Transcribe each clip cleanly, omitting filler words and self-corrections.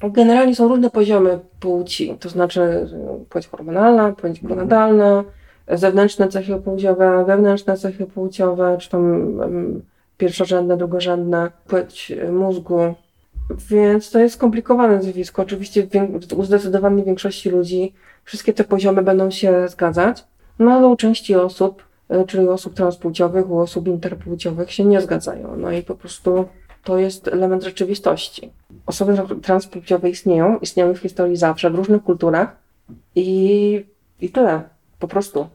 Generalnie są różne poziomy płci, to znaczy płeć hormonalna, płeć gonatalna, zewnętrzne cechy płciowe, wewnętrzne cechy płciowe, czy tam pierwszorzędne, drugorzędne, płeć mózgu. Więc to jest skomplikowane zjawisko. Oczywiście u zdecydowanej większości ludzi wszystkie te poziomy będą się zgadzać, no ale u części osób, czyli u osób transpłciowych, u osób interpłciowych się nie zgadzają. No i po prostu to jest element rzeczywistości. Osoby transpłciowe istniały w historii zawsze, w różnych kulturach i tyle, po prostu.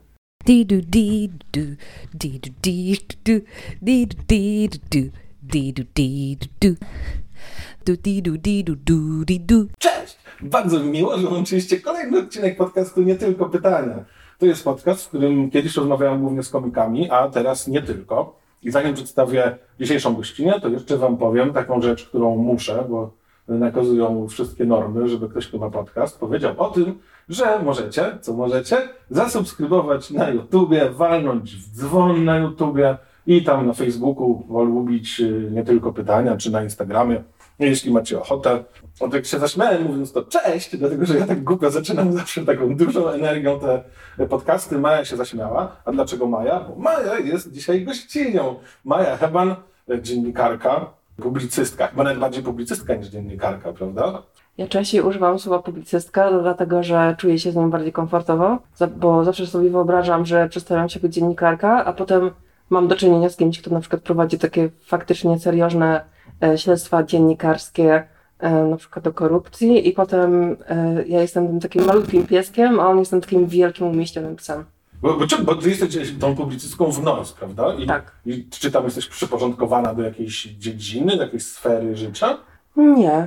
Cześć! Bardzo mi miło, że włączyliście kolejny odcinek podcastu Nie Tylko Pytania. To jest podcast, w którym kiedyś rozmawiałem głównie z komikami, a teraz nie tylko. I zanim przedstawię dzisiejszą gościnę, to jeszcze wam powiem taką rzecz, którą muszę, bo nakazują wszystkie normy, żeby ktoś, kto ma podcast, powiedział o tym, że możecie zasubskrybować na YouTubie, walnąć w dzwon na YouTubie i tam na Facebooku polubić Nie Tylko Pytania, czy na Instagramie, jeśli macie ochotę. Jak się zaśmiałem mówiąc to cześć, dlatego że ja tak głupio zaczynam zawsze taką dużą energią te podcasty. Maja się zaśmiała. A dlaczego Maja? Bo Maja jest dzisiaj gościnią. Maja Heban, dziennikarka, publicystka. Chyba nawet bardziej publicystka niż dziennikarka, prawda? Ja częściej używam słowa publicystka, dlatego że czuję się z nim bardziej komfortowo, bo zawsze sobie wyobrażam, że przedstawiam się jako dziennikarka, a potem mam do czynienia z kimś, kto na przykład prowadzi takie faktycznie seriozne śledztwa dziennikarskie, na przykład o korupcji i potem ja jestem tym takim malutkim pieskiem, a on jest tym takim wielkim, umieśnionym psem. Bo ty jesteś tą publicystką w Noise, prawda? Tak. I czy tam jesteś przyporządkowana do jakiejś dziedziny, do jakiejś sfery życia? Nie.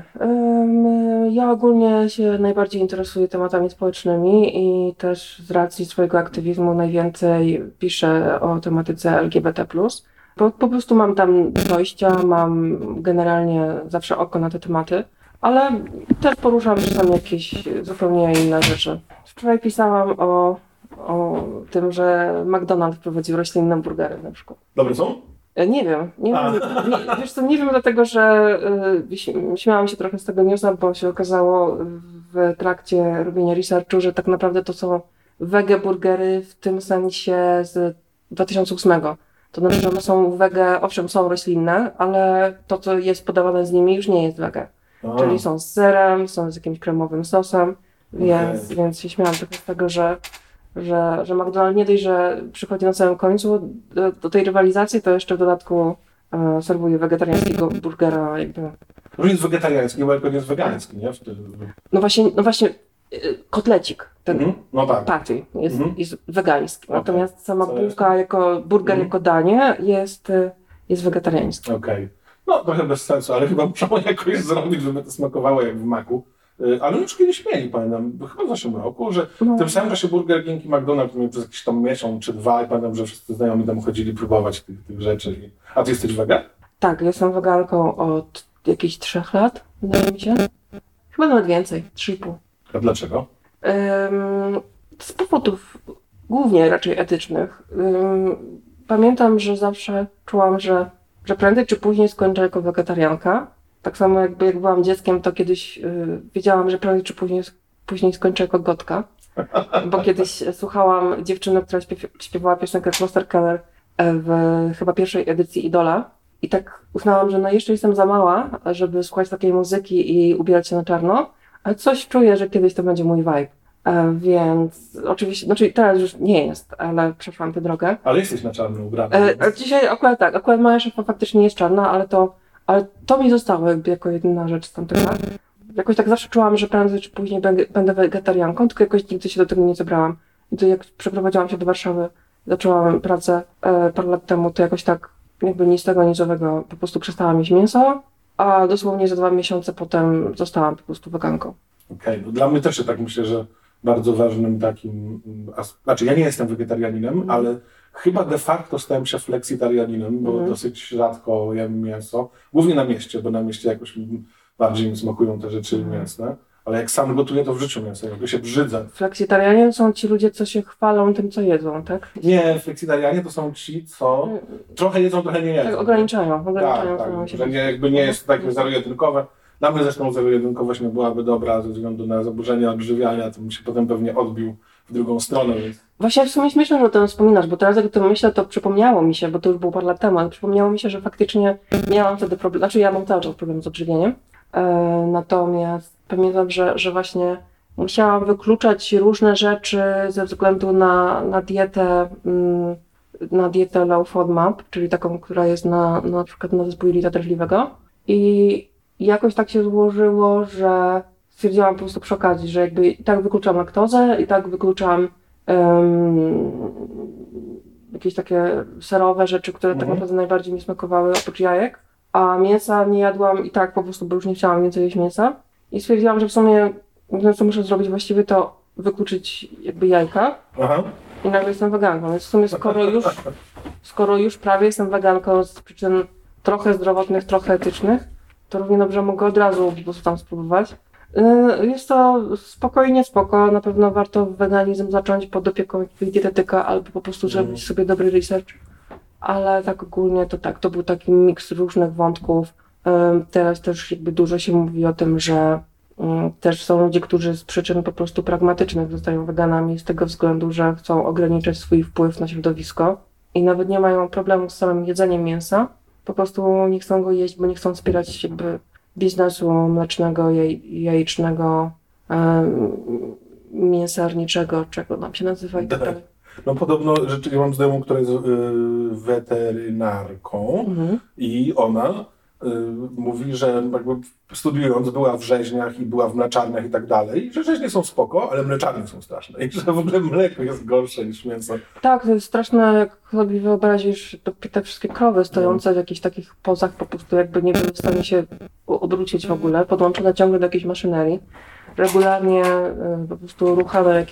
Ja ogólnie się najbardziej interesuję tematami społecznymi i też z racji swojego aktywizmu najwięcej piszę o tematyce LGBT+. Po prostu mam tam dojścia, mam generalnie zawsze oko na te tematy, ale też poruszam czasami jakieś zupełnie inne rzeczy. Wczoraj pisałam o tym, że McDonald's wprowadził roślinne burgery na przykład. Dobre są? Nie wiem. Wiesz co, nie wiem dlatego, że śmiałam się trochę z tego newsa, bo się okazało w trakcie robienia researchu, że tak naprawdę to są wege burgery w tym sensie z 2008. To znaczy, że one są wege, owszem, są roślinne, ale to, co jest podawane z nimi, już nie jest wege. Czyli są z serem, są z jakimś kremowym sosem, więc się śmiałam trochę z tego, że McDonald's nie dość, że przychodzi na samym końcu do tej rywalizacji, to jeszcze w dodatku serwuje wegetariańskiego burgera jakby. No jest wegetariański, bo nie jest wegański, nie? No właśnie kotlecik, ten patty jest wegański, natomiast sama bułka jako burger jako danie jest wegetariański. Okej. No trochę bez sensu, ale chyba muszą jakoś zrobić, żeby to smakowało jak w maku. Ale już kiedyś mieli, pamiętam, chyba w zeszłym roku, że w tym samym czasie Burger King i McDonald's mieli przez jakiś tam miesiąc czy dwa i pamiętam, że wszyscy znajomi tam chodzili próbować tych rzeczy. A ty jesteś wegan? Tak, jestem weganką od jakichś 3 lat, wydaje mi się. Chyba nawet więcej, 3,5. A dlaczego? Z powodów głównie raczej etycznych. Pamiętam, że zawsze czułam, że prędzej czy później skończę jako wegetarianka. Tak samo jak byłam dzieckiem, to kiedyś wiedziałam, że prędzej czy później skończę jako gotka. Bo kiedyś słuchałam dziewczyny, która śpiewała piosenkę Foster Keller w chyba pierwszej edycji Idola. I tak uznałam, że no jeszcze jestem za mała, żeby słuchać takiej muzyki i ubierać się na czarno, ale coś czuję, że kiedyś to będzie mój vibe. Więc oczywiście, znaczy teraz już nie jest, ale przeszłam tę drogę. Ale jesteś na czarno ubrana. Dzisiaj akurat moja szefa faktycznie jest czarna, ale to mi zostało jakby jako jedyna rzecz z tamtego. Jakoś tak zawsze czułam, że prędzej czy później będę wegetarianką, tylko jakoś nigdy się do tego nie zabrałam. I to jak przeprowadziłam się do Warszawy, zaczęłam pracę parę lat temu, to jakoś tak jakby nic tego, nic owego, po prostu przestałam jeść mięso, a dosłownie za 2 miesiące potem zostałam po prostu weganką. Okej. No dla mnie też tak myślę, że bardzo ważnym takim, znaczy ja nie jestem wegetarianinem, ale chyba de facto stałem się flexitarianinem, bo dosyć rzadko jem mięso, głównie na mieście, bo na mieście jakoś bardziej mi smakują te rzeczy mięsne, ale jak sam gotuję, to w życiu mięso, jakby się brzydzę. Flexitarianie są ci ludzie, co się chwalą tym, co jedzą, tak? Nie, flexitarianie to są ci, co trochę jedzą, trochę nie jedzą. Tak, ograniczają tak, że nie jest takie zero-jedynkowe. Dla mnie zresztą zero-jedynkowość nie byłaby dobra ze względu na zaburzenia odżywiania, to mi się potem pewnie odbił w drugą stronę. Więc... Właśnie w sumie śmieszne, że o tym wspominasz, bo teraz jak o tym myślę, to przypomniało mi się, bo to już było parę lat temu, ale przypomniało mi się, że faktycznie miałam wtedy problem, znaczy ja mam cały czas problem z odżywieniem, natomiast pamiętam, że właśnie musiałam wykluczać różne rzeczy ze względu na dietę low FODMAP, czyli taką, która jest na przykład na zespół jelita drażliwego. I jakoś tak się złożyło, że stwierdziłam po prostu przy okazji, że jakby i tak wykluczam laktozę, i tak wykluczam jakieś takie serowe rzeczy, które tak naprawdę najbardziej mi smakowały oprócz jajek, a mięsa nie jadłam i tak po prostu, bo już nie chciałam więcej jeść mięsa. I stwierdziłam, że w sumie co muszę zrobić właściwie, to wykluczyć jakby jajka. Aha. I nagle jestem weganką, więc w sumie skoro już prawie jestem weganką z przyczyn trochę zdrowotnych, trochę etycznych, to równie dobrze mogę od razu po prostu tam spróbować. Jest to spoko, na pewno warto weganizm zacząć pod opieką jakiegoś dietetyka albo po prostu zrobić sobie dobry research, ale tak ogólnie to tak, to był taki miks różnych wątków. Teraz też jakby dużo się mówi o tym, że też są ludzie, którzy z przyczyn po prostu pragmatycznych zostają weganami z tego względu, że chcą ograniczyć swój wpływ na środowisko i nawet nie mają problemu z samym jedzeniem mięsa, po prostu nie chcą go jeść, bo nie chcą wspierać jakby biznesu mlecznego, jajecznego, mięsarniczego, czego nam się nazywa i tak dalej. No podobno, rzeczywiście mam znajomą, która jest weterynarką i ona mówi, że jakby studiując była w rzeźniach i była w mleczarniach i tak dalej, że rzeźnie są spoko, ale mleczarnie są straszne i że w ogóle mleko jest gorsze niż mięso. Tak, to jest straszne, jak sobie wyobrazisz te wszystkie krowy stojące w jakichś takich pozach, po prostu jakby nie były w stanie się odwrócić w ogóle, podłączone ciągle do jakiejś maszynerii, regularnie po prostu ruchane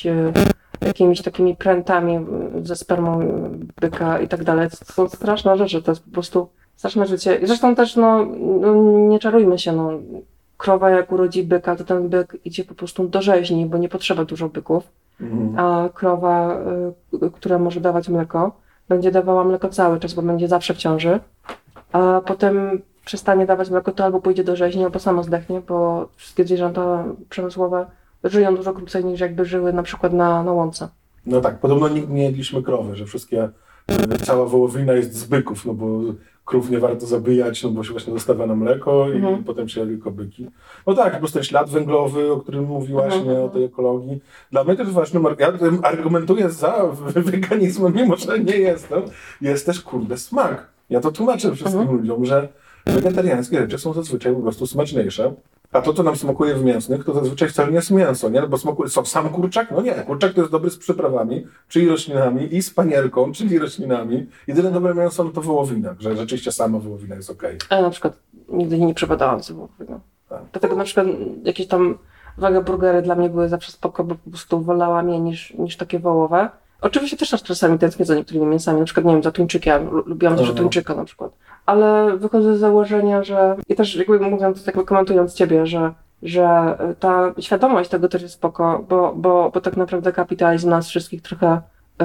jakimiś takimi prętami ze spermą byka i tak dalej. To są straszne rzeczy, to jest po prostu straszne życie. Zresztą też, nie czarujmy się, krowa jak urodzi byka, to ten byk idzie po prostu do rzeźni, bo nie potrzeba dużo byków, a krowa, która może dawać mleko, będzie dawała mleko cały czas, bo będzie zawsze w ciąży, a potem przestanie dawać mleko, to albo pójdzie do rzeźni, albo samo zdechnie, bo wszystkie zwierzęta przemysłowe żyją dużo krócej niż jakby żyły na przykład na łące. No tak, podobno nigdy nie jedliśmy krowy, że cała wołowina jest z byków, no bo krów nie warto zabijać, no bo się właśnie dostawa na mleko i potem się tylko byki. No tak, po prostu ten ślad węglowy, o którym mówiłaś, nie, o tej ekologii. Dla mnie też ważnym, ja argumentuję za weganizmem, mimo że nie jestem, jest też kurde smak. Ja to tłumaczę wszystkim ludziom, że wegetariańskie rzeczy są zazwyczaj po prostu smaczniejsze. A to, co nam smakuje w mięsnych, to zazwyczaj wcale nie jest mięso, nie? Bo smakuje sam kurczak? No nie, kurczak to jest dobry z przyprawami, czyli roślinami, i z panierką, czyli roślinami. Jedyne dobre mięso to wołowina, że rzeczywiście sama wołowina jest okej. A ja na przykład nigdy nie przepadałam z wołowiną. Tak. Dlatego na przykład jakieś tam burgery dla mnie były zawsze spoko, bo po prostu wolałam je niż takie wołowe. Oczywiście też czasami tęsknię za niektórymi mięsami, na przykład nie wiem, za tuńczykiem, lubiłam też tuńczyka na przykład. Ale wychodzę z założenia, że i też jakby mówiąc, jakby komentując ciebie, że ta świadomość tego też jest spoko, bo tak naprawdę kapitalizm nas wszystkich trochę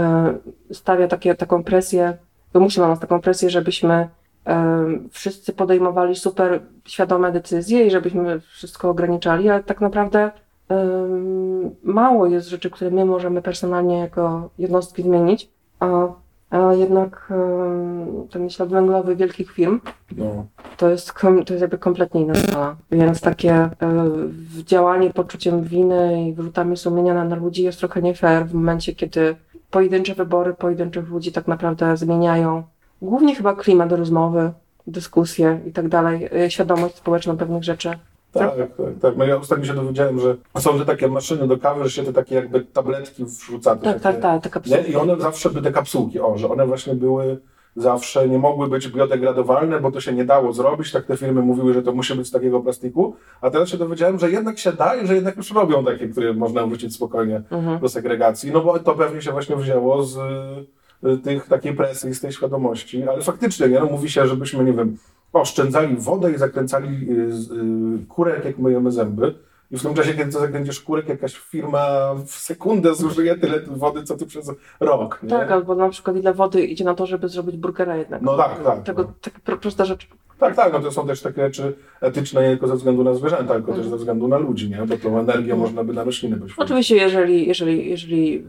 stawia taką presję, wymusza na nas taką presję, żebyśmy wszyscy podejmowali super świadome decyzje i żebyśmy wszystko ograniczali, ale tak naprawdę mało jest rzeczy, które my możemy personalnie jako jednostki zmienić, a jednak ten ślad węglowy wielkich firm to jest jakby kompletnie inna skala. Więc takie działanie poczuciem winy i wyrzutami sumienia na ludzi jest trochę nie fair w momencie, kiedy pojedyncze wybory pojedynczych ludzi tak naprawdę zmieniają głównie chyba klimat do rozmowy, dyskusje i tak dalej, świadomość społeczną pewnych rzeczy. Tak. No ja ostatnio się dowiedziałem, że są te takie maszyny do kawy, że się te takie jakby tabletki wrzuca. Te kapsułki. I one zawsze były te kapsułki, że one właśnie były zawsze, nie mogły być biodegradowalne, bo to się nie dało zrobić, tak te firmy mówiły, że to musi być z takiego plastiku, a teraz się dowiedziałem, że jednak się da i że jednak już robią takie, które można wrzucić spokojnie do segregacji, no bo to pewnie się właśnie wzięło z takiej presji, z tej świadomości, ale faktycznie, nie? No, mówi się, żebyśmy, nie wiem, oszczędzali wodę i zakręcali kurek, jak myjemy zęby. I w tym czasie, kiedy zakręcisz kurek, jakaś firma w sekundę zużyje tyle wody, co ty przez rok. Nie? Tak, albo na przykład ile wody idzie na to, żeby zrobić burgera jednak. No tak. Taka prosta rzecz. Tak, no to są też takie rzeczy etyczne nie tylko ze względu na zwierzęta, tylko też ze względu na ludzi, nie? Bo tą energię można by na rośliny poświęcić. Oczywiście, jeżeli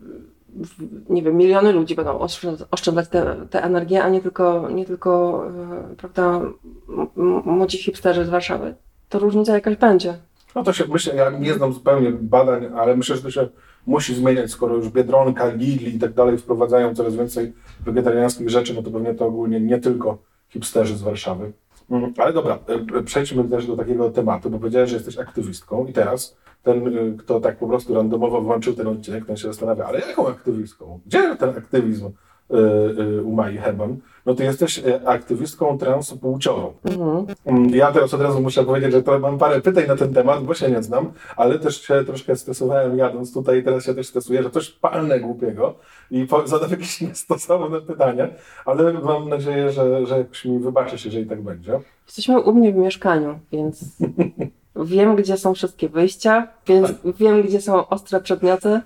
nie wiem, miliony ludzi będą oszczędzać tę energię, a nie tylko prawda, młodzi hipsterzy z Warszawy, to różnica jakaś będzie. No to się, myślę, ja nie znam zupełnie badań, ale myślę, że to się musi zmieniać, skoro już Biedronka, Lidl i tak dalej wprowadzają coraz więcej wegetariańskich rzeczy, no to pewnie to ogólnie nie tylko hipsterzy z Warszawy. Ale dobra, przejdźmy też do takiego tematu, bo powiedziałeś, że jesteś aktywistką i teraz ten, kto tak po prostu randomowo włączył ten odcinek, ten się zastanawia, ale jaką aktywistką? Gdzie ten aktywizm u Mai Herman? No ty jesteś aktywistką transpłciową. Ja teraz od razu muszę powiedzieć, że to mam parę pytań na ten temat, bo się nie znam, ale też się troszkę stresowałem jadąc tutaj i teraz się też stresuję, że coś palne głupiego i zadam jakieś niestosowne pytania, ale mam nadzieję, że jakoś mi wybaczysz, jeżeli tak będzie. Jesteśmy u mnie w mieszkaniu, więc wiem, gdzie są wszystkie wyjścia, więc wiem, gdzie są ostre przedmioty.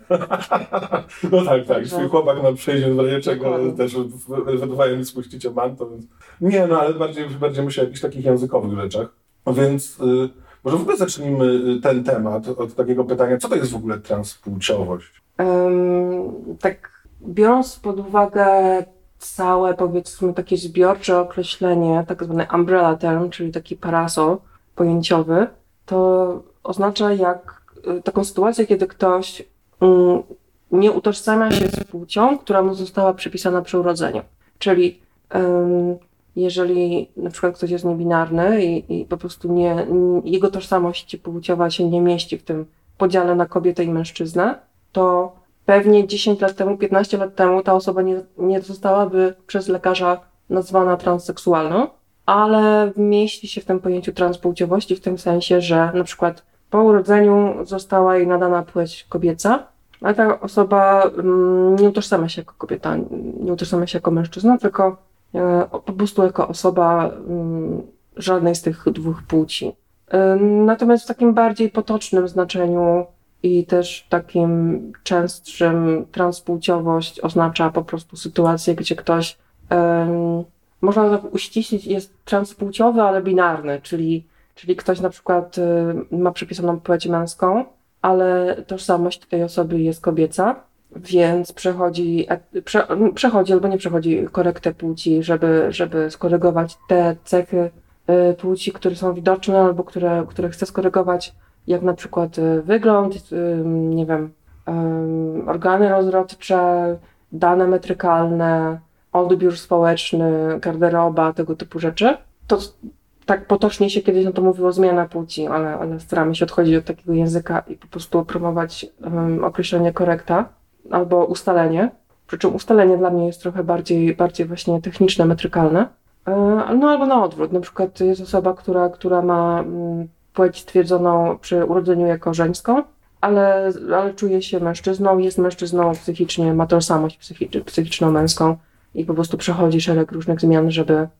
No tak. Swój chłopak nam przyjdzie, w razie czego też wydawają mi spuścicie manto, więc... Nie, no ale bardziej myślę o jakichś takich językowych rzeczach. Więc może w ogóle zacznijmy ten temat od takiego pytania, co to jest w ogóle transpłciowość? Tak, biorąc pod uwagę całe, powiedzmy, takie zbiorcze określenie, tak zwany umbrella term, czyli taki parasol pojęciowy, to oznacza taką sytuację, kiedy ktoś nie utożsamia się z płcią, która mu została przypisana przy urodzeniu. Czyli jeżeli na przykład ktoś jest niebinarny i po prostu jego tożsamość płciowa się nie mieści w tym podziale na kobietę i mężczyznę, to pewnie 10 lat temu, 15 lat temu ta osoba nie zostałaby przez lekarza nazwana transseksualną, ale mieści się w tym pojęciu transpłciowości w tym sensie, że na przykład po urodzeniu została jej nadana płeć kobieca, ale ta osoba nie utożsamia się jako kobieta, nie utożsamia się jako mężczyzna, tylko po prostu jako osoba żadnej z tych dwóch płci. Natomiast w takim bardziej potocznym znaczeniu i też takim częstszym transpłciowość oznacza po prostu sytuację, gdzie ktoś, można tak uściślić, jest transpłciowy, ale binarny, czyli ktoś na przykład ma przypisaną płeć męską, ale tożsamość tej osoby jest kobieca, więc przechodzi albo nie przechodzi korektę płci, żeby skorygować te cechy płci, które są widoczne albo które chce skorygować, jak na przykład wygląd, nie wiem, organy rozrodcze, dane metrykalne, odbiór społeczny, garderoba, tego typu rzeczy. To tak potocznie się kiedyś na to mówiło zmiana płci, ale staramy się odchodzić od takiego języka i po prostu promować określenie korekta albo ustalenie. Przy czym ustalenie dla mnie jest trochę bardziej właśnie techniczne, metrykalne. No albo na odwrót. Na przykład jest osoba, która ma płeć stwierdzoną przy urodzeniu jako żeńską, ale czuje się mężczyzną, jest mężczyzną psychicznie, ma tożsamość psychiczną męską i po prostu przechodzi szereg różnych zmian,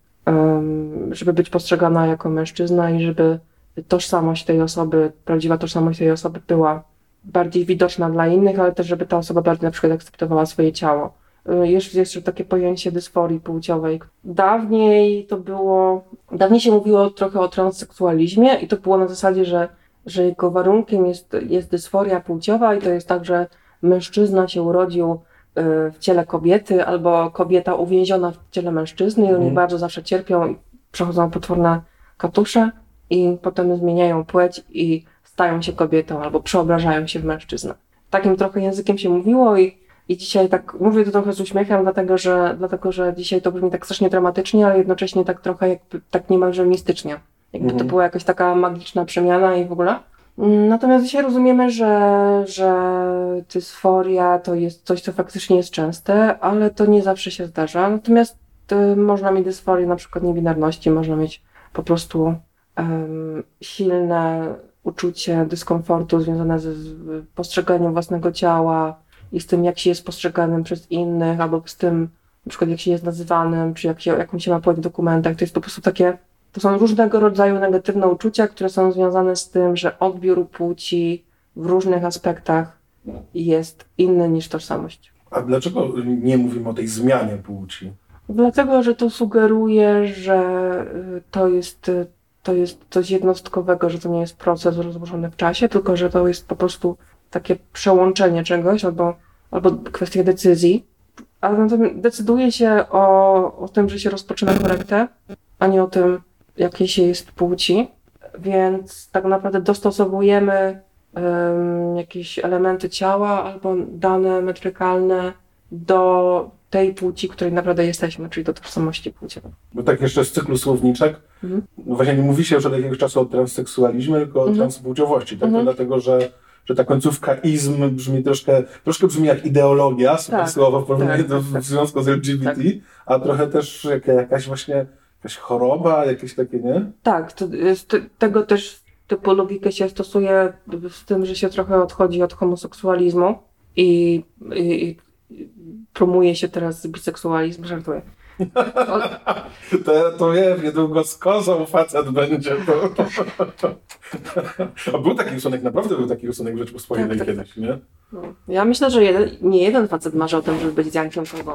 żeby być postrzegana jako mężczyzna i żeby tożsamość tej osoby, prawdziwa tożsamość tej osoby była bardziej widoczna dla innych, ale też żeby ta osoba bardziej na przykład akceptowała swoje ciało. Jest jeszcze takie pojęcie dysforii płciowej. Dawniej się mówiło trochę o transseksualizmie i to było na zasadzie, że jego warunkiem jest dysforia płciowa i to jest tak, że mężczyzna się urodził w ciele kobiety albo kobieta uwięziona w ciele mężczyzny i oni bardzo zawsze cierpią i przechodzą potworne katusze i potem zmieniają płeć i stają się kobietą albo przeobrażają się w mężczyznę. Takim trochę językiem się mówiło i dzisiaj tak mówię to trochę z uśmiechem, dlatego że dzisiaj to brzmi tak strasznie dramatycznie, ale jednocześnie tak trochę jakby tak niemalże mistycznie. Jakby to była jakaś taka magiczna przemiana i w ogóle. Natomiast dzisiaj rozumiemy, że dysforia to jest coś, co faktycznie jest częste, ale to nie zawsze się zdarza. Natomiast można mieć dysforię na przykład niebinarności, można mieć po prostu silne uczucie dyskomfortu związane z postrzeganiem własnego ciała i z tym, jak się jest postrzeganym przez innych, albo z tym, na przykład jak się jest nazywanym, czy jaką się ma płeć w dokumentach. To jest po prostu to są różnego rodzaju negatywne uczucia, które są związane z tym, że odbiór płci w różnych aspektach jest inny niż tożsamość. A dlaczego nie mówimy o tej zmianie płci? Dlatego, że to sugeruje, że to jest coś jednostkowego, że to nie jest proces rozłożony w czasie, tylko że to jest po prostu takie przełączenie czegoś albo kwestia decyzji. A zatem decyduje się o tym, że się rozpoczyna korektę, a nie o tym, jakiej się jest płci. Więc tak naprawdę dostosowujemy jakieś elementy ciała albo dane metrykalne do tej płci, której naprawdę jesteśmy, czyli do tożsamości płciowej. Bo tak jeszcze z cyklu słowniczek, no właśnie nie mówi się już od jakiegoś czasu o transseksualizmie, tylko o transpłciowości. Tak? To dlatego, że ta końcówka izm brzmi troszkę brzmi jak ideologia, super słowo w porównaniu w związku z LGBT, a trochę też jakaś choroba, jakieś takie, nie? Tak, tego też typu logikę się stosuje z tym, że się trochę odchodzi od homoseksualizmu i promuje się teraz biseksualizm, żartuję. To wiesz, niedługo z kozą facet będzie. A był taki rysunek, naprawdę był taki rysunek w Rzeczypospolitej kiedyś, nie? No. Ja myślę, że nie jeden facet marzy o tym, żeby być Jankiem Kozą.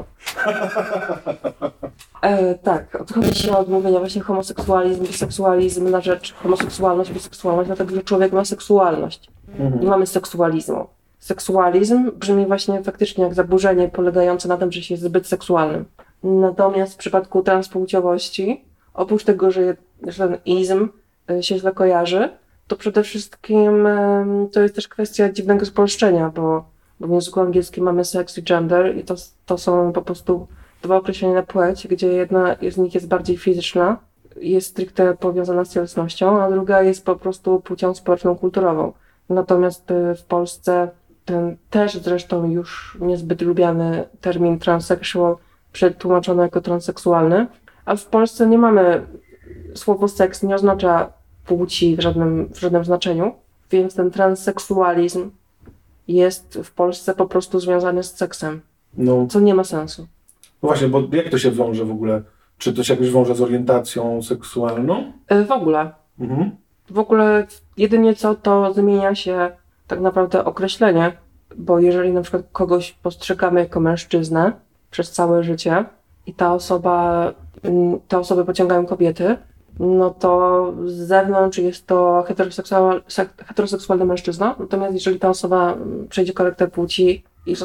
Tak, odchodzi się od mówienia właśnie homoseksualizm, biseksualizm na rzecz homoseksualność, biseksualność, dlatego że człowiek ma seksualność. Nie mamy seksualizmu. Seksualizm brzmi właśnie faktycznie jak zaburzenie polegające na tym, że się jest zbyt seksualnym. Natomiast w przypadku transpłciowości, oprócz tego, że ten izm się źle kojarzy, to przede wszystkim to jest też kwestia dziwnego spolszczenia, bo w języku angielskim mamy sex i gender i to są po prostu dwa określenia na płeć, gdzie jedna z nich jest bardziej fizyczna, jest stricte powiązana z cielesnością, a druga jest po prostu płcią społeczną, kulturową. Natomiast w Polsce ten też zresztą już niezbyt lubiany termin transsexual przetłumaczono jako transseksualny, a w Polsce nie mamy, słowo seks nie oznacza płci w żadnym znaczeniu, więc ten transseksualizm jest w Polsce po prostu związany z seksem, co nie ma sensu. No właśnie, bo jak to się wiąże w ogóle? Czy to się jakoś wiąże z orientacją seksualną? W ogóle. W ogóle jedynie co to zmienia się tak naprawdę określenie, bo jeżeli na przykład kogoś postrzegamy jako mężczyznę przez całe życie i te osoby pociągają kobiety, no to z zewnątrz jest to heteroseksualny mężczyzna, natomiast jeżeli ta osoba przejdzie korektę płci i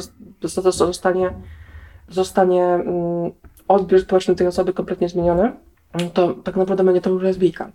zostanie odbiór społeczny tej osoby kompletnie zmieniony, to tak naprawdę będzie to już lesbijka.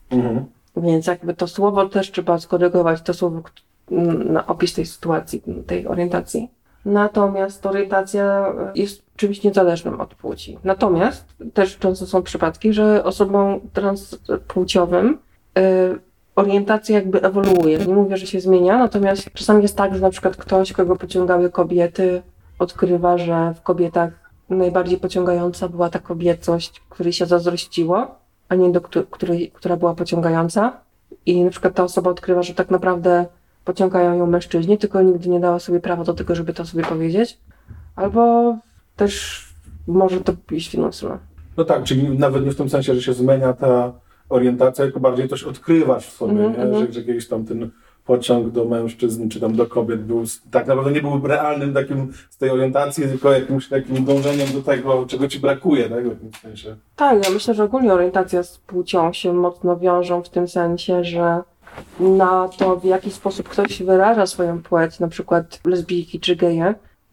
Więc jakby to słowo też trzeba skorygować, to słowo na opis tej sytuacji, tej orientacji. Natomiast orientacja jest czymś niezależnym od płci. Natomiast też często są przypadki, że osobom transpłciowym orientacja jakby ewoluuje. Nie mówię, że się zmienia, natomiast czasami jest tak, że na przykład ktoś, kogo pociągały kobiety, odkrywa, że w kobietach najbardziej pociągająca była ta kobiecość, której się zazdrościło, a nie do która była pociągająca. I na przykład ta osoba odkrywa, że tak naprawdę pociągają ją mężczyźni, tylko nigdy nie dała sobie prawa do tego, żeby to sobie powiedzieć. Albo też może to iść w inną stronę. No tak, czyli nawet nie w tym sensie, że się zmienia ta orientacja, tylko bardziej coś odkrywasz w sobie, nie? Że jakiś tam ten pociąg do mężczyzn czy tam do kobiet był, tak naprawdę nie był realnym takim z tej orientacji, tylko jakimś takim dążeniem do tego, czego ci brakuje, tak? W jakimś sensie. Tak, ja myślę, że ogólnie orientacja z płcią się mocno wiążą w tym sensie, że na to, w jaki sposób ktoś wyraża swoją płeć, na przykład lesbijki czy geje,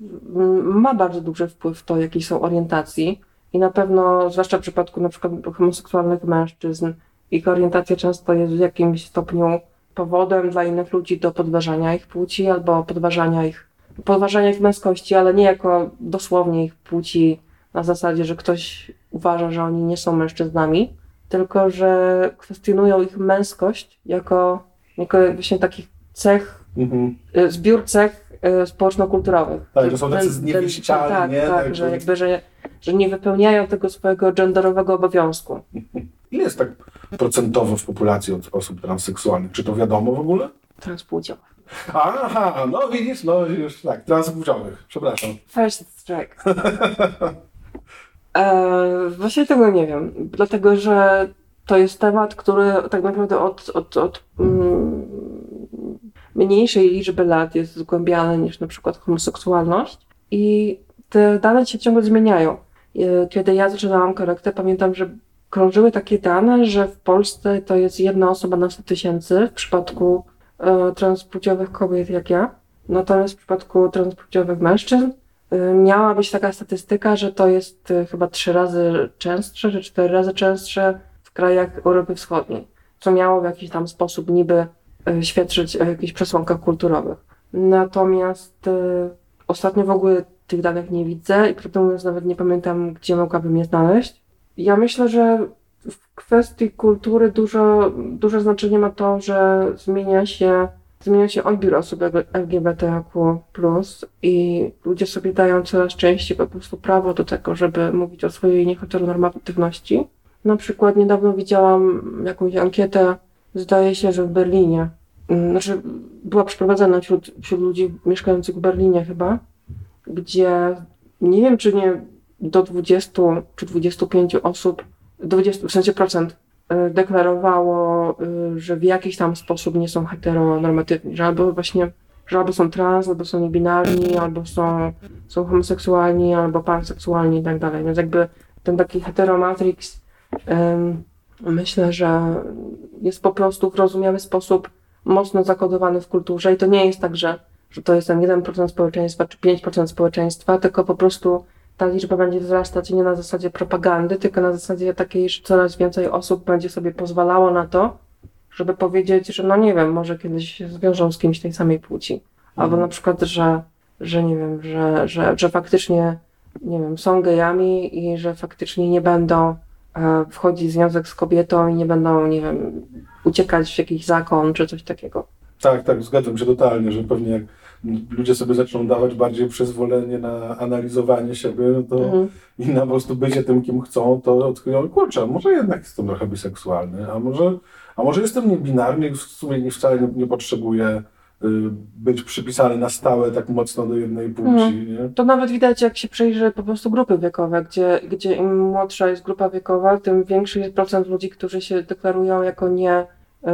ma bardzo duży wpływ to, jakie są orientacji i na pewno, zwłaszcza w przypadku na przykład homoseksualnych mężczyzn, ich orientacja często jest w jakimś stopniu powodem dla innych ludzi do podważania ich płci albo podważania ich męskości, ale nie jako dosłownie ich płci na zasadzie, że ktoś uważa, że oni nie są mężczyznami, tylko że kwestionują ich męskość jako właśnie takich cech, zbiór cech społeczno-kulturowych. Tak, że są tacy zniewieścialni, nie? Tak, że jakby, że nie wypełniają tego swojego genderowego obowiązku. Ile jest tak procentowo w populacji osób transseksualnych? Czy to wiadomo w ogóle? Transpłciowych. Aha, no widzisz, no już tak, transpłciowych, przepraszam. First strike. Właśnie tego nie wiem, dlatego że to jest temat, który tak naprawdę od mniejszej liczby lat jest zgłębiany niż na przykład homoseksualność i te dane się ciągle zmieniają. Kiedy ja zaczynałam korektę, pamiętam, że krążyły takie dane, że w Polsce to jest 1 osoba na 100 000 w przypadku transpłciowych kobiet jak ja. Natomiast w przypadku transpłciowych mężczyzn miała być taka statystyka, że to jest chyba 3 razy częstsze, czy 4 razy częstsze w krajach Europy Wschodniej, co miało w jakiś tam sposób niby świadczyć o jakichś przesłankach kulturowych. Natomiast ostatnio w ogóle tych danych nie widzę i prawdę mówiąc nawet nie pamiętam, gdzie mogłabym je znaleźć. Ja myślę, że w kwestii kultury duże znaczenie ma to, że zmienia się odbiór osób LGBTQ+, i ludzie sobie dają coraz częściej po prostu prawo do tego, żeby mówić o swojej nieheteronormatywności. Na przykład niedawno widziałam jakąś ankietę, zdaje się, że w Berlinie, była przeprowadzona wśród ludzi mieszkających w Berlinie chyba, gdzie nie wiem, czy nie do 20 czy 25 osób, w sensie procent, deklarowało, że w jakiś tam sposób nie są heteronormatywni, że albo są trans, albo są niebinarni, albo są homoseksualni, albo panseksualni i tak dalej. Więc jakby ten taki heteromatrix myślę, że jest po prostu w rozumiały sposób mocno zakodowany w kulturze i to nie jest tak, że to jest ten 1% społeczeństwa czy 5% społeczeństwa, tylko po prostu ta liczba będzie wzrastać nie na zasadzie propagandy, tylko na zasadzie takiej, że coraz więcej osób będzie sobie pozwalało na to, żeby powiedzieć, że no nie wiem, może kiedyś się zwiążą z kimś tej samej płci. Albo na przykład, że nie wiem, że faktycznie, nie wiem, są gejami i że faktycznie nie będą wchodzić w związek z kobietą i nie będą, nie wiem, uciekać w jakiś zakon czy coś takiego. Tak, zgadzam się totalnie, że pewnie jak ludzie sobie zaczną dawać bardziej przyzwolenie na analizowanie siebie, to i na po prostu bycie tym, kim chcą, to odkryją, kurczę, może jednak jestem trochę biseksualny, a może jestem niebinarny i w sumie wcale nie potrzebuję być przypisany na stałe tak mocno do jednej płci. Nie? To nawet widać, jak się przejrzy po prostu grupy wiekowe, gdzie im młodsza jest grupa wiekowa, tym większy jest procent ludzi, którzy się deklarują jako nie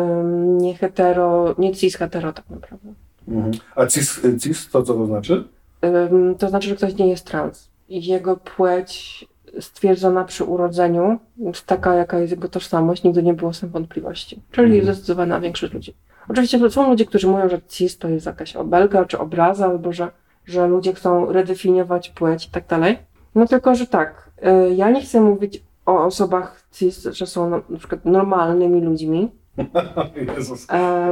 cis-hetero tak naprawdę. A cis to co to znaczy? To znaczy, że ktoś nie jest trans. Jego płeć stwierdzona przy urodzeniu jest taka, jaka jest jego tożsamość, nigdy nie było z tym wątpliwości. Czyli zdecydowana większość ludzi. Oczywiście są ludzie, którzy mówią, że cis to jest jakaś obelga czy obraza, albo że ludzie chcą redefiniować płeć i tak dalej. No tylko, że tak, ja nie chcę mówić o osobach cis, że są na przykład normalnymi ludźmi. Jezus.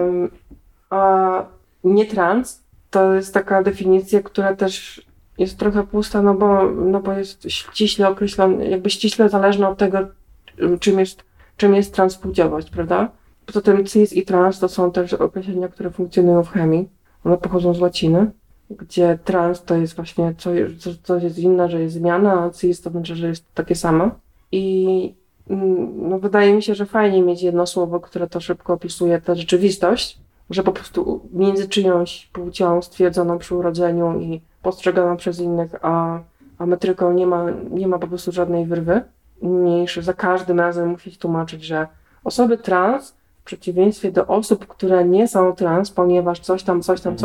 A nie trans to jest taka definicja, która też jest trochę pusta, no bo jest ściśle określona, jakby ściśle zależna od tego, czym jest transpłciowość, prawda? Poza tym cis i trans to są też określenia, które funkcjonują w chemii. One pochodzą z łaciny, gdzie trans to jest właśnie coś jest inne, że jest zmiana, a cis to znaczy, że jest takie samo. I no, wydaje mi się, że fajnie mieć jedno słowo, które to szybko opisuje tę rzeczywistość, że po prostu między czyjąś płcią stwierdzoną przy urodzeniu i postrzeganą przez innych, a metryką nie ma po prostu żadnej wyrwy, niż za każdym razem musieć tłumaczyć, że osoby trans w przeciwieństwie do osób, które nie są trans, ponieważ coś tam.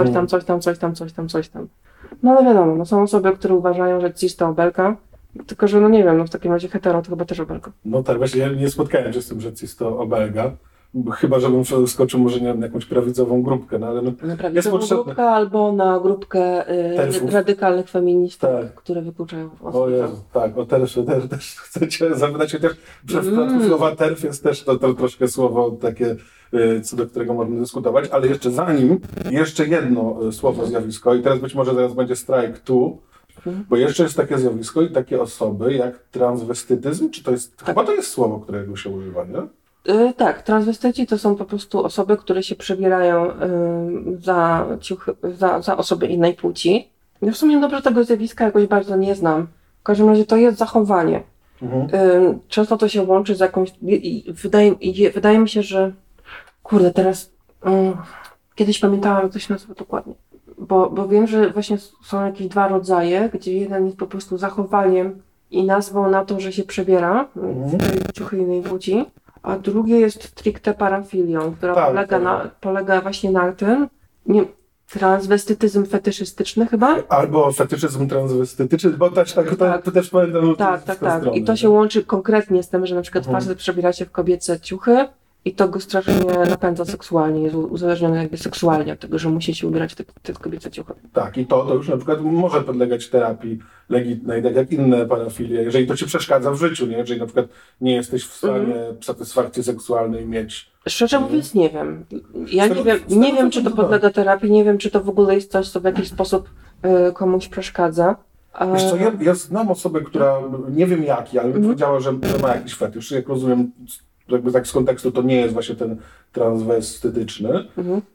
No ale wiadomo, no są osoby, które uważają, że cis to obelga, tylko że no nie wiem, no w takim razie hetero to chyba też obelga. No tak, właśnie ja nie spotkałem się z tym, że cis to obelga. Chyba, żebym skoczył może nie na jakąś prawicową grupkę, no ale na prawicową grupkę albo na grupkę radykalnych feministów, tak, które wykluczają osób. O Jezu, tak, o też chcę cię zapytać, chociaż w przypadku słowa terf jest też to troszkę słowo takie, co do którego możemy dyskutować, ale jeszcze jedno słowo, zjawisko i teraz być może zaraz będzie strike tu, bo jeszcze jest takie zjawisko i takie osoby jak transwestytyzm, czy to jest, tak. Chyba to jest słowo, którego się używa, nie? Tak, transwestyci to są po prostu osoby, które się przebierają za osoby innej płci. Ja w sumie dobrze tego zjawiska jakoś bardzo nie znam. W każdym razie to jest zachowanie. Często to się łączy z jakąś... Wydaje mi się, że... Kurde, teraz... Kiedyś pamiętałam, jak to się nazywa dokładnie. Bo wiem, że właśnie są jakieś 2 rodzaje, gdzie jeden jest po prostu zachowaniem i nazwą na to, że się przebiera w ciuchy innej płci. A drugie jest stricte parafilią, która polega właśnie na tym, transwestytyzm fetyszystyczny chyba? Albo fetyszyzm transwestytyczny, bo to też pamiętam. Tak. I to się łączy konkretnie z tym, że na przykład facet przebiera się w kobiece ciuchy i to go strasznie napędza seksualnie, jest uzależniony jakby seksualnie od tego, że musi się ubierać te kobiece ciuchy. Tak, i to już na przykład może podlegać terapii legitnej, tak jak inne parafilie, jeżeli to ci przeszkadza w życiu, nie? Jeżeli na przykład nie jesteś w stanie satysfakcji seksualnej mieć. Szczerze mówiąc nie wiem. Ja nie wiem, czy to podlega terapii, nie wiem, czy to w ogóle jest coś, co w jakiś sposób komuś przeszkadza. Wiesz co, ja znam osobę, która, nie wiem jaki, ale powiedziała, że ma jakiś fetysz. Jak rozumiem, jakby tak z kontekstu, to nie jest właśnie ten transwestytyczny.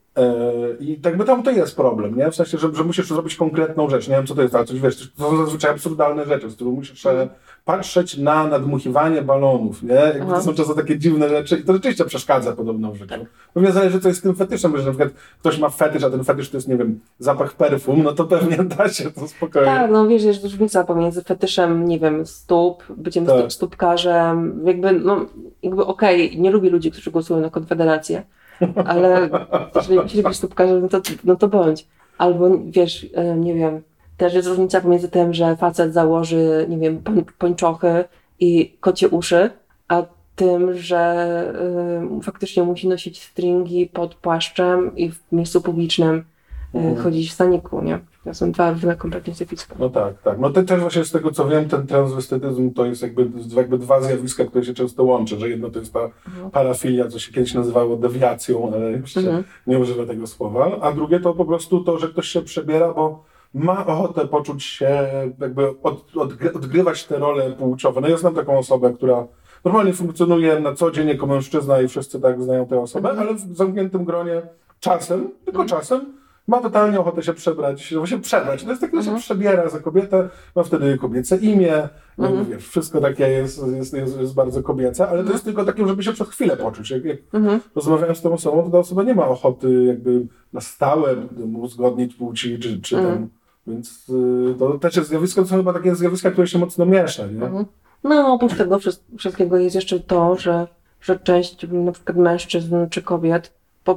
I jakby tam to jest problem, nie? W sensie, że musisz zrobić konkretną rzecz. Nie wiem, co to jest, ale coś wiesz, to są zazwyczaj absurdalne rzeczy, z których musisz patrzeć na nadmuchiwanie balonów, nie? Jakby to są często takie dziwne rzeczy i to rzeczywiście przeszkadza podobno w życiu. Pewnie zależy, co jest z tym fetyszem, że na przykład ktoś ma fetysz, a ten fetysz to jest, nie wiem, zapach perfum, no to pewnie da się to spokojnie. Tak, no wiesz, jest różnica pomiędzy fetyszem, nie wiem, stóp, byciem stópkarzem, jakby okej, nie lubię ludzi, którzy głosują na Konfederację, ale jeśli lubisz stópkarzem, no to bądź. Albo wiesz, nie wiem, też jest różnica pomiędzy tym, że facet założy, nie wiem, pończochy i kocie uszy, a tym, że faktycznie musi nosić stringi pod płaszczem i w miejscu publicznym chodzić w staniku, nie? To są dwa różne kompletnie zjawiska. No tak. No też właśnie z tego, co wiem, ten transwestytyzm to jest jakby dwa zjawiska, które się często łączą, że jedno to jest ta parafilia, co się kiedyś nazywało dewiacją, ale jeszcze nie używam tego słowa, a drugie to po prostu to, że ktoś się przebiera, bo ma ochotę poczuć się, jakby odgrywać te role płciowe. No ja znam taką osobę, która normalnie funkcjonuje na co dzień jako mężczyzna i wszyscy tak znają tę osobę, ale w zamkniętym gronie czasem, tylko czasem, ma totalnie ochotę się przebrać. To jest tak, że się przebiera za kobietę, ma wtedy kobiece imię, wiesz, wszystko takie jest bardzo kobiece, ale to jest tylko takie, żeby się przez chwilę poczuć. Jak rozmawiałem z tą osobą, to ta osoba nie ma ochoty jakby na stałe uzgodnić płci, czy tam. Więc to też jest zjawisko, to są chyba takie zjawiska, które się mocno miesza, nie? No, oprócz tego wszystkiego jest jeszcze to, że część na przykład mężczyzn czy kobiet po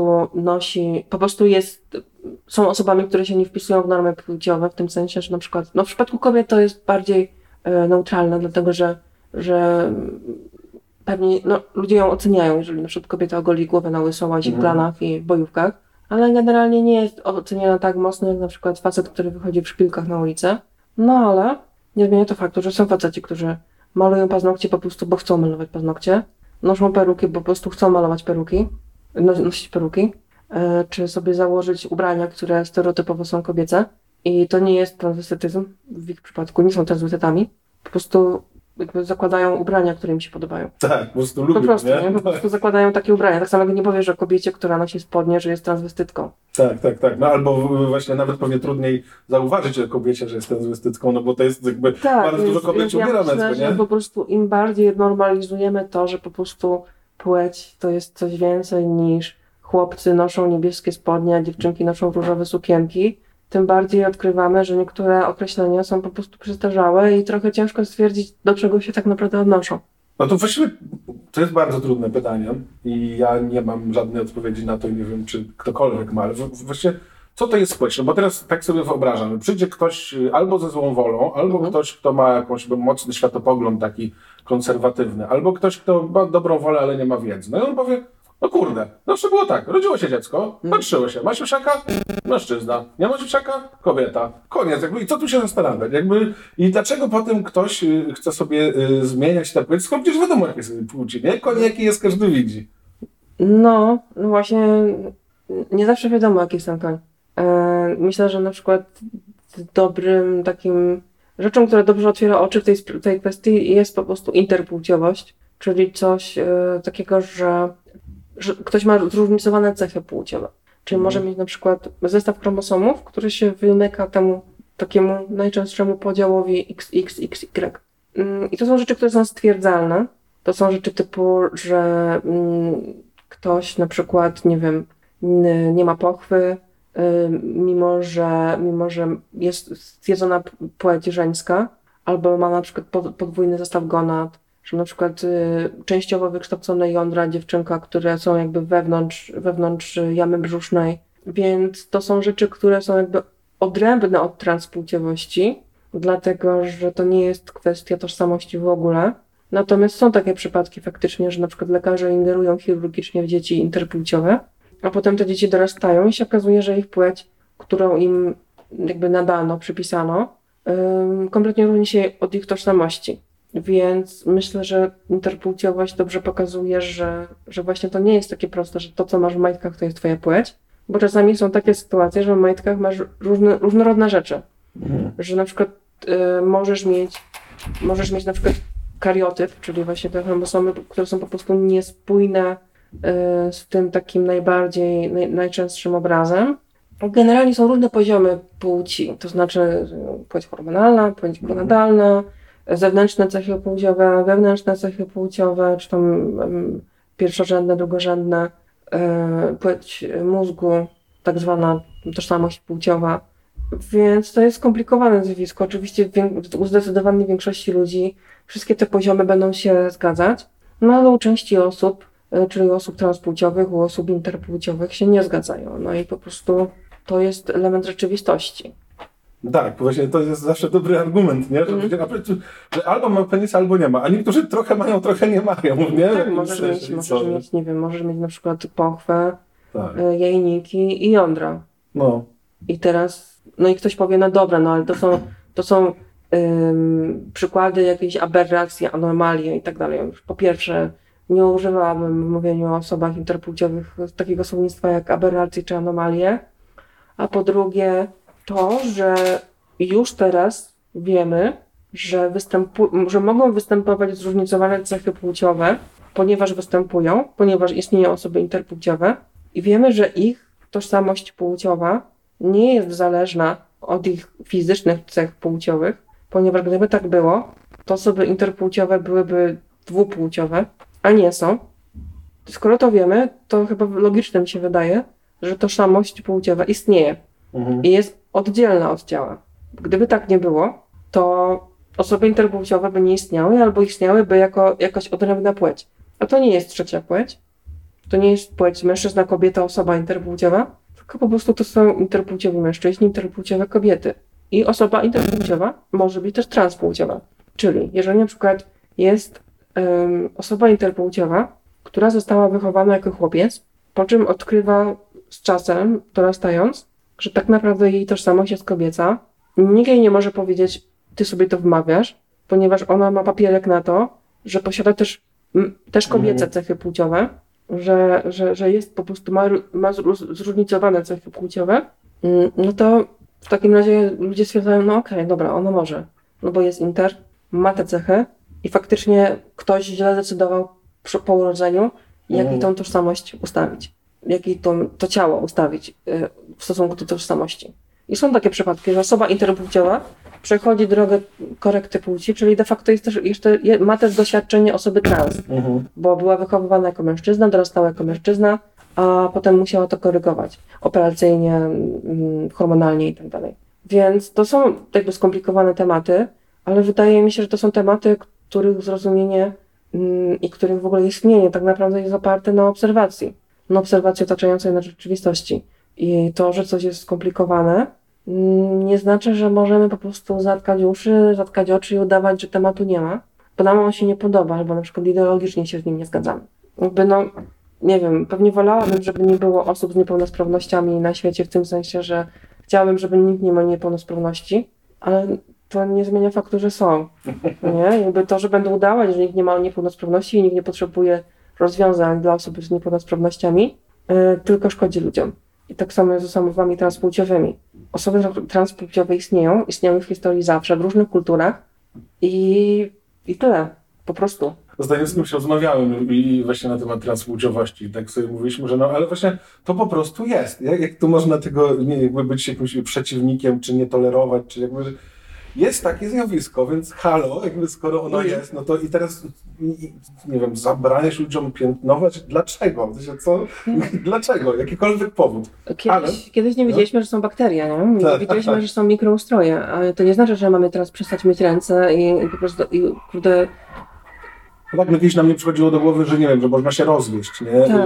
prostu są osobami, które się nie wpisują w normy płciowe, w tym sensie, że na przykład, w przypadku kobiet to jest bardziej neutralne, dlatego że pewnie ludzie ją oceniają, jeżeli na przykład kobieta ogoli głowę na łyso, łazi w planach i w bojówkach, ale generalnie nie jest oceniana tak mocno jak na przykład facet, który wychodzi w szpilkach na ulicę. No ale nie zmienia to faktu, że są faceci, którzy malują paznokcie po prostu, bo chcą malować paznokcie, noszą peruki, bo po prostu chcą malować peruki, nosić peruki, czy sobie założyć ubrania, które stereotypowo są kobiece. I to nie jest transwestytyzm w ich przypadku, nie są transwestytami. Po prostu jakby zakładają ubrania, które im się podobają. Tak, po prostu lubią, nie? Po prostu zakładają takie ubrania. Tak samo jak nie powiesz o kobiecie, która nosi spodnie, że jest transwestytką. Tak. No albo właśnie nawet pewnie trudniej zauważyć o kobiecie, że jest transwestycką, no bo to jest jakby bardzo dużo kobiet się ubiera męsko, nie? Że po prostu im bardziej normalizujemy to, że po prostu płeć to jest coś więcej niż chłopcy noszą niebieskie spodnie, a dziewczynki noszą różowe sukienki, tym bardziej odkrywamy, że niektóre określenia są po prostu przestarzałe i trochę ciężko stwierdzić, do czego się tak naprawdę odnoszą. No to właściwie to jest bardzo trudne pytanie i ja nie mam żadnej odpowiedzi na to i nie wiem, czy ktokolwiek ma, ale właściwie co to jest płeć? No bo teraz tak sobie wyobrażam, przyjdzie ktoś albo ze złą wolą, albo ktoś, kto ma jakąś mocny światopogląd taki konserwatywny, albo ktoś, kto ma dobrą wolę, ale nie ma wiedzy. No i on powie, no kurde, zawsze było tak, rodziło się dziecko, patrzyło się, ma siusiaka? Mężczyzna, nie ma siusiaka? Kobieta. Koniec, jakby i co tu się zastanawiać? I dlaczego potem ktoś chce sobie zmieniać tę płeć, skoro przecież wiadomo, jakie są płci, nie? Jaki jest, każdy widzi. No właśnie, nie zawsze wiadomo, jaki jest ten koń. Myślę, że na przykład dobrym takim rzeczą, która dobrze otwiera oczy w tej kwestii jest po prostu interpłciowość, czyli coś takiego, że ktoś ma zróżnicowane cechy płciowe. Czyli może mieć na przykład zestaw chromosomów, który się wymyka temu takiemu najczęstszemu podziałowi XXXY. I to są rzeczy, które są stwierdzalne. To są rzeczy typu, że ktoś na przykład, nie wiem, nie ma pochwy, mimo że jest stwierdzona płeć żeńska, albo ma na przykład podwójny zestaw gonad, że na przykład częściowo wykształcone jądra dziewczynka, które są jakby wewnątrz jamy brzusznej, Więc to są rzeczy, które są jakby odrębne od transpłciowości, dlatego że to nie jest kwestia tożsamości w ogóle. Natomiast są takie przypadki faktycznie, że na przykład lekarze ingerują chirurgicznie w dzieci interpłciowe, a potem te dzieci dorastają i się okazuje, że ich płeć, którą im jakby nadano, przypisano, kompletnie różni się od ich tożsamości. Więc myślę, że interpłciowość dobrze pokazuje, że właśnie to nie jest takie proste, że to, co masz w majtkach, to jest twoja płeć, bo czasami są takie sytuacje, że w majtkach masz różnorodne rzeczy. Że na przykład możesz mieć na przykład kariotyp, czyli właśnie te chromosomy, które są po prostu niespójne z tym takim najczęstszym obrazem. Generalnie są różne poziomy płci, to znaczy płeć hormonalna, płeć gonadalna, zewnętrzne cechy płciowe, wewnętrzne cechy płciowe, czy tam pierwszorzędne, drugorzędne, płeć mózgu, tak zwana tożsamość płciowa. Więc to jest skomplikowane zjawisko. Oczywiście u zdecydowanej większości ludzi wszystkie te poziomy będą się zgadzać, no ale u części osób, czyli u osób transpłciowych, u osób interpłciowych się nie zgadzają. No i po prostu to jest element rzeczywistości. Tak, właśnie to jest zawsze dobry argument, nie? Że albo ma penis, albo nie ma. A niektórzy trochę mają, trochę nie mają, nie? Tak, możesz mieć, nie wiem, możesz mieć na przykład pochwę, tak, jajniki i jądra. No. I teraz, no i ktoś powie, no dobra, no ale to są przykłady jakiejś aberracji, anomalii i tak dalej. Po pierwsze, nie używałabym w mówieniu o osobach interpłciowych takiego słownictwa jak aberracje czy anomalie. A po drugie, to, że już teraz wiemy, że mogą występować zróżnicowane cechy płciowe, ponieważ istnieją osoby interpłciowe i wiemy, że ich tożsamość płciowa nie jest zależna od ich fizycznych cech płciowych, ponieważ gdyby tak było, to osoby interpłciowe byłyby dwupłciowe, a nie są. Skoro to wiemy, to chyba logiczne mi się wydaje, że tożsamość płciowa istnieje i jest oddzielna od ciała. Gdyby tak nie było, to osoby interpłciowe by nie istniały albo istniałyby jako jakaś odrębna płeć. A to nie jest trzecia płeć. To nie jest płeć mężczyzna, kobieta, osoba interpłciowa, tylko po prostu to są interpłciowi mężczyźni, interpłciowe kobiety. I osoba interpłciowa może być też transpłciowa. Czyli jeżeli na przykład jest osoba interpłciowa, która została wychowana jako chłopiec, po czym odkrywa z czasem, dorastając, że tak naprawdę jej tożsamość jest kobieca, nikt jej nie może powiedzieć, ty sobie to wmawiasz, ponieważ ona ma papierek na to, że posiada też kobiece cechy płciowe, że jest po prostu ma zróżnicowane cechy płciowe, no to w takim razie ludzie stwierdzają, no okej, dobra, ona może, no bo jest inter, ma te cechy i faktycznie ktoś źle decydował po urodzeniu, jak jej tą tożsamość ustawić, jak jej to ciało ustawić w stosunku do tożsamości. I są takie przypadki, że osoba interpłciowa przechodzi drogę korekty płci, czyli de facto jest też ma też doświadczenie osoby trans, bo była wychowywana jako mężczyzna, dorastała jako mężczyzna, a potem musiała to korygować operacyjnie, hormonalnie i tak dalej. Więc to są jakby skomplikowane tematy, ale wydaje mi się, że to są tematy, których zrozumienie i których w ogóle istnienie tak naprawdę jest oparte na obserwacji otaczającej nas rzeczywistości. I to, że coś jest skomplikowane, nie znaczy, że możemy po prostu zatkać oczy i udawać, że tematu nie ma, bo nam on się nie podoba, albo na przykład ideologicznie się z nim nie zgadzamy. Nie wiem, pewnie wolałabym, żeby nie było osób z niepełnosprawnościami na świecie, w tym sensie, że chciałabym, żeby nikt nie miał niepełnosprawności, ale to nie zmienia faktu, że są. Nie? Jakby to, że będą udawać, że nikt nie ma niepełnosprawności i nikt nie potrzebuje rozwiązań dla osób z niepełnosprawnościami, tylko szkodzi ludziom. I tak samo jest z osobami transpłciowymi. Osoby transpłciowe istniały w historii zawsze, w różnych kulturach i tyle, po prostu. Z kimś rozmawiałem i właśnie na temat transpłciowości i tak sobie mówiliśmy, że no ale właśnie to po prostu jest. Jak tu można tego jakby być jakimś przeciwnikiem, czy nie tolerować, czy jakby jest takie zjawisko, więc halo, jakby skoro ono jest, no to i teraz, nie wiem, zabraniasz ludziom piętnować? Dlaczego? Dlaczego? Jakikolwiek powód. Kiedyś nie wiedzieliśmy, że są bakterie, nie? Nie wiedzieliśmy, że są mikroustroje, ale to nie znaczy, że mamy teraz przestać myć ręce i po prostu, kurde... No tak, kiedyś nam nie przychodziło do głowy, że nie wiem, że można się rozwieść, nie? Tak.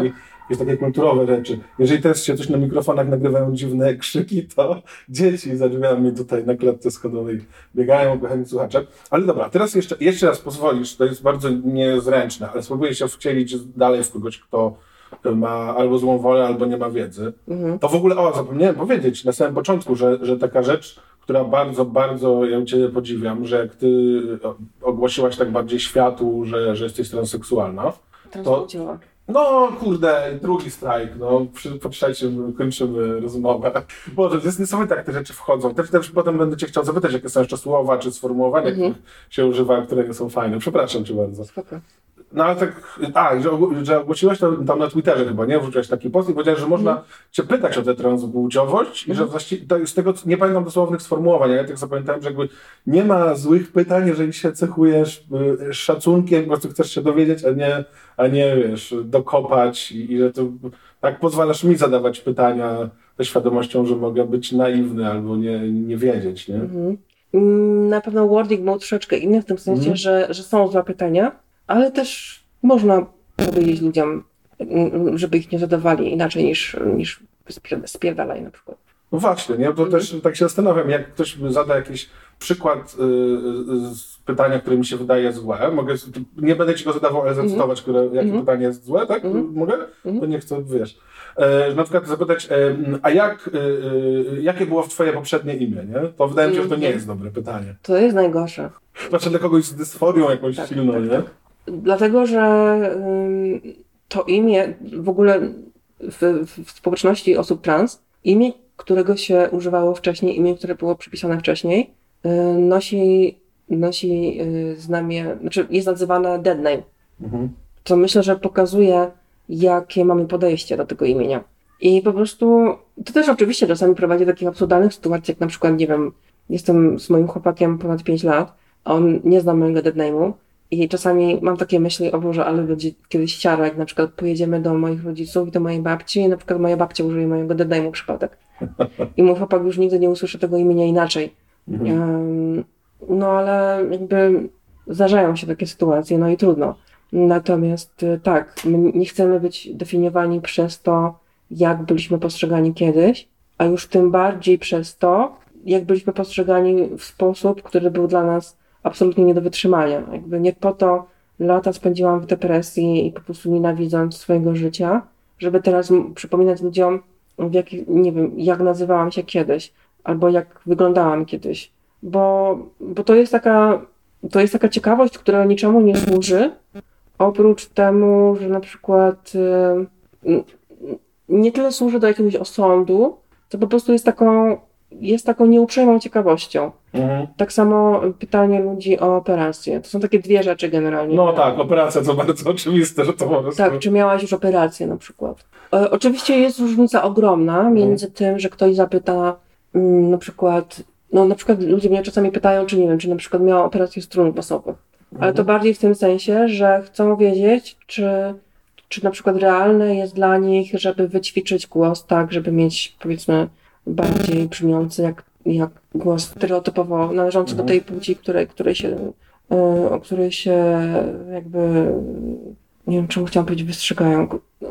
jakieś takie kulturowe rzeczy. Jeżeli też się coś na mikrofonach nagrywają dziwne krzyki, to dzieci za drzwiami tutaj na klatce schodowej biegają, kochani słuchacze. Ale dobra, teraz jeszcze raz pozwolisz, to jest bardzo niezręczne, ale spróbuję się wcielić dalej w kogoś, kto ma albo złą wolę, albo nie ma wiedzy. To w ogóle, zapomniałem powiedzieć na samym początku, że taka rzecz, która bardzo, bardzo, ja Cię podziwiam, że jak Ty ogłosiłaś tak bardziej światu, że jesteś transseksualna, to... No kurde, drugi strajk, po trzecim kończymy rozmowę. Boże, to jest niesamowite, jak te rzeczy wchodzą. Też potem będę Cię chciał zapytać, jakie są jeszcze słowa czy sformułowania, których się używa, które nie są fajne. Przepraszam Cię bardzo. Spoko. No ale tak, że ogłosiłaś to tam na Twitterze chyba, nie? Wrzuciłaś taki post i powiedziałeś, że można Cię pytać o tę transpłciowość i że właściwie, to z tego, nie pamiętam dosłownych sformułowań, ja tak zapamiętałem, że jakby nie ma złych pytań, jeżeli się cechujesz szacunkiem, po prostu chcesz się dowiedzieć, a nie wiesz, dokopać i że to tak pozwalasz mi zadawać pytania ze świadomością, że mogę być naiwny albo nie wiedzieć, nie? Na pewno wording był troszeczkę inny, w tym sensie, że są złe pytania, ale też można powiedzieć ludziom, żeby ich nie zadawali inaczej niż spierdalaj na przykład. No właśnie, nie? To też tak się zastanawiam, jak ktoś zada jakiś przykład z pytania, które mi się wydaje złe. Nie będę Ci go zadawał, ale zacytować, jakie pytanie jest złe, tak? Mogę? To nie chcę, wiesz. Na przykład zapytać, a jakie było Twoje poprzednie imię, nie? To wydaje mi się, że to nie jest dobre pytanie. To jest najgorsze. Zwłaszcza dla kogoś z dysforią jakąś silną, nie? Tak. Dlatego, że to imię w ogóle w społeczności osób trans, imię, którego się używało wcześniej, imię, które było przypisane wcześniej, nosi znamię, znaczy jest nazywane dead name. To myślę, że pokazuje, jakie mamy podejście do tego imienia. I po prostu, to też oczywiście czasami prowadzi do takich absurdalnych sytuacji, jak na przykład, nie wiem, jestem z moim chłopakiem ponad 5 lat, a on nie zna mojego dead name'u i czasami mam takie myśli, o Boże, ale będzie kiedyś ciara, jak na przykład pojedziemy do moich rodziców i do mojej babci i na przykład moja babcia użyje mojego dead name'u przypadek. I mój chłopak już nigdy nie usłyszy tego imienia inaczej. No ale jakby zdarzają się takie sytuacje, no i trudno. Natomiast tak, my nie chcemy być definiowani przez to, jak byliśmy postrzegani kiedyś, a już tym bardziej przez to, jak byliśmy postrzegani w sposób, który był dla nas absolutnie nie do wytrzymania. Jakby nie po to lata spędziłam w depresji i po prostu nienawidząc swojego życia, żeby teraz przypominać ludziom, nie wiem, jak nazywałam się kiedyś, albo jak wyglądałam kiedyś. Bo to jest taka ciekawość, która niczemu nie służy, oprócz temu, że na przykład nie tyle służy do jakiegoś osądu, to po prostu jest taką nieuprzejmą ciekawością. Tak samo pytanie ludzi o operację. To są takie dwie rzeczy generalnie. No tak, operacja to bardzo oczywiste, że to po prostu... Tak, czy miałaś już operację na przykład. Oczywiście jest różnica ogromna między tym, że ktoś zapyta na przykład ludzie mnie czasami pytają, czy nie wiem, czy na przykład miała operację strun głosowych. Ale to bardziej w tym sensie, że chcą wiedzieć, czy na przykład realne jest dla nich, żeby wyćwiczyć głos tak, żeby mieć, powiedzmy, bardziej brzmiący jak głos stereotypowo należący do tej płci, o której się jakby, nie wiem czemu chciałam powiedzieć, wystrzegają.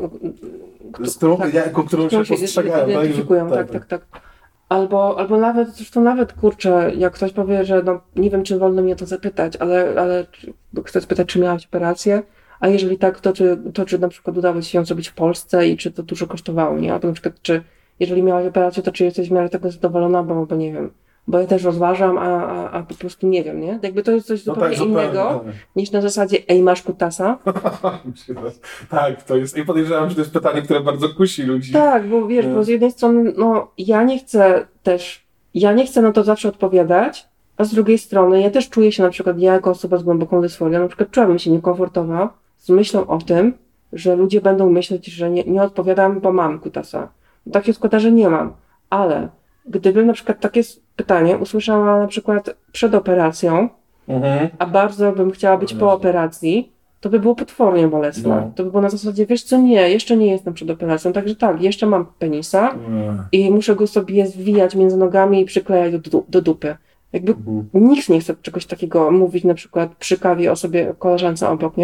Którą się postrzegają. Identyfikują, tak. Albo nawet kurczę, jak ktoś powie, że nie wiem, czy wolno mnie to zapytać, ale chcę spytać, czy miałaś operację, a jeżeli tak, to czy na przykład udało ci się ją zrobić w Polsce i czy to dużo kosztowało, nie? Albo na przykład, czy jeżeli miałaś operację, to czy jesteś w miarę tego zadowolona, bo nie wiem. Bo ja też rozważam, a po prostu nie wiem, nie? Jakby to jest coś zupełnie innego niż na zasadzie masz kutasa. Tak, to jest, i podejrzewam, że to jest pytanie, które bardzo kusi ludzi. Tak, bo wiesz, bo z jednej strony, ja nie chcę na to zawsze odpowiadać, a z drugiej strony ja też czuję się na przykład, ja jako osoba z głęboką dysforią, na przykład czułabym się niekomfortowo z myślą o tym, że ludzie będą myśleć, że nie odpowiadam, bo mam kutasa. Tak się składa, że nie mam, ale gdybym na przykład takie pytanie usłyszała na przykład przed operacją, a bardzo bym chciała być po operacji, to by było potwornie bolesne. To by było na zasadzie, wiesz co, jeszcze nie jestem przed operacją, także tak, jeszcze mam penisa i muszę go sobie zwijać między nogami i przyklejać do dupy. Jakby nikt nie chce czegoś takiego mówić na przykład przy kawie osobie, koleżance obok, nie?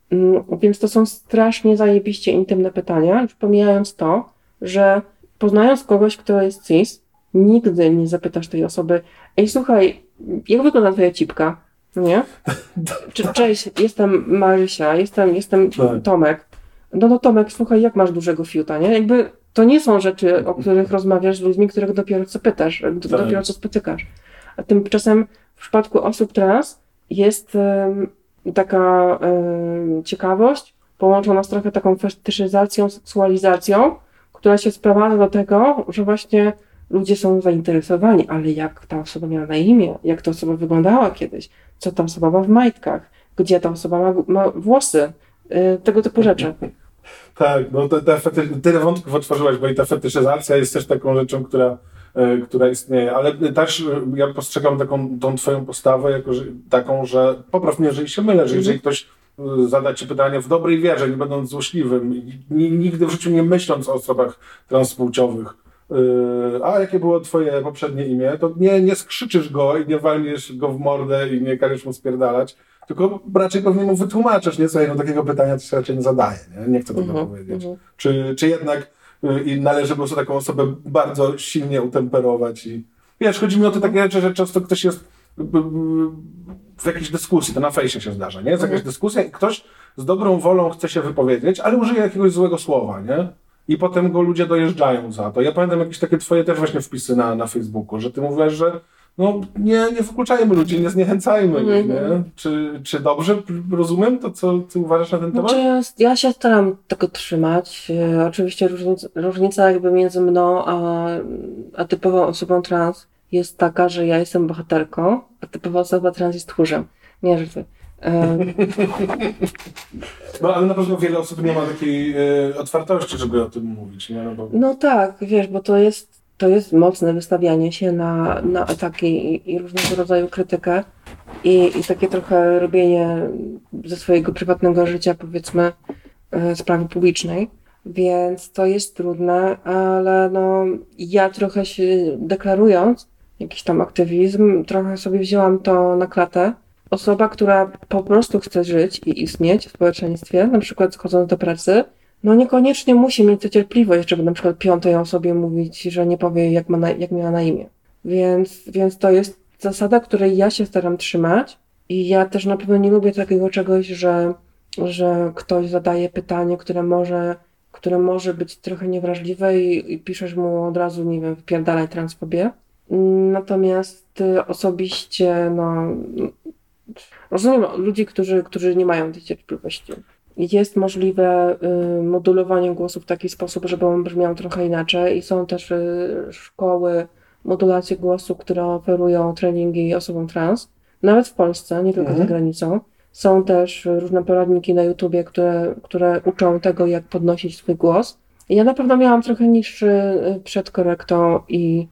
Więc to są strasznie zajebiście intymne pytania, już pomijając to, że poznając kogoś, kto jest cis, nigdy nie zapytasz tej osoby: ej, słuchaj, jak wygląda twoja cipka? Nie? Cześć, jestem Marysia, jestem Tak. Tomek. No Tomek, słuchaj, jak masz dużego fiuta, nie? Jakby to nie są rzeczy, o których rozmawiasz z ludźmi, których dopiero co pytasz, dopiero co spotykasz. A tymczasem w przypadku osób trans jest taka ciekawość połączona z trochę taką fetyszyzacją, seksualizacją, która się sprowadza do tego, że właśnie ludzie są zainteresowani, ale jak ta osoba miała na imię, jak ta osoba wyglądała kiedyś, co ta osoba ma w majtkach, gdzie ta osoba ma włosy, tego typu rzeczy. Tak, no tyle wątków otworzyłaś, bo i ta fetyszyzacja jest też taką rzeczą, która istnieje, ale też ja postrzegam tą twoją postawę jako taką, że popraw mnie, jeżeli się mylę, że jeżeli ktoś zada ci pytanie w dobrej wierze, nie będąc złośliwym, nigdy w życiu nie myśląc o osobach transpłciowych, a jakie było twoje poprzednie imię, to nie skrzyczysz go i nie walniesz go w mordę i nie każesz mu spierdalać, tylko raczej pewnie mu wytłumaczysz, nie? Słuchaj, no takiego pytania to się raczej nie zadaje, nie chcę tego powiedzieć. Czy jednak i należy po prostu taką osobę bardzo silnie utemperować i wiesz, chodzi mi o te takie rzeczy, że często ktoś jest w jakiejś dyskusji, to na fejsie się zdarza, nie? Jest jakaś dyskusja i ktoś z dobrą wolą chce się wypowiedzieć, ale użyje jakiegoś złego słowa, nie? I potem go ludzie dojeżdżają za to. Ja pamiętam jakieś takie twoje też właśnie wpisy na Facebooku, że ty mówisz, że no nie wykluczajmy ludzi, nie zniechęcajmy ich, nie? Czy dobrze rozumiem to, co ty uważasz na ten temat? Ja się staram tego trzymać. Oczywiście różnica jakby między mną a typową osobą trans jest taka, że ja jestem bohaterką, a typowa osoba trans jest tchórzem. Nie, że ty. No ale na pewno wiele osób nie ma takiej otwartości, żeby o tym mówić, nie? No tak, wiesz, bo to jest mocne wystawianie się na ataki i różnego rodzaju krytykę i takie trochę robienie ze swojego prywatnego życia, powiedzmy, sprawy publicznej, więc to jest trudne, ale no ja trochę się deklarując jakiś tam aktywizm, trochę sobie wzięłam to na klatę. Osoba, która po prostu chce żyć i istnieć w społeczeństwie, na przykład chodząc do pracy, no niekoniecznie musi mieć tę cierpliwość, żeby na przykład piątej osobie mówić, że nie powie, jak miała na imię. Więc to jest zasada, której ja się staram trzymać i ja też na pewno nie lubię takiego czegoś, że ktoś zadaje pytanie, które może być trochę niewrażliwe i piszesz mu od razu, nie wiem, wpierdalaj transfobię. Natomiast osobiście, no, rozumiem ludzi, którzy nie mają tej cierpliwości. Jest możliwe modulowanie głosu w taki sposób, żeby on brzmiał trochę inaczej i są też szkoły modulacji głosu, które oferują treningi osobom trans, nawet w Polsce, nie tylko za granicą. Są też różne poradniki na YouTubie, które uczą tego, jak podnosić swój głos. Ja na pewno miałam trochę niższy przed korektą i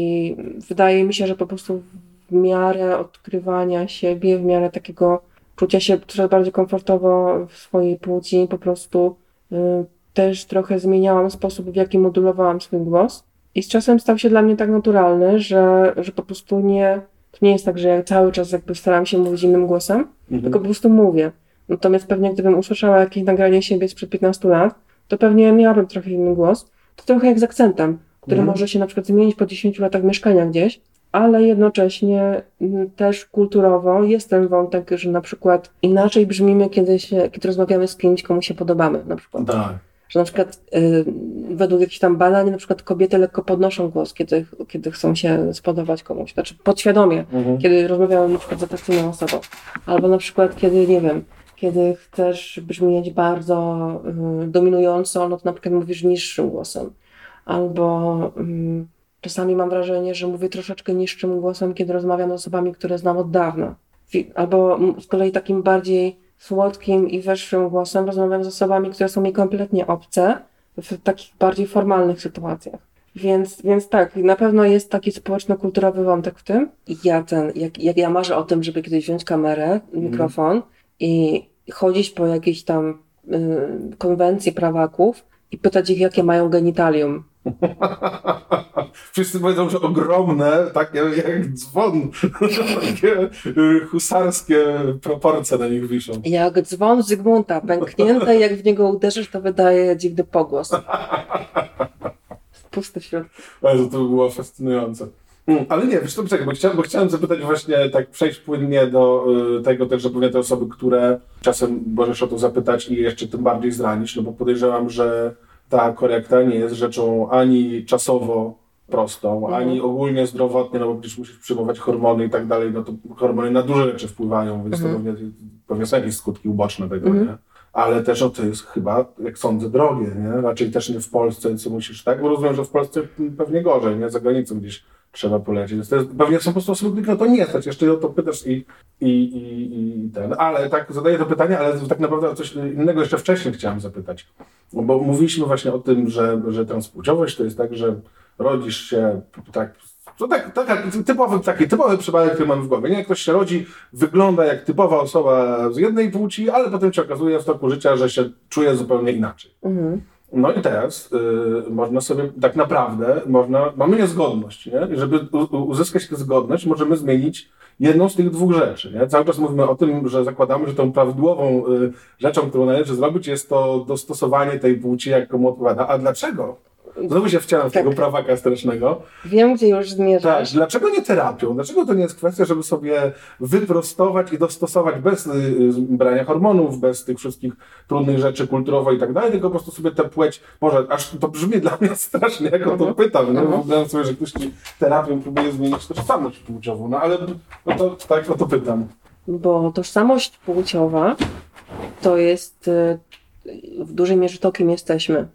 wydaje mi się, że po prostu w miarę odkrywania siebie, w miarę takiego czucia się trochę bardziej komfortowo w swojej płci, po prostu też trochę zmieniałam sposób, w jaki modulowałam swój głos. I z czasem stał się dla mnie tak naturalny, że po prostu to nie jest tak, że ja cały czas jakby staram się mówić innym głosem, tylko po prostu mówię. Natomiast pewnie gdybym usłyszała jakieś nagranie siebie sprzed 15 lat, to pewnie miałabym trochę inny głos. To trochę jak z akcentem, który może się na przykład zmienić po 10 latach mieszkania gdzieś, ale jednocześnie też kulturowo jest ten wątek, że na przykład inaczej brzmimy, kiedy rozmawiamy z kimś, komu się podobamy, na przykład. Tak. Że na przykład według jakichś tam badań, na przykład kobiety lekko podnoszą głos, kiedy chcą się spodobać komuś. Znaczy podświadomie, kiedy rozmawiamy na przykład z atrakcyjną osobą. Albo na przykład kiedy, nie wiem, kiedy chcesz brzmieć bardzo dominująco, no to na przykład mówisz niższym głosem. Albo czasami mam wrażenie, że mówię troszeczkę niższym głosem, kiedy rozmawiam z osobami, które znam od dawna. Albo z kolei takim bardziej słodkim i wyższym głosem rozmawiam z osobami, które są mi kompletnie obce w takich bardziej formalnych sytuacjach. Więc tak, na pewno jest taki społeczno-kulturowy wątek w tym. I jak ja marzę o tym, żeby kiedyś wziąć kamerę, mikrofon i chodzić po jakiejś tam konwencji prawaków i pytać ich, jakie mają genitalium, Wszyscy powiedzą, że ogromne, takie jak dzwon, takie husarskie proporcje na nich wiszą. Jak dzwon Zygmunta, pęknięte, jak w niego uderzysz, to wydaje dziwny pogłos. Pusty w środku. Ale to było fascynujące. Ale nie, wiesz co, czekaj, bo chciałem zapytać właśnie, tak przejść płynnie do tego też, że pewnie te osoby, które czasem możesz o to zapytać i jeszcze tym bardziej zranisz, no bo podejrzewam, że ta korekta nie jest rzeczą ani czasowo prostą, ani ogólnie zdrowotnie, no bo przecież musisz przyjmować hormony i tak dalej, no to hormony na duże rzeczy wpływają, więc to pewnie są jakieś skutki uboczne tego, nie? Ale też to jest chyba, jak sądzę, drogie, nie? Raczej też nie w Polsce, co musisz, tak? Bo rozumiem, że w Polsce pewnie gorzej, nie? Za granicą gdzieś trzeba polecieć. Więc to jest, pewnie są po prostu osoby, które to nie stać. Jeszcze o to pytasz i ten. Ale tak, zadaję to pytanie, ale tak naprawdę o coś innego jeszcze wcześniej chciałem zapytać. Bo mówiliśmy właśnie o tym, że transpłciowość to jest tak, że rodzisz się tak, to taki typowy przypadek, który mamy w głowie. Nie, ktoś się rodzi, wygląda jak typowa osoba z jednej płci, ale potem się okazuje w toku życia, że się czuje zupełnie inaczej. No i teraz można sobie tak naprawdę, mamy niezgodność, nie? I żeby uzyskać tę zgodność, możemy zmienić jedną z tych dwóch rzeczy. Nie? Cały czas mówimy o tym, że zakładamy, że tą prawidłową rzeczą, którą należy zrobić, jest to dostosowanie tej płci, jak komu odpowiada. A dlaczego? Znowu się wcielam w tego prawaka strasznego. Wiem, gdzie już zmierzasz. Tak, dlaczego nie terapią? Dlaczego to nie jest kwestia, żeby sobie wyprostować i dostosować bez brania hormonów, bez tych wszystkich trudnych rzeczy kulturowo i tak dalej, tylko po prostu sobie tę płeć, może aż to brzmi dla mnie strasznie, jak o to pytam, nie? Wyobrażam sobie, że ktoś terapią próbuje zmienić tożsamość płciową, no ale no to tak o to pytam. Bo tożsamość płciowa to jest w dużej mierze to, kim jesteśmy.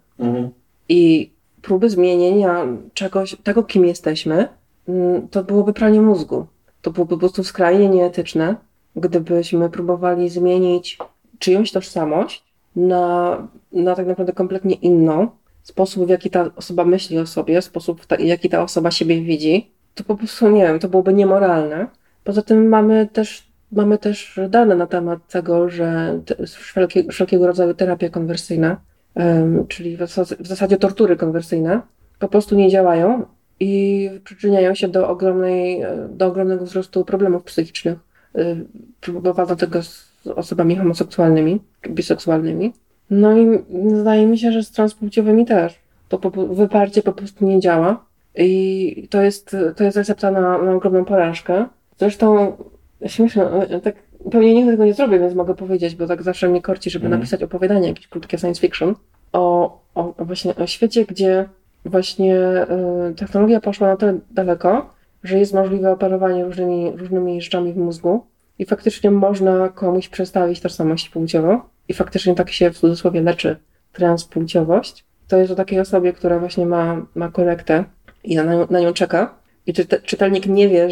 I próby zmienienia czegoś, tego kim jesteśmy, to byłoby pranie mózgu. To byłoby po prostu skrajnie nieetyczne, gdybyśmy próbowali zmienić czyjąś tożsamość na tak naprawdę kompletnie inną. Sposób, w jaki ta osoba myśli o sobie, sposób, w jaki ta osoba siebie widzi, to po prostu, nie wiem, to byłoby niemoralne. Poza tym mamy też dane na temat tego, że wszelkiego rodzaju terapie konwersyjne, czyli w zasadzie tortury konwersyjne, po prostu nie działają i przyczyniają się do ogromnego wzrostu problemów psychicznych. Próbowano tego z osobami homoseksualnymi czy biseksualnymi. No i zdaje mi się, że z transpłciowymi też. To wyparcie po prostu nie działa i to jest recepta na ogromną porażkę. Zresztą śmieszne, tak pewnie nigdy tego nie zrobię, więc mogę powiedzieć, bo tak zawsze mnie korci, żeby napisać opowiadanie, jakieś krótkie science fiction właśnie o świecie, gdzie właśnie technologia poszła na tyle daleko, że jest możliwe operowanie różnymi rzeczami w mózgu i faktycznie można komuś przestawić tożsamość płciową i faktycznie tak się w cudzysłowie leczy transpłciowość. To jest o takiej osobie, która właśnie ma korektę i na nią czeka i czytelnik nie wie,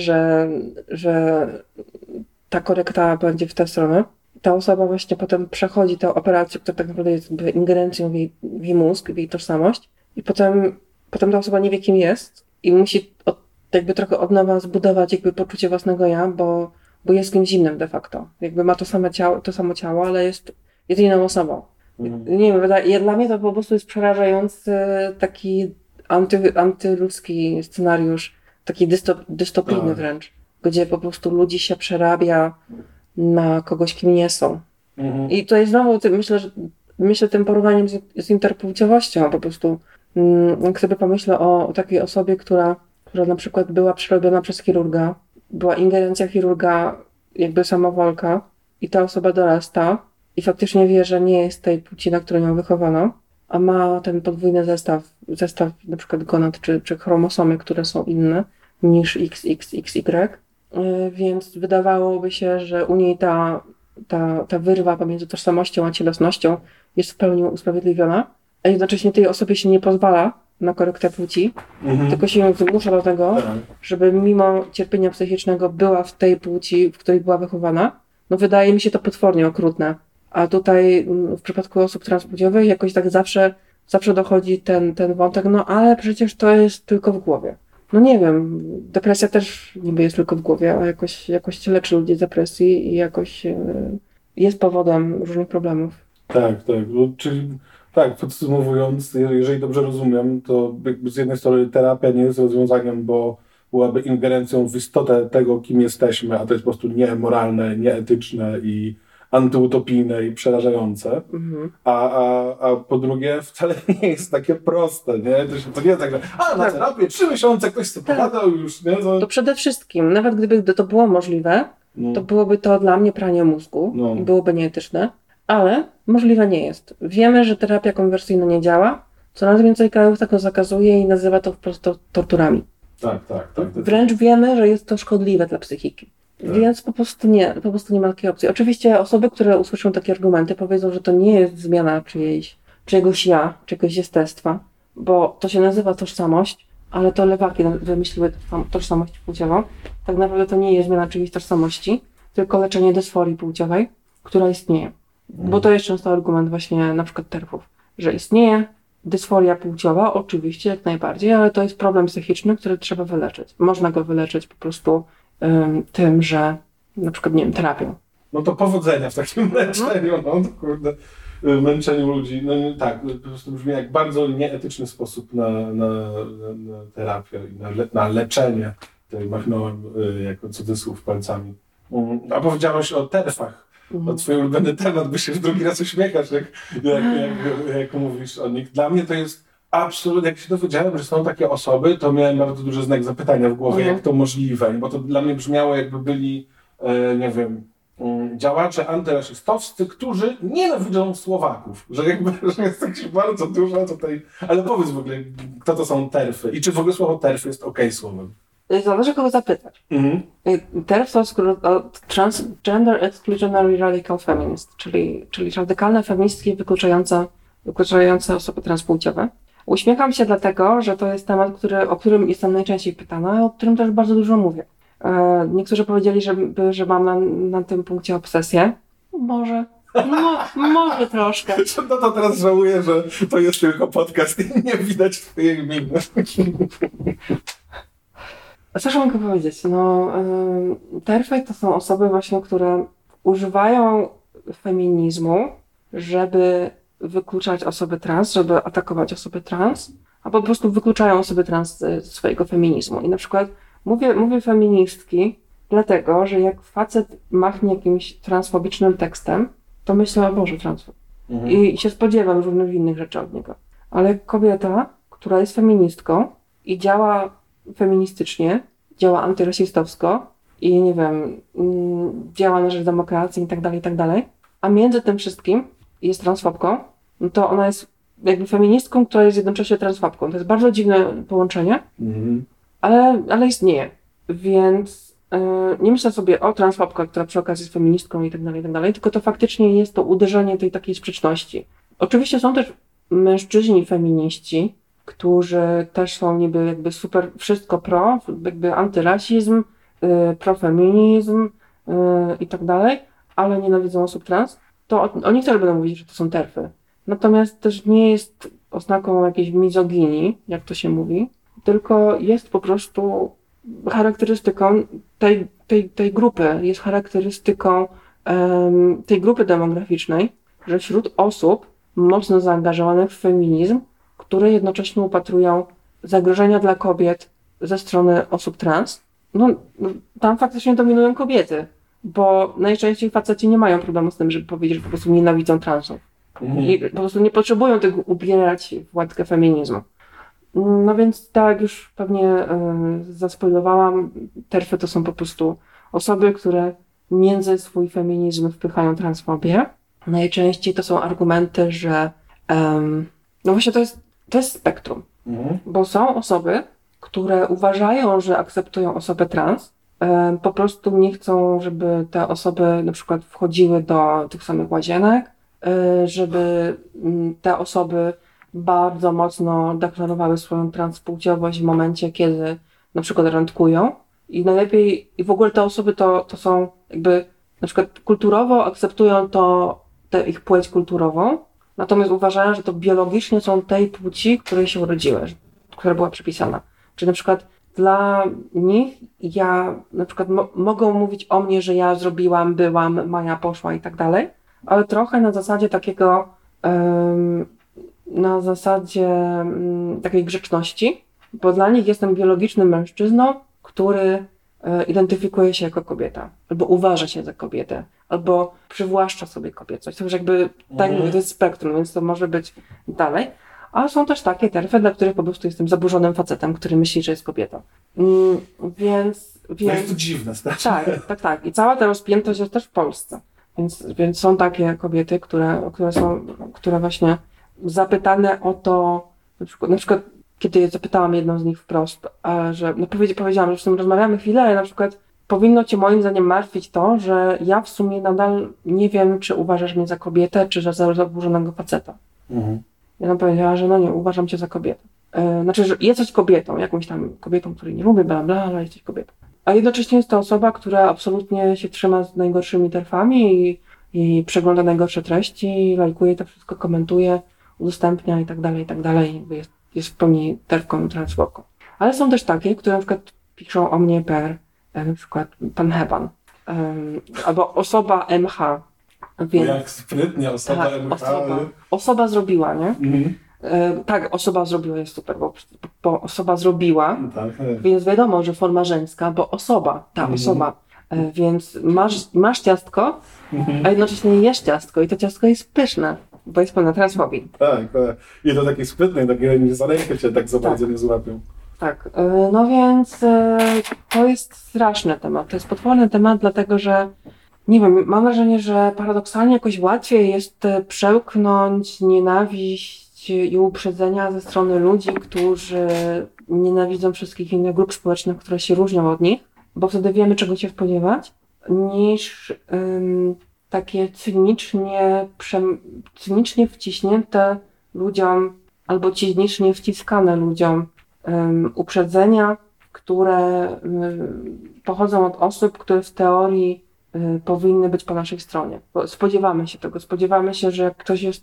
że ta korekta będzie w tę stronę. Ta osoba właśnie potem przechodzi tę operację, która tak naprawdę jest ingerencją w jej mózg, w jej tożsamość i potem ta osoba nie wie, kim jest i musi jakby trochę od nowa zbudować jakby poczucie własnego ja, bo jest kimś innym de facto. Jakby ma to samo ciało, ale jest inną osobą. Nie wiem, dla mnie to po prostu jest przerażający taki antyludzki scenariusz, taki dystopijny wręcz, gdzie po prostu ludzi się przerabia na kogoś, kim nie są. I to jest znowu, myślę tym porównaniem z interpłciowością, po prostu jak sobie pomyślę o takiej osobie, która na przykład była przerobiona przez chirurga, była ingerencja chirurga, jakby samowolka i ta osoba dorasta i faktycznie wie, że nie jest tej płci, na którą ją wychowano, a ma ten podwójny zestaw na przykład gonad czy chromosomy, które są inne niż XXXY, więc wydawałoby się, że u niej ta wyrwa pomiędzy tożsamością a cielesnością jest w pełni usprawiedliwiona, a jednocześnie tej osobie się nie pozwala na korektę płci, tylko się ją zmusza do tego, żeby mimo cierpienia psychicznego była w tej płci, w której była wychowana. No wydaje mi się to potwornie okrutne. A tutaj w przypadku osób transpłciowych jakoś tak zawsze dochodzi ten wątek, no ale przecież to jest tylko w głowie. No nie wiem, depresja też niby jest tylko w głowie, a jakoś się leczy ludzi z depresji i jakoś jest powodem różnych problemów. Tak, czyli Tak, podsumowując, jeżeli dobrze rozumiem, to jakby z jednej strony terapia nie jest rozwiązaniem, bo byłaby ingerencją w istotę tego, kim jesteśmy, a to jest po prostu niemoralne, nieetyczne i antyutopijne i przerażające. A po drugie wcale nie jest takie proste, nie? To nie jest tak, że na terapię 3 miesiące, ktoś sobie pogadał już, nie? To przede wszystkim, nawet gdyby to było możliwe, to byłoby to dla mnie pranie mózgu i byłoby nieetyczne, ale możliwe nie jest. Wiemy, że terapia konwersyjna nie działa, coraz więcej krajów tego zakazuje i nazywa to wprost torturami. Tak. Wręcz wiemy, że jest to szkodliwe dla psychiki. Tak. Więc po prostu nie ma takiej opcji. Oczywiście osoby, które usłyszą takie argumenty, powiedzą, że to nie jest zmiana czyjegoś ja, czyjegoś jestestwa, bo to się nazywa tożsamość, ale to lewaki wymyśliły tożsamość płciową. Tak naprawdę to nie jest zmiana czyjejś tożsamości, tylko leczenie dysforii płciowej, która istnieje. Bo to jest często argument właśnie na przykład TERF-ów, że istnieje dysforia płciowa, oczywiście, jak najbardziej, ale to jest problem psychiczny, który trzeba wyleczyć. Można go wyleczyć po prostu tym, że na przykład, nie wiem, terapią. No to powodzenia w takim leczeniu, męczeniu ludzi. No tak, po prostu brzmi jak bardzo nieetyczny sposób na terapię i na leczenie. Tutaj machnąłem jako cudzysłów palcami. A powiedziałeś o terfach. O twój ulubiony temat, by się już drugi raz uśmiechasz, jak mówisz o nich. Dla mnie to jest absolutnie, jak się dowiedziałem, że są takie osoby, to miałem bardzo duży znak zapytania w głowie, jak to możliwe, bo to dla mnie brzmiało, jakby byli, nie wiem, działacze antyrasistowscy, którzy nienawidzą Słowaków, że jest tak bardzo dużo tutaj, ale powiedz w ogóle, kto to są terfy i czy w ogóle słowo terf jest słowem? Zależy kogo zapytać. TERF to Transgender Exclusionary Radical Feminist, czyli radykalne feministki wykluczające osoby transpłciowe. Uśmiecham się dlatego, że to jest temat, o którym jestem najczęściej pytana, o którym też bardzo dużo mówię. Niektórzy powiedzieli, że mam na tym punkcie obsesję. Może. Może troszkę. No to teraz żałuję, że to jest tylko podcast i nie widać twojej miny. Cóż mogę powiedzieć? TERFy to są osoby właśnie, które używają feminizmu, żeby wykluczać osoby trans, żeby atakować osoby trans, a po prostu wykluczają osoby trans ze swojego feminizmu. I na przykład mówię feministki, dlatego, że jak facet machnie jakimś transfobicznym tekstem, to myślę, o Boże, transfob. I się spodziewam różnych innych rzeczy od niego. Ale kobieta, która jest feministką i działa feministycznie, działa antyrasistowsko i nie wiem, działa na rzecz demokracji i tak dalej, a między tym wszystkim jest transfobką, no to ona jest jakby feministką, która jest jednocześnie transfobką. To jest bardzo dziwne połączenie, ale istnieje. Więc nie myślę sobie o transfobka, która przy okazji jest feministką i tak dalej, tylko to faktycznie jest to uderzenie tej takiej sprzeczności. Oczywiście są też mężczyźni feminiści, którzy też są niby jakby super wszystko jakby antyrasizm, profeminizm i tak dalej, ale nienawidzą osób trans, to oni też będą mówić, że to są terfy. Natomiast też nie jest oznaką jakiejś mizoginii, jak to się mówi, tylko jest po prostu charakterystyką tej grupy, jest charakterystyką tej grupy demograficznej, że wśród osób mocno zaangażowanych w feminizm, które jednocześnie upatrują zagrożenia dla kobiet ze strony osób trans, tam faktycznie dominują kobiety, bo najczęściej faceci nie mają problemu z tym, żeby powiedzieć, że po prostu nienawidzą transów. I po prostu nie potrzebują tego ubierać w łatkę feminizmu. No więc tak jak już pewnie zaspoilowałam, terfy to są po prostu osoby, które między swój feminizm wpychają transfobię. Najczęściej to są argumenty, że no właśnie to jest spektrum, bo są osoby, które uważają, że akceptują osobę trans, po prostu nie chcą, żeby te osoby na przykład wchodziły do tych samych łazienek, żeby te osoby bardzo mocno deklarowały swoją transpłciowość w momencie, kiedy na przykład randkują i najlepiej, i w ogóle te osoby to są jakby na przykład kulturowo akceptują tę ich płeć kulturową, natomiast uważają, że to biologicznie są tej płci, której się urodziły, która była przypisana. Czyli na przykład dla nich ja na przykład mogą mówić o mnie, że ja zrobiłam, byłam, Maja poszła i tak dalej, ale trochę na zasadzie takiego na zasadzie takiej grzeczności, bo dla nich jestem biologicznym mężczyzną, który identyfikuje się jako kobieta, albo uważa się za kobietę, albo przywłaszcza sobie kobiecość. To już jakby tak to jest spektrum, więc to może być dalej. A są też takie terfy, dla których po prostu jestem zaburzonym facetem, który myśli, że jest kobietą. Więc jest to dziwne, strasznie. Tak. I cała ta rozpiętość jest też w Polsce. Więc są takie kobiety, które właśnie zapytane o to, na przykład kiedy zapytałam jedną z nich wprost, że powiedziałam, że w sumie rozmawiamy chwilę, ale na przykład powinno cię moim zdaniem martwić to, że ja w sumie nadal nie wiem, czy uważasz mnie za kobietę, czy za zaburzonego faceta. I ona powiedziała, że no nie, uważam cię za kobietę. Znaczy, że jesteś kobietą, jakąś tam kobietą, której nie lubię, bla, bla, ale jesteś kobietą. A jednocześnie jest to osoba, która absolutnie się trzyma z najgorszymi terfami i przegląda najgorsze treści, lajkuje to wszystko, komentuje, udostępnia i tak dalej, jakby jest w pełni terfką, transfobką. Ale są też takie, które na przykład piszą o mnie na przykład pan Heban, albo osoba MH. Więc, jak sprytnie osoba MH. Osoba zrobiła, nie? Tak, osoba zrobiła jest super, bo osoba zrobiła, więc wiadomo, że forma żeńska, bo osoba, osoba. Więc masz ciastko, a jednocześnie jesz ciastko i to ciastko jest pyszne, bo jest pełne transfobii. Tak. I to takie sprytne, takie za rękę cię tak za bardzo nie złapią. Tak, no więc to jest straszny temat, to jest potworny temat, dlatego że nie wiem, mam wrażenie, że paradoksalnie jakoś łatwiej jest przełknąć nienawiść i uprzedzenia ze strony ludzi, którzy nienawidzą wszystkich innych grup społecznych, które się różnią od nich, bo wtedy wiemy, czego się spodziewać, niż takie cynicznie wciśnięte ludziom albo cynicznie wciskane ludziom uprzedzenia, które pochodzą od osób, które w teorii powinny być po naszej stronie. Bo spodziewamy się tego. Spodziewamy się, że jak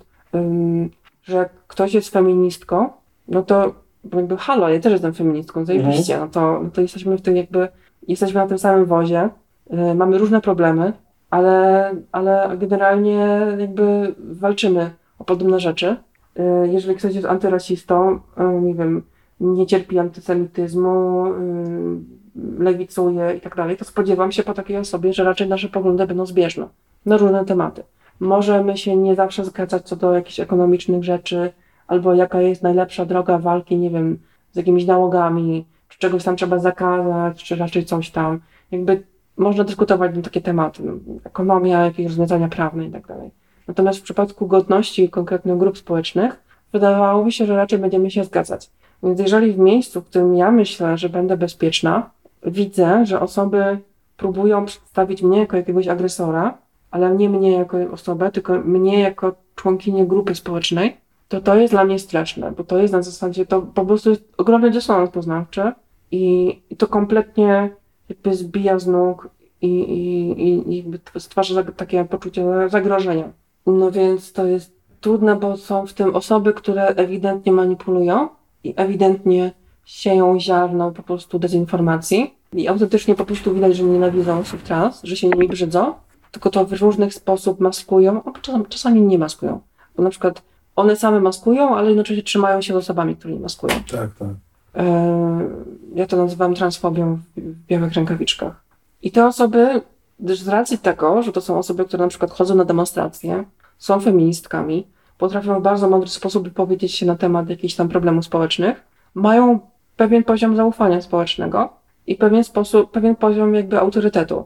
ktoś jest feministką, no to jakby halo, ja też jestem feministką, zajebiście, no to jesteśmy w tym jesteśmy na tym samym wozie, mamy różne problemy, ale generalnie jakby walczymy o podobne rzeczy. Jeżeli ktoś jest antyrasistą, nie wiem, nie cierpi antysemityzmu, lewicuje i tak dalej, to spodziewam się po takiej osobie, że raczej nasze poglądy będą zbieżne na różne tematy. Możemy się nie zawsze zgadzać co do jakichś ekonomicznych rzeczy, albo jaka jest najlepsza droga walki, nie wiem, z jakimiś nałogami, czy czegoś tam trzeba zakazać, czy raczej coś tam. Jakby można dyskutować na takie tematy, ekonomia, jakieś rozwiązania prawne i tak dalej. Natomiast w przypadku godności konkretnych grup społecznych wydawałoby się, że raczej będziemy się zgadzać. Więc jeżeli w miejscu, w którym ja myślę, że będę bezpieczna, widzę, że osoby próbują przedstawić mnie jako jakiegoś agresora, ale nie mnie jako osobę, tylko mnie jako członkinię grupy społecznej, to jest dla mnie straszne, bo to jest na zasadzie, to po prostu jest ogromny dysonans poznawczy i to kompletnie jakby zbija z nóg i jakby stwarza takie poczucie zagrożenia. No więc to jest trudne, bo są w tym osoby, które ewidentnie manipulują i ewidentnie sieją ziarno po prostu dezinformacji i autentycznie po prostu widać, że nienawidzą osób trans, że się nimi brzydzą, tylko to w różnych sposób maskują, a czasami nie maskują. Bo na przykład one same maskują, ale jednocześnie trzymają się z osobami, które nie maskują. Tak. Ja to nazywam transfobią w białych rękawiczkach. I te osoby, gdyż z racji tego, że to są osoby, które na przykład chodzą na demonstracje, są feministkami, potrafią w bardzo mądry sposób wypowiedzieć się na temat jakichś tam problemów społecznych, mają pewien poziom zaufania społecznego i pewien poziom jakby autorytetu.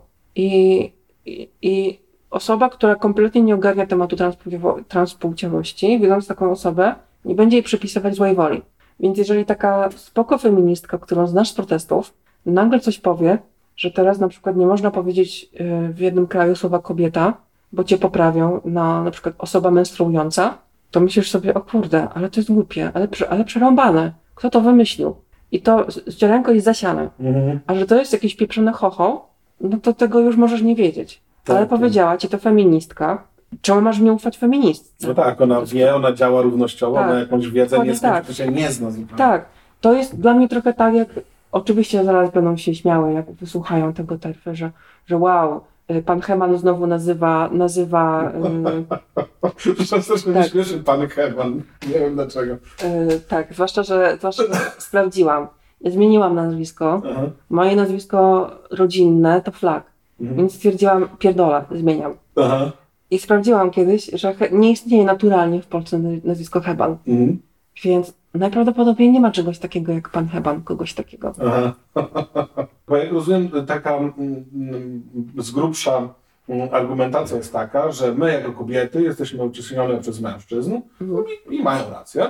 I osoba, która kompletnie nie ogarnia tematu transpłciowości, widząc taką osobę, nie będzie jej przypisywać złej woli. Więc jeżeli taka spoko feministka, którą znasz z protestów, nagle coś powie, że teraz na przykład nie można powiedzieć w jednym kraju słowa kobieta, bo cię poprawią na przykład osoba menstruująca, to myślisz sobie, o kurde, ale to jest głupie, ale przerąbane. Kto to wymyślił? I to ziarenko jest zasiane. A że to jest jakieś pieprzone chocho, no to tego już możesz nie wiedzieć. Tak, ale powiedziała ci to feministka. Czemu masz nie ufać feministce? No tak, ona wie, ona działa równościowo, ma jakąś wiedzę, to się nie zna zupełnie. Tak, to jest dla mnie trochę tak, jak oczywiście zaraz będą się śmiały, jak wysłuchają tego terfy, że wow, pan Heman znowu nazywa Też mnie śmieszy pan Heman. Nie wiem dlaczego. tak, zwłaszcza, że sprawdziłam. Ja zmieniłam nazwisko. Aha. Moje nazwisko rodzinne to Flak. Więc stwierdziłam, pierdola, zmieniam. Aha. I sprawdziłam kiedyś, że nie istnieje naturalnie w Polsce nazwisko Heban. Więc najprawdopodobniej nie ma czegoś takiego jak pan Heban, kogoś takiego. Aha. Bo jak rozumiem, taka z grubsza argumentacja jest taka, że my jako kobiety jesteśmy uciśnione przez mężczyzn i mają rację.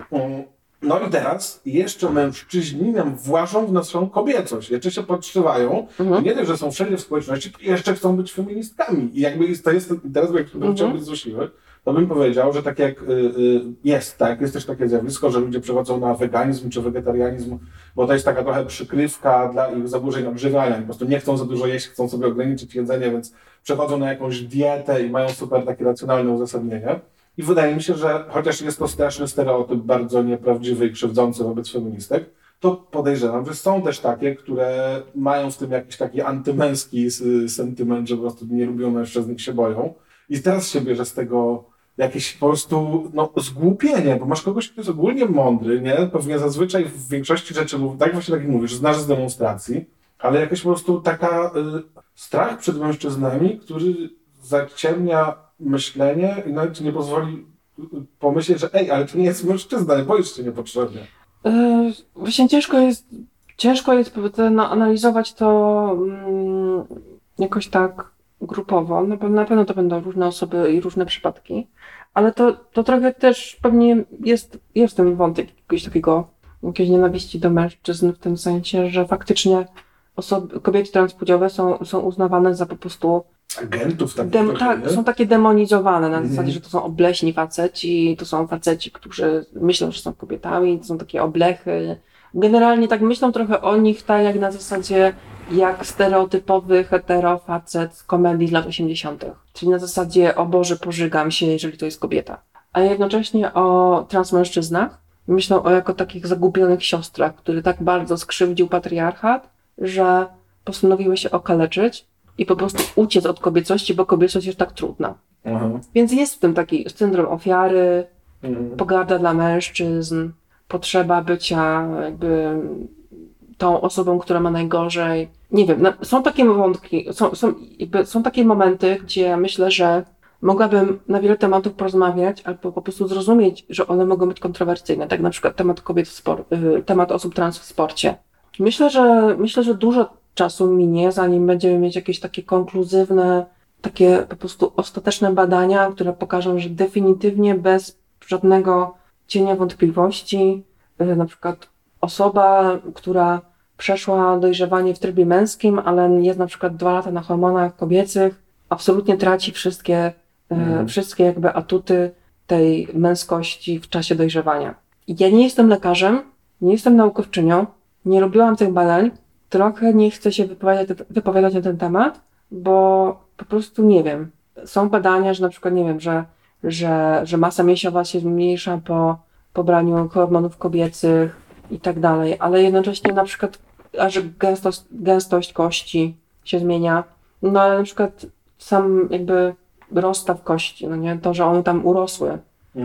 No i teraz jeszcze mężczyźni nam włażą w naszą kobiecość. Jeszcze się podszywają. Nie tylko, że są wszędzie w społeczności, jeszcze chcą być feministkami. I jakby to jest teraz, jakbym chciał być złośliwy, to bym powiedział, że tak jak jest też takie zjawisko, że ludzie przechodzą na weganizm czy wegetarianizm, bo to jest taka trochę przykrywka dla ich zaburzeń odżywiania. Po prostu nie chcą za dużo jeść, chcą sobie ograniczyć jedzenie, więc przechodzą na jakąś dietę i mają super takie racjonalne uzasadnienie. I wydaje mi się, że chociaż jest to straszny stereotyp, bardzo nieprawdziwy i krzywdzący wobec feministek, to podejrzewam, że są też takie, które mają w tym jakiś taki antymęski sentyment, że po prostu nie lubią mężczyzn i się boją. I teraz się bierze z tego jakieś po prostu zgłupienie, bo masz kogoś, kto jest ogólnie mądry, nie? Pewnie zazwyczaj w większości rzeczy, tak właśnie tak jak mówisz, znasz z demonstracji, ale jakiś po prostu taka strach przed mężczyznami, który zaciemnia myślenie i nawet nie pozwoli pomyśleć, że ale to nie jest mężczyzna, nie boisz się niepotrzebnie. Właśnie ciężko jest analizować to jakoś tak grupowo. Na pewno to będą różne osoby i różne przypadki, ale to trochę też pewnie jest ten wątek jakiejś nienawiści do mężczyzn w tym sensie, że faktycznie kobiety transpłciowe są uznawane za po prostu agentów tak, są takie demonizowane na zasadzie, że to są obleśni faceci, to są faceci, którzy myślą, że są kobietami, to są takie oblechy. Generalnie tak myślą trochę o nich tak jak na zasadzie jak stereotypowy hetero-facet z komedii z lat 80. Czyli na zasadzie o Boże, pożygam się, jeżeli to jest kobieta. A jednocześnie o transmężczyznach myślą o jako takich zagubionych siostrach, który tak bardzo skrzywdził patriarchat, że postanowiły się okaleczyć i po prostu uciec od kobiecości, bo kobiecość jest tak trudna. Więc jest w tym taki syndrom ofiary, pogarda dla mężczyzn, potrzeba bycia jakby tą osobą, która ma najgorzej. Nie wiem, są takie wątki, są takie momenty, gdzie myślę, że mogłabym na wiele tematów porozmawiać albo po prostu zrozumieć, że one mogą być kontrowersyjne. Tak na przykład temat kobiet temat osób trans w sporcie. Myślę, że dużo czasu minie, zanim będziemy mieć jakieś takie konkluzywne, takie po prostu ostateczne badania, które pokażą, że definitywnie bez żadnego cienia wątpliwości, na przykład osoba, która przeszła dojrzewanie w trybie męskim, ale jest na przykład 2 lata na hormonach kobiecych, absolutnie traci wszystkie jakby atuty tej męskości w czasie dojrzewania. Ja nie jestem lekarzem, nie jestem naukowczynią, nie robiłam tych badań, trochę nie chcę się wypowiadać na ten temat, bo po prostu nie wiem. Są badania, że na przykład nie wiem, że masa mięśniowa się zmniejsza po pobraniu hormonów kobiecych i tak dalej, ale jednocześnie na przykład, że gęstość kości się zmienia, no ale na przykład sam jakby rozstaw kości, no nie, to, że one tam urosły,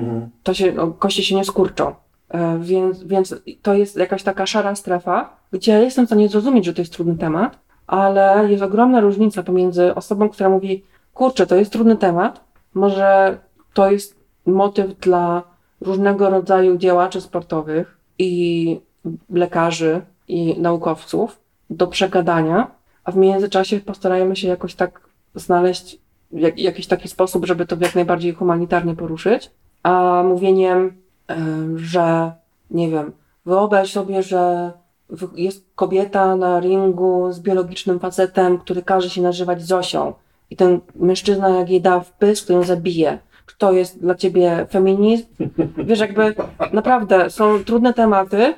kości się nie skurczą. Więc to jest jakaś taka szara strefa, gdzie ja jestem w stanie zrozumieć, że to jest trudny temat, ale jest ogromna różnica pomiędzy osobą, która mówi, kurczę, to jest trudny temat, może to jest motyw dla różnego rodzaju działaczy sportowych i lekarzy i naukowców do przegadania, a w międzyczasie postarajmy się jakoś tak znaleźć jakiś taki sposób, żeby to jak najbardziej humanitarnie poruszyć, a mówieniem, że nie wiem, wyobraź sobie, że jest kobieta na ringu z biologicznym facetem, który każe się nazywać Zosią i ten mężczyzna jak jej da w pysk, to ją zabije. To jest dla ciebie feminizm? Wiesz, jakby naprawdę są trudne tematy,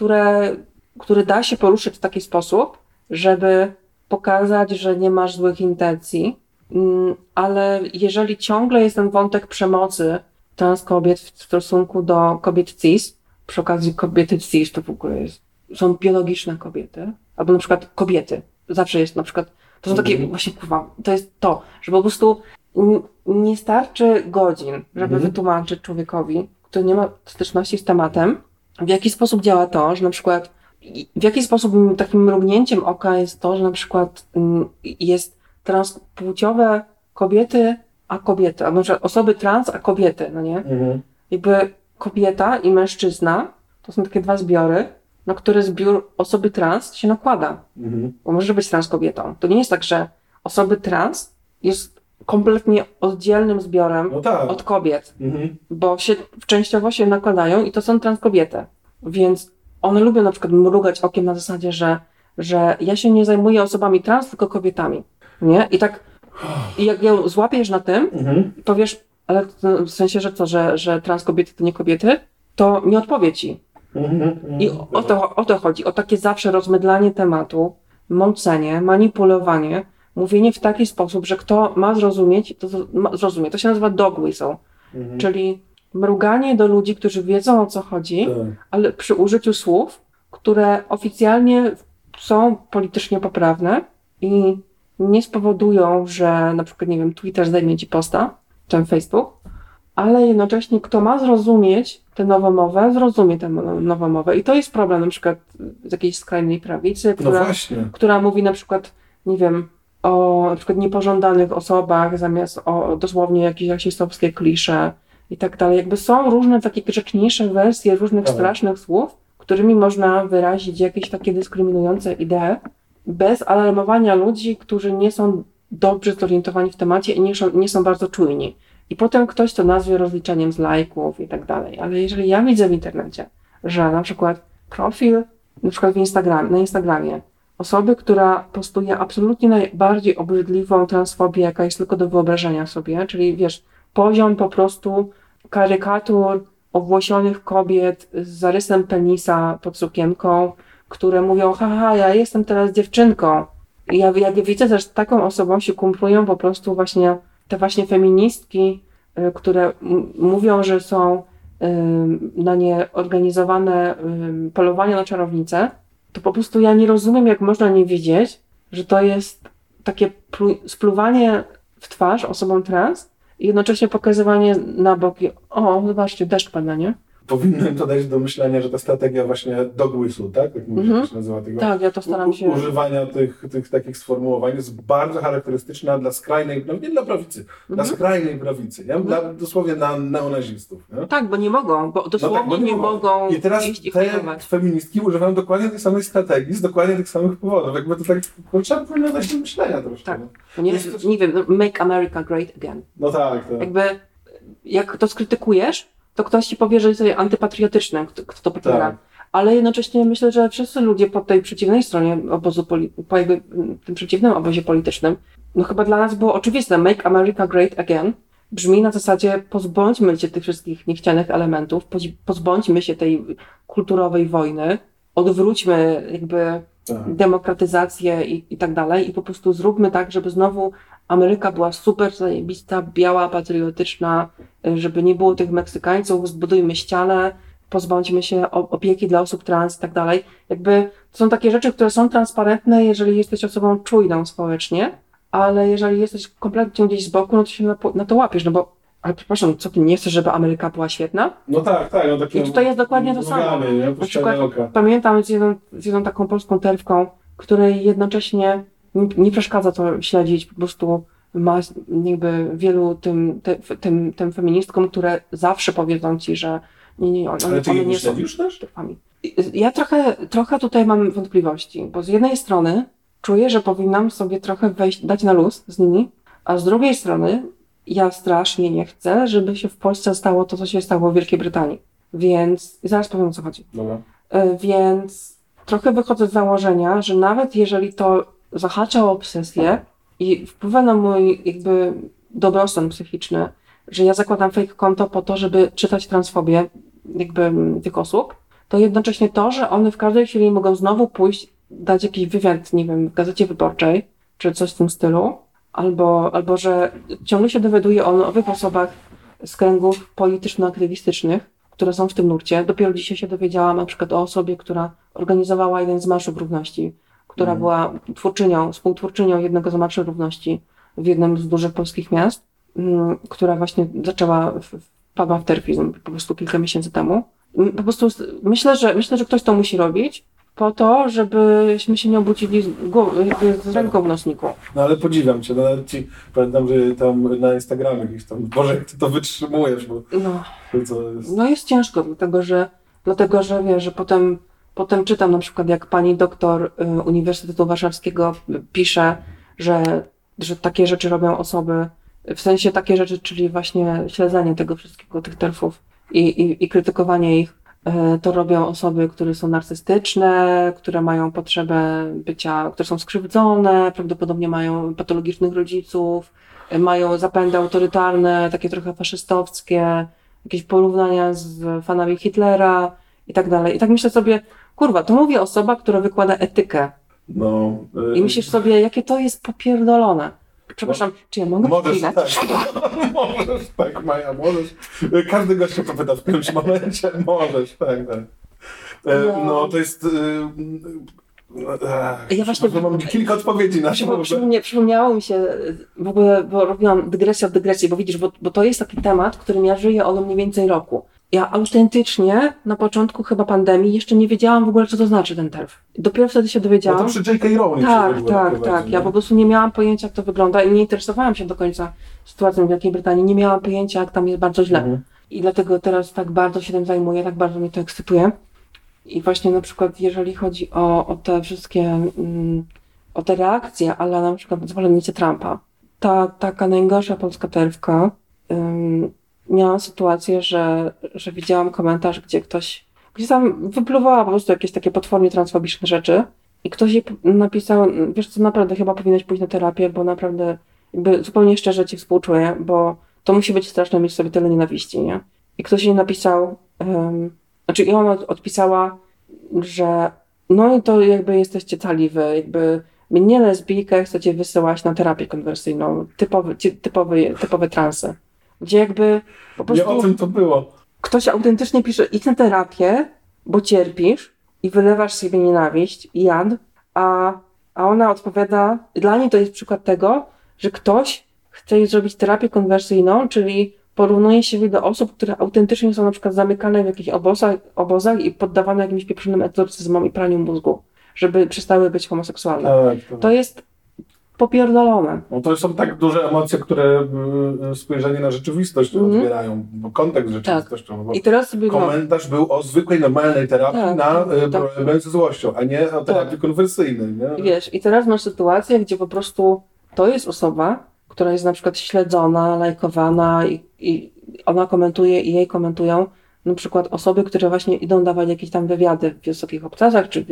które da się poruszyć w taki sposób, żeby pokazać, że nie masz złych intencji, ale jeżeli ciągle jest ten wątek przemocy trans kobiet w stosunku do kobiet cis, przy okazji kobiety cis to w ogóle są biologiczne kobiety, albo na przykład kobiety. Zawsze jest na przykład To są takie właśnie, kurwa, to jest to, że po prostu nie starczy godzin, żeby wytłumaczyć człowiekowi, który nie ma styczności z tematem, w jaki sposób działa to, że na przykład w jaki sposób takim mrugnięciem oka jest to, że na przykład jest transpłciowe kobiety, a kobiety, a może osoby trans, a kobiety, no nie? Jakby kobieta i mężczyzna to są takie dwa zbiory, na które zbiór osoby trans się nakłada. Bo może być trans kobietą. To nie jest tak, że osoby trans jest kompletnie oddzielnym zbiorem od kobiet, bo częściowo się nakładają i to są trans kobiety. Więc one lubią na przykład mrugać okiem na zasadzie, że ja się nie zajmuję osobami trans, tylko kobietami. Nie? I tak, jak ją złapiesz na tym, powiesz, ale w sensie, że co, że trans kobiety to nie kobiety, to nie odpowie ci. I o to chodzi, o takie zawsze rozmydlanie tematu, mącenie, manipulowanie, mówienie w taki sposób, że kto ma zrozumieć, to zrozumie. To się nazywa dog whistle, czyli mruganie do ludzi, którzy wiedzą, o co chodzi, ale przy użyciu słów, które oficjalnie są politycznie poprawne i nie spowodują, że na przykład, nie wiem, Twitter zdejmie ci posta, czy Facebook, ale jednocześnie kto ma zrozumieć tę nowomowę, zrozumie tę nowomowę. I to jest problem na przykład z jakiejś skrajnej prawicy, która mówi na przykład, nie wiem, o na przykład niepożądanych osobach zamiast o dosłownie jakieś rasistowskie klisze i tak dalej. Jakby są różne takie grzeczniejsze wersje różnych strasznych słów, którymi można wyrazić jakieś takie dyskryminujące idee, bez alarmowania ludzi, którzy nie są dobrze zorientowani w temacie i nie są bardzo czujni. I potem ktoś to nazwie rozliczeniem z lajków i tak dalej. Ale jeżeli ja widzę w internecie, że na przykład profil, na przykład na Instagramie, osoby, która postuje absolutnie najbardziej obrzydliwą transfobię, jaka jest tylko do wyobrażenia sobie, czyli wiesz, poziom po prostu karykatur owłosionych kobiet z zarysem penisa pod sukienką, które mówią, haha, ja jestem teraz dziewczynką. I ja widzę, że z taką osobą się kumplują po prostu właśnie te właśnie feministki, które mówią, że są na nie organizowane polowania na czarownice, to po prostu ja nie rozumiem, jak można nie wiedzieć, że to jest takie spluwanie w twarz osobom trans i jednocześnie pokazywanie na bok i zobaczcie, deszcz pada, nie? Powinnym to dać do myślenia, że ta strategia właśnie dog whistle, tak? Jak mówisz, się nazywa tego. Tak, ja to staram się... Używania tych takich sformułowań jest bardzo charakterystyczna dla skrajnej, no nie dla prawicy, dla skrajnej prawicy, nie? Dosłownie na neonazistów. Nie? Tak, bo nie mogą, bo dosłownie nie mogą i teraz iść i te chorować. feministki używają dokładnie tej samej strategii, z dokładnie tych samych powodów. Jakby to tak, trzeba powinno dać do myślenia troszkę. Tak, nie wiem, Make America Great Again. No tak. Jakby, jak to skrytykujesz, to ktoś ci powie, że jest antypatriotyczny, kto to popiera. Tak. Ale jednocześnie myślę, że wszyscy ludzie po tej przeciwnej stronie obozu, po jakby tym przeciwnym obozie politycznym, no chyba dla nas było oczywiste, Make America Great Again brzmi na zasadzie pozbądźmy się tych wszystkich niechcianych elementów, pozbądźmy się tej kulturowej wojny, odwróćmy jakby demokratyzację i tak dalej i po prostu zróbmy tak, żeby znowu Ameryka była super zajebista, biała, patriotyczna, żeby nie było tych Meksykańców, zbudujmy ścianę, pozbądźmy się opieki dla osób trans i tak dalej. Jakby to są takie rzeczy, które są transparentne, jeżeli jesteś osobą czujną społecznie, ale jeżeli jesteś kompletnie gdzieś z boku, no to się na to łapiesz, no bo ale przepraszam, co ty nie chcesz, żeby Ameryka była świetna? No tak. No takie i tutaj jest dokładnie to samo. Na przykład pamiętam z jedną taką polską telewką, której jednocześnie nie przeszkadza to śledzić, po prostu ma jakby wielu tym feministkom, które zawsze powiedzą ci, że nie, ale ty nie śledzisz też? Ja trochę tutaj mam wątpliwości, bo z jednej strony czuję, że powinnam sobie trochę dać na luz z nimi, a z drugiej strony ja strasznie nie chcę, żeby się w Polsce stało to, co się stało w Wielkiej Brytanii. Więc zaraz powiem, o co chodzi. Dobra. Więc trochę wychodzę z założenia, że nawet jeżeli to zahacza o obsesję i wpływa na mój jakby dobrostan psychiczny, że ja zakładam fake konto po to, żeby czytać transfobię jakby tych osób, to jednocześnie to, że one w każdej chwili mogą znowu pójść, dać jakiś wywiad, nie wiem, w Gazecie Wyborczej, czy coś w tym stylu, albo że ciągle się dowiaduje o nowych osobach z kręgów polityczno-aktywistycznych, które są w tym nurcie. Dopiero dzisiaj się dowiedziałam na przykład o osobie, która organizowała jeden z marszów równości, która była współtwórczynią jednego z marszy równości w jednym z dużych polskich miast, która właśnie wpadła w terfizm po prostu kilka miesięcy temu. Myślę, że ktoś to musi robić po to, żebyśmy się nie obudzili z ręką w nosniku. No ale podziwiam cię, nawet ci pamiętam, że tam na Instagramie gdzieś tam, Boże, jak ty to wytrzymujesz, bo no jest ciężko, dlatego że wiesz, że potem czytam na przykład, jak pani doktor Uniwersytetu Warszawskiego pisze, że takie rzeczy robią osoby, w sensie takie rzeczy, czyli właśnie śledzenie tego wszystkiego, tych terfów i krytykowanie ich, to robią osoby, które są narcystyczne, które mają potrzebę które są skrzywdzone, prawdopodobnie mają patologicznych rodziców, mają zapędy autorytarne, takie trochę faszystowskie, jakieś porównania z fanami Hitlera i tak dalej. I tak myślę sobie, kurwa, to mówi osoba, która wykłada etykę. I myślisz sobie, jakie to jest popierdolone. Przepraszam, czy ja mogę Możesz, tak, Maja, możesz. Każdy gościu to pyta w którymś momencie. Możesz, tak. No to jest... Ja właśnie mam kilka odpowiedzi na to. Przypomniało mi się w ogóle, bo robiłam dygresję od dygresji, bo widzisz, bo to jest taki temat, którym ja żyję od mniej więcej roku. Ja autentycznie na początku chyba pandemii jeszcze nie wiedziałam w ogóle, co to znaczy ten TERF. Dopiero wtedy się dowiedziałam. No to przy J.K. Rowling. Tak. Ja po prostu nie miałam pojęcia, jak to wygląda i nie interesowałam się do końca sytuacją w Wielkiej Brytanii. Nie miałam pojęcia, jak tam jest bardzo źle. I dlatego teraz tak bardzo się tym zajmuję, tak bardzo mnie to ekscytuje. I właśnie na przykład, jeżeli chodzi o te wszystkie, o te reakcje, ale na przykład zwolennicy Trumpa, taka najgorsza polska terfka, miałam sytuację, że widziałam komentarz, gdzie tam wypluwała po prostu jakieś takie potwornie transfobiczne rzeczy i ktoś jej napisał, wiesz co, naprawdę chyba powinnaś pójść na terapię, bo naprawdę jakby zupełnie szczerze ci współczuję, bo to musi być straszne mieć sobie tyle nienawiści, nie? I ktoś jej napisał, i ona odpisała, że no i to jakby jesteście cali jakby mnie lesbijkę chcecie wysyłać na terapię konwersyjną, typowe transy. Gdzie jakby po prostu... Nie o tym to było. Ktoś autentycznie pisze, idź na terapię, bo cierpisz i wylewasz sobie nienawiść i jad, a ona odpowiada, dla niej to jest przykład tego, że ktoś chce zrobić terapię konwersyjną, czyli porównuje się do osób, które autentycznie są na przykład zamykane w jakichś obozach i poddawane jakimś pieprzonym egzorcyzmom i praniu mózgu, żeby przestały być homoseksualne. Tak. To jest popierdolone. No to są tak duże emocje, które spojrzenie na rzeczywistość odbierają, bo kontekst rzeczywistościowy. Tak. I teraz sobie komentarz był o zwykłej, normalnej terapii na problemy ze złością, a nie o terapii konwersyjnej. Nie? Wiesz, i teraz masz sytuację, gdzie po prostu to jest osoba, która jest na przykład śledzona, lajkowana i ona komentuje i jej komentują na przykład osoby, które właśnie idą dawać jakieś tam wywiady w Wysokich Obcasach, czy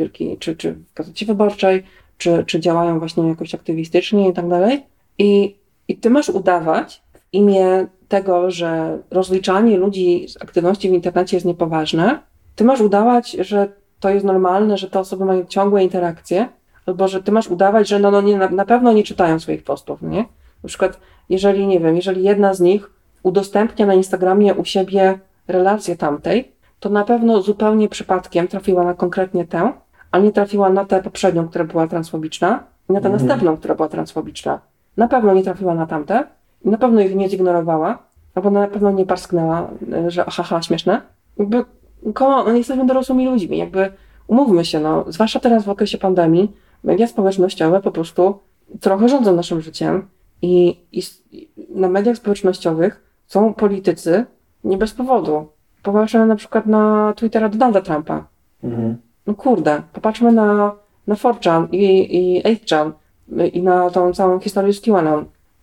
w Gazecie Wyborczej, czy działają właśnie jakoś aktywistycznie i tak dalej. I ty masz udawać w imię tego, że rozliczanie ludzi z aktywności w internecie jest niepoważne, ty masz udawać, że to jest normalne, że te osoby mają ciągłe interakcje, albo że ty masz udawać, że na pewno nie czytają swoich postów, nie? Na przykład, jeżeli jedna z nich udostępnia na Instagramie u siebie relację tamtej, to na pewno zupełnie przypadkiem trafiła na konkretnie tę, a nie trafiła na tę poprzednią, która była transfobiczna, i na tę następną, która była transfobiczna. Na pewno nie trafiła na tamtę, i na pewno ich nie zignorowała, albo na pewno nie parsknęła, że haha, śmieszne. Jakby, jesteśmy dorosłymi ludźmi, jakby umówmy się, zwłaszcza teraz w okresie pandemii, media społecznościowe po prostu trochę rządzą naszym życiem i na mediach społecznościowych są politycy nie bez powodu. Popatrzmy na przykład na Twittera Donalda Trumpa. No kurde, popatrzmy na 4chan i 8chan i na tą całą historię z QAnon.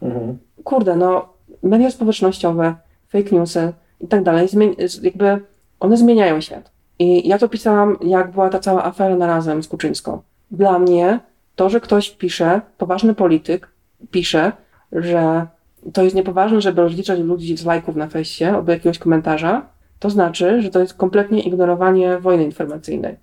Kurde, media społecznościowe, fake newsy i tak dalej, jakby one zmieniają świat. I ja to pisałam, jak była ta cała afera na Razem z Kuczyńską. Dla mnie to, że ktoś pisze, poważny polityk pisze, że to jest niepoważne, żeby rozliczać ludzi z lajków na fejsie albo jakiegoś komentarza, to znaczy, że to jest kompletnie ignorowanie wojny informacyjnej.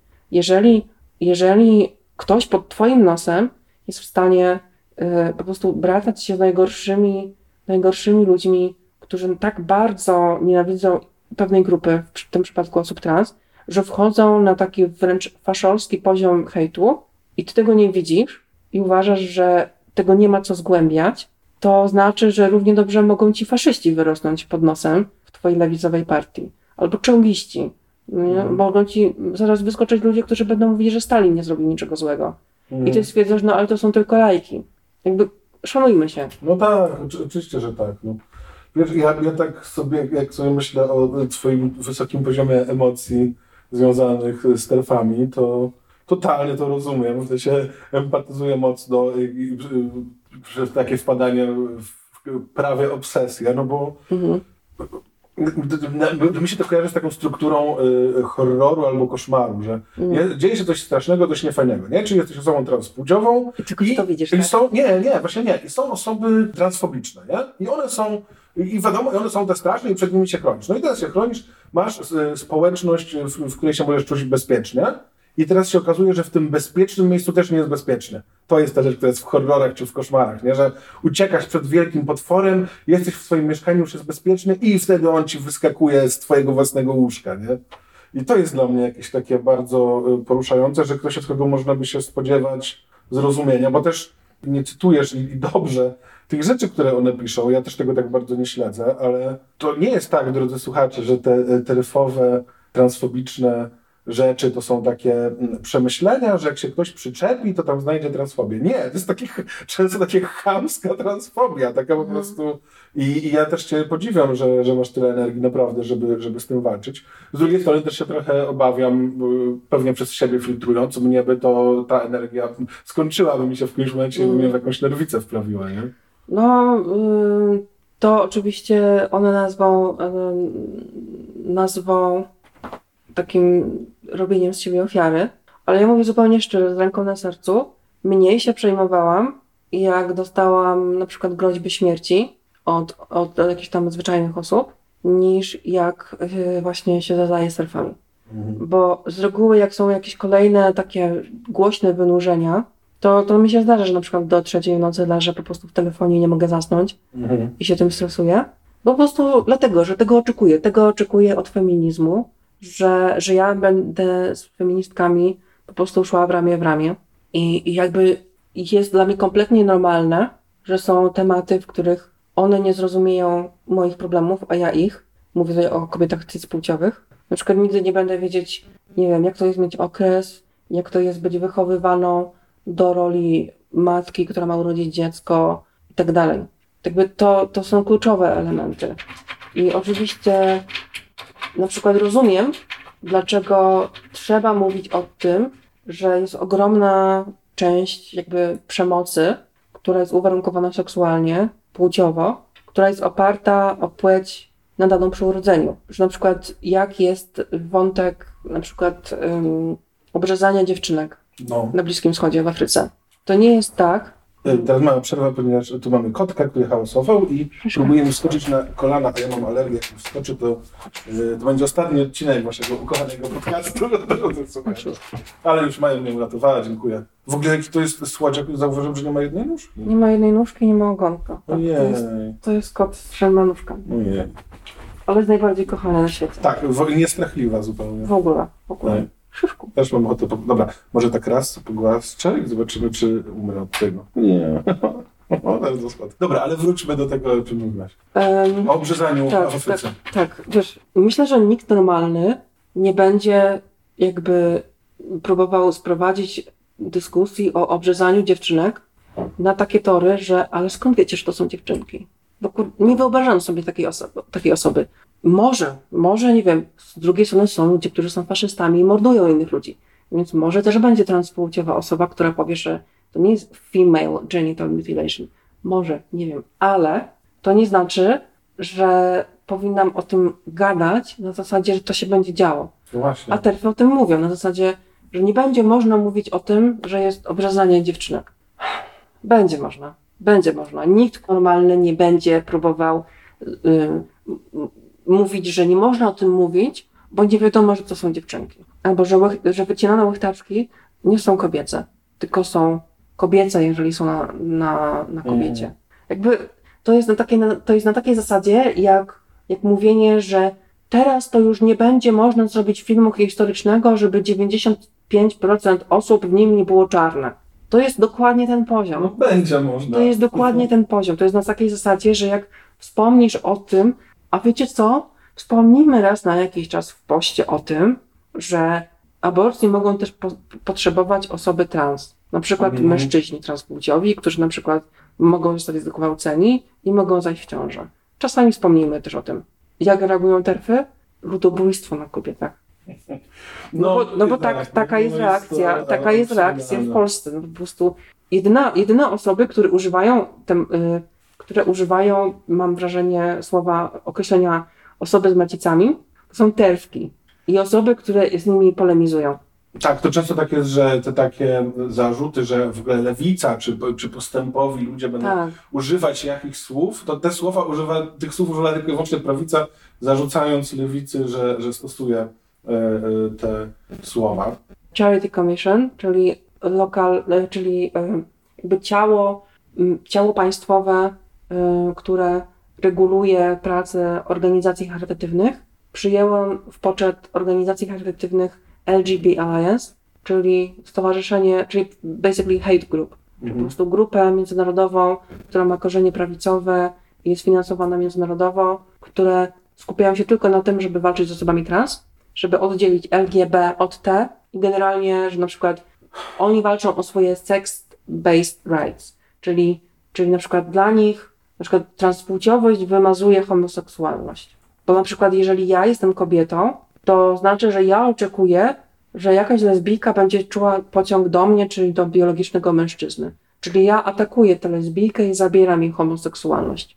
Jeżeli ktoś pod twoim nosem jest w stanie po prostu bratać się z najgorszymi ludźmi, którzy tak bardzo nienawidzą pewnej grupy, w tym przypadku osób trans, że wchodzą na taki wręcz faszolski poziom hejtu i ty tego nie widzisz i uważasz, że tego nie ma co zgłębiać, to znaczy, że równie dobrze mogą ci faszyści wyrosnąć pod nosem w twojej lewicowej partii. Albo czołgiści. Mogą ci zaraz wyskoczyć ludzie, którzy będą mówić, że Stalin nie zrobił niczego złego. I ty stwierdzasz, no ale to są tylko lajki. Jakby szanujmy się. No tak, oczywiście, że tak. No. Wiesz, ja tak sobie, jak sobie myślę o twoim wysokim poziomie emocji związanych z terfami, to totalnie to rozumiem. W sensie empatyzuję mocno przez takie wpadanie w prawie obsesję, no bo mi się to kojarzy z taką strukturą horroru albo koszmaru, że dzieje się coś strasznego, coś niefajnego, nie? Czyli jesteś osobą transpłciową i to widzisz, tak? Właśnie nie. I są osoby transfobiczne, nie? I one są, i wiadomo, one są te straszne i przed nimi się chronisz. No i teraz się chronisz, masz społeczność, w której się możesz czuć bezpiecznie. I teraz się okazuje, że w tym bezpiecznym miejscu też nie jest bezpiecznie. To jest ta rzecz, która jest w horrorach czy w koszmarach, nie? Że uciekasz przed wielkim potworem, jesteś w swoim mieszkaniu, już jest bezpieczny i wtedy on ci wyskakuje z twojego własnego łóżka, nie? I to jest dla mnie jakieś takie bardzo poruszające, że ktoś, od kogo można by się spodziewać zrozumienia, bo też nie cytujesz i dobrze tych rzeczy, które one piszą, ja też tego tak bardzo nie śledzę, ale to nie jest tak, drodzy słuchacze, że te teryfowe, transfobiczne rzeczy to są takie przemyślenia, że jak się ktoś przyczepi, to tam znajdzie transfobię. Nie, to jest często takie chamska transfobia, taka po prostu. I ja też cię podziwiam, że masz tyle energii naprawdę, żeby z tym walczyć. Z drugiej strony też się trochę obawiam, pewnie przez siebie filtrując, mnie by to ta energia skończyłaby mi się w którymś momencie i by mnie w jakąś nerwicę wprawiła, nie? No, to oczywiście one nazwą takim robieniem z siebie ofiary, ale ja mówię zupełnie szczerze, z ręką na sercu, mniej się przejmowałam, jak dostałam na przykład groźby śmierci od jakichś tam zwyczajnych osób, niż jak właśnie się zadaje surfami. Bo z reguły jak są jakieś kolejne takie głośne wynurzenia, to mi się zdarza, że na przykład do 3:00 w nocy leżę po prostu w telefonie i nie mogę zasnąć i się tym stresuję. Bo po prostu dlatego, że tego oczekuję od feminizmu, że ja będę z feministkami po prostu szła w ramię. I jakby jest dla mnie kompletnie normalne, że są tematy, w których one nie zrozumieją moich problemów, a ja ich. Mówię tutaj o kobietach cispłciowych. Na przykład nigdy nie będę wiedzieć, nie wiem, jak to jest mieć okres, jak to jest być wychowywaną do roli matki, która ma urodzić dziecko i tak dalej. Jakby to są kluczowe elementy. I oczywiście na przykład rozumiem, dlaczego trzeba mówić o tym, że jest ogromna część jakby przemocy, która jest uwarunkowana seksualnie, płciowo, która jest oparta o płeć nadaną przy urodzeniu. Że na przykład jak jest wątek na przykład obrzezania dziewczynek na Bliskim Wschodzie, w Afryce. To nie jest tak. Teraz mamy przerwę, ponieważ tu mamy kotka, który hałasował i próbuje mi wskoczyć na kolana, a ja mam alergię. Jak wskoczy, to będzie ostatni odcinek waszego ukochanego podcastu. Ale już mają mnie uratowała, dziękuję. W ogóle jaki to jest słodziak? Zauważyłem, że nie ma jednej nóżki. Nie ma jednej nóżki, nie ma ogonka. Tak, to jest kot z 3 nóżkami. Ojej. Ale jest najbardziej kochany na świecie. Tak, niestrachliwa zupełnie. W ogóle. Nie. Szyszku. Też mam ochotę. Dobra, może tak raz pogłaszczę i zobaczymy, czy umrę od tego. Nie. Bardzo słodko. Dobra, ale wróćmy do tego, o czym mówiłaś. O obrzezaniu w Afryce. Tak, wiesz, myślę, że nikt normalny nie będzie jakby próbował sprowadzić dyskusji o obrzezaniu dziewczynek na takie tory, że ale skąd wiecie, że to są dziewczynki? Bo nie wyobrażam sobie takiej osoby. Może, nie wiem, z drugiej strony są ludzie, którzy są faszystami i mordują innych ludzi. Więc może też będzie transpłciowa osoba, która powie, że to nie jest female genital mutilation. Może, nie wiem, ale to nie znaczy, że powinnam o tym gadać na zasadzie, że to się będzie działo. Właśnie. A terfy o tym mówią, na zasadzie, że nie będzie można mówić o tym, że jest obrzezanie dziewczynek. Będzie można. Nikt normalny nie będzie próbował mówić, że nie można o tym mówić, bo nie wiadomo, że to są dziewczynki. Albo że wycinane łechtaczki nie są kobiece, tylko są kobiece, jeżeli są na kobiecie. Jakby to jest na takiej zasadzie, jak mówienie, że teraz to już nie będzie można zrobić filmu historycznego, żeby 90% 95% osób w nim nie było czarne. To jest dokładnie ten poziom. No będzie można. To jest dokładnie ten poziom. To jest na takiej zasadzie, że jak wspomnisz o tym, a wiecie co? Wspomnijmy raz na jakiś czas w poście o tym, że aborcji mogą też potrzebować osoby trans. Na przykład mężczyźni transpłciowi, którzy na przykład mogą zostać zgwałceni i mogą zajść w ciążę. Czasami wspomnijmy też o tym. Jak reagują terfy? Ludobójstwo na kobietach. No bo taka jest reakcja, taka jest reakcja w Polsce. No po prostu jedyne osoby, które używają, mam wrażenie, słowa, określenia osoby z macicami, to są terfki i osoby, które z nimi polemizują. Tak, to często tak jest, że te takie zarzuty, że w ogóle lewica czy postępowi ludzie będą używać jakichś słów, to tych słów używa tylko i wyłącznie prawica, zarzucając lewicy, że stosuje te słowa. Charity Commission, czyli jakby ciało państwowe, które reguluje pracę organizacji charytatywnych, przyjęło w poczet organizacji charytatywnych LGBT Alliance, czyli stowarzyszenie, czyli basically hate group, czyli po prostu grupę międzynarodową, która ma korzenie prawicowe i jest finansowana międzynarodowo, które skupiają się tylko na tym, żeby walczyć z osobami trans, żeby oddzielić LGB od T i generalnie, że na przykład oni walczą o swoje sex-based rights, czyli na przykład dla nich na przykład transpłciowość wymazuje homoseksualność. Bo na przykład jeżeli ja jestem kobietą, to znaczy, że ja oczekuję, że jakaś lesbijka będzie czuła pociąg do mnie, czyli do biologicznego mężczyzny. Czyli ja atakuję tę lesbijkę i zabieram jej homoseksualność.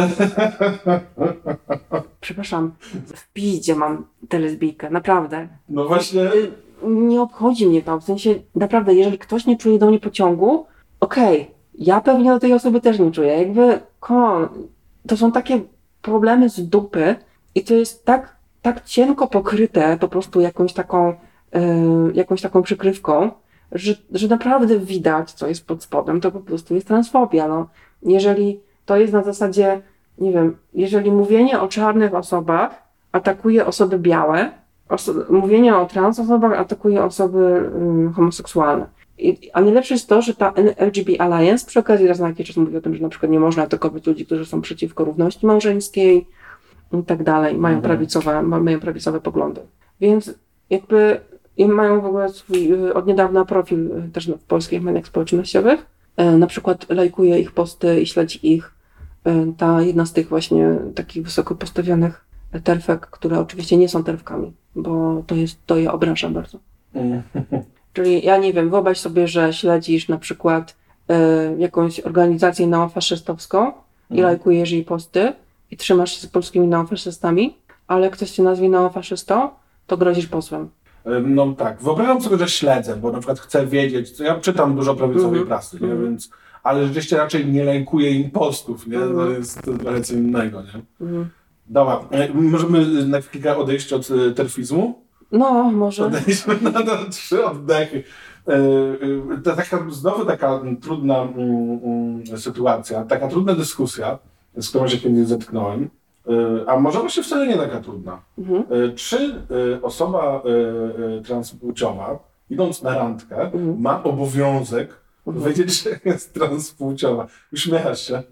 Przepraszam, w piździe mam tę lesbijkę, naprawdę. No właśnie. Nie obchodzi mnie to, w sensie naprawdę, jeżeli ktoś nie czuje do mnie pociągu, okej, ja pewnie do tej osoby też nie czuję. Jakby, to są takie problemy z dupy i to jest tak cienko pokryte po prostu jakąś taką przykrywką, że naprawdę widać, co jest pod spodem, to po prostu jest transfobia. No. Jeżeli to jest na zasadzie, nie wiem, jeżeli mówienie o czarnych osobach atakuje osoby białe, mówienie o trans osobach atakuje osoby homoseksualne. A najlepsze jest to, że ta LGBT Alliance przy okazji raz na jakiś czas mówi o tym, że na przykład nie można atakować ludzi, którzy są przeciwko równości małżeńskiej i tak dalej, mają prawicowe poglądy. Więc jakby mają w ogóle swój od niedawna profil też w polskich mediach społecznościowych. Na przykład lajkuje ich posty i śledzi ich ta jedna z tych właśnie takich wysoko postawionych terfek, które oczywiście nie są terfkami, bo to je obraża bardzo. Czyli ja nie wiem, wyobraź sobie, że śledzisz na przykład jakąś organizację neofaszystowską i lajkujesz jej posty i trzymasz się z polskimi neofaszystami, ale jak ktoś cię nazwie neofaszystą, to grozisz pozwem. No tak, wyobrażam sobie, że śledzę, bo na przykład chcę wiedzieć, co ja czytam dużo prawicowej prasy, nie? Więc, ale rzeczywiście raczej nie lajkuję im postów, nie? To jest trochę co innego, nie? Dobra, możemy na chwilkę odejść od terfizmu? No, może. Odejdźmy na 3 oddechy. Taka trudna sytuacja, taka trudna dyskusja, z którą się kiedyś zetknąłem, a może właśnie wcale nie taka trudna. Czy osoba transpłciowa, idąc na randkę, ma obowiązek powiedzieć, że jest transpłciowa? Uśmiechasz się?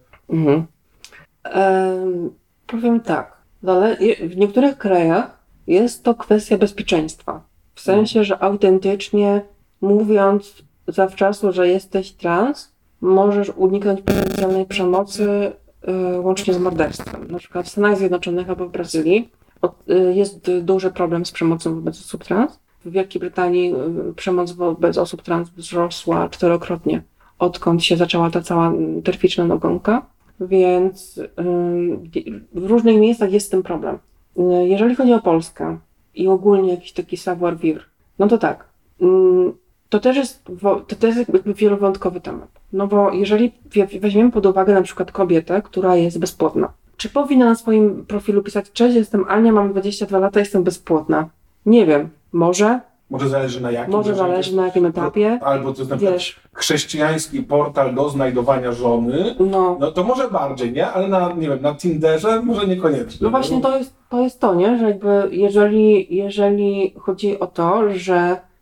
Powiem tak, ale w niektórych krajach jest to kwestia bezpieczeństwa. W sensie, że autentycznie mówiąc zawczasu, że jesteś trans, możesz uniknąć potencjalnej przemocy łącznie z morderstwem. Na przykład w Stanach Zjednoczonych albo w Brazylii jest duży problem z przemocą wobec osób trans. W Wielkiej Brytanii przemoc wobec osób trans wzrosła 4-krotnie, odkąd się zaczęła ta cała terficzna nagonka. Więc w różnych miejscach jest z tym problem. Jeżeli chodzi o Polskę i ogólnie jakiś taki savoir-vivre, no to tak, to też jest jakby wielowątkowy temat. No bo jeżeli weźmiemy pod uwagę na przykład kobietę, która jest bezpłodna, czy powinna na swoim profilu pisać: cześć, jestem Ania, mam 22 lata, jestem bezpłodna? Nie wiem, może. Może zależy na jakim. Może zależy na jakim etapie. Albo to jest na przykład chrześcijański portal do znajdowania żony. No to może bardziej, nie? Ale na Tinderze może niekoniecznie. No właśnie to jest to, nie? Że jakby jeżeli chodzi o to, że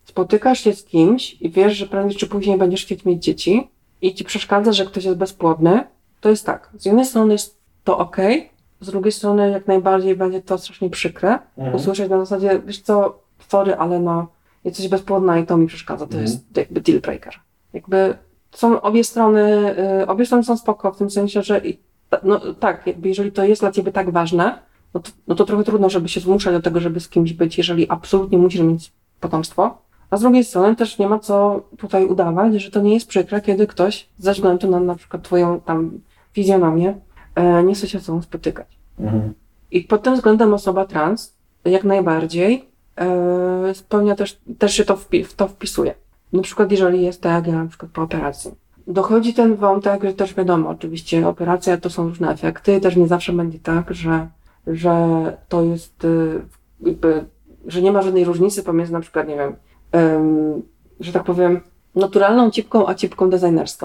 spotykasz się z kimś i wiesz, że prędzej czy później będziesz chcieć mieć dzieci i ci przeszkadza, że ktoś jest bezpłodny, to jest tak. Z jednej strony jest to okej, z drugiej strony jak najbardziej będzie to strasznie przykre. Usłyszeć na zasadzie, wiesz co, sorry, ale no, jesteś bezpłodna i to mi przeszkadza. To jest jakby deal breaker. Jakby są obie strony są spoko, w tym sensie, że no tak, jakby jeżeli to jest dla ciebie tak ważne, no to trochę trudno, żeby się zmuszać do tego, żeby z kimś być, jeżeli absolutnie musisz mieć potomstwo. A z drugiej strony też nie ma co tutaj udawać, że to nie jest przykre, kiedy ktoś ze względu na przykład twoją tam fizjonomię nie chce się z tobą spotykać. I pod tym względem osoba trans jak najbardziej spełnia też się to wpisuje. Na przykład jeżeli jest tak, jak na przykład po operacji. Dochodzi ten wątek, że też wiadomo, oczywiście operacja to są różne efekty, też nie zawsze będzie tak, że to jest jakby, że nie ma żadnej różnicy pomiędzy na przykład, nie wiem, że tak powiem, naturalną cipką, a cipką designerską.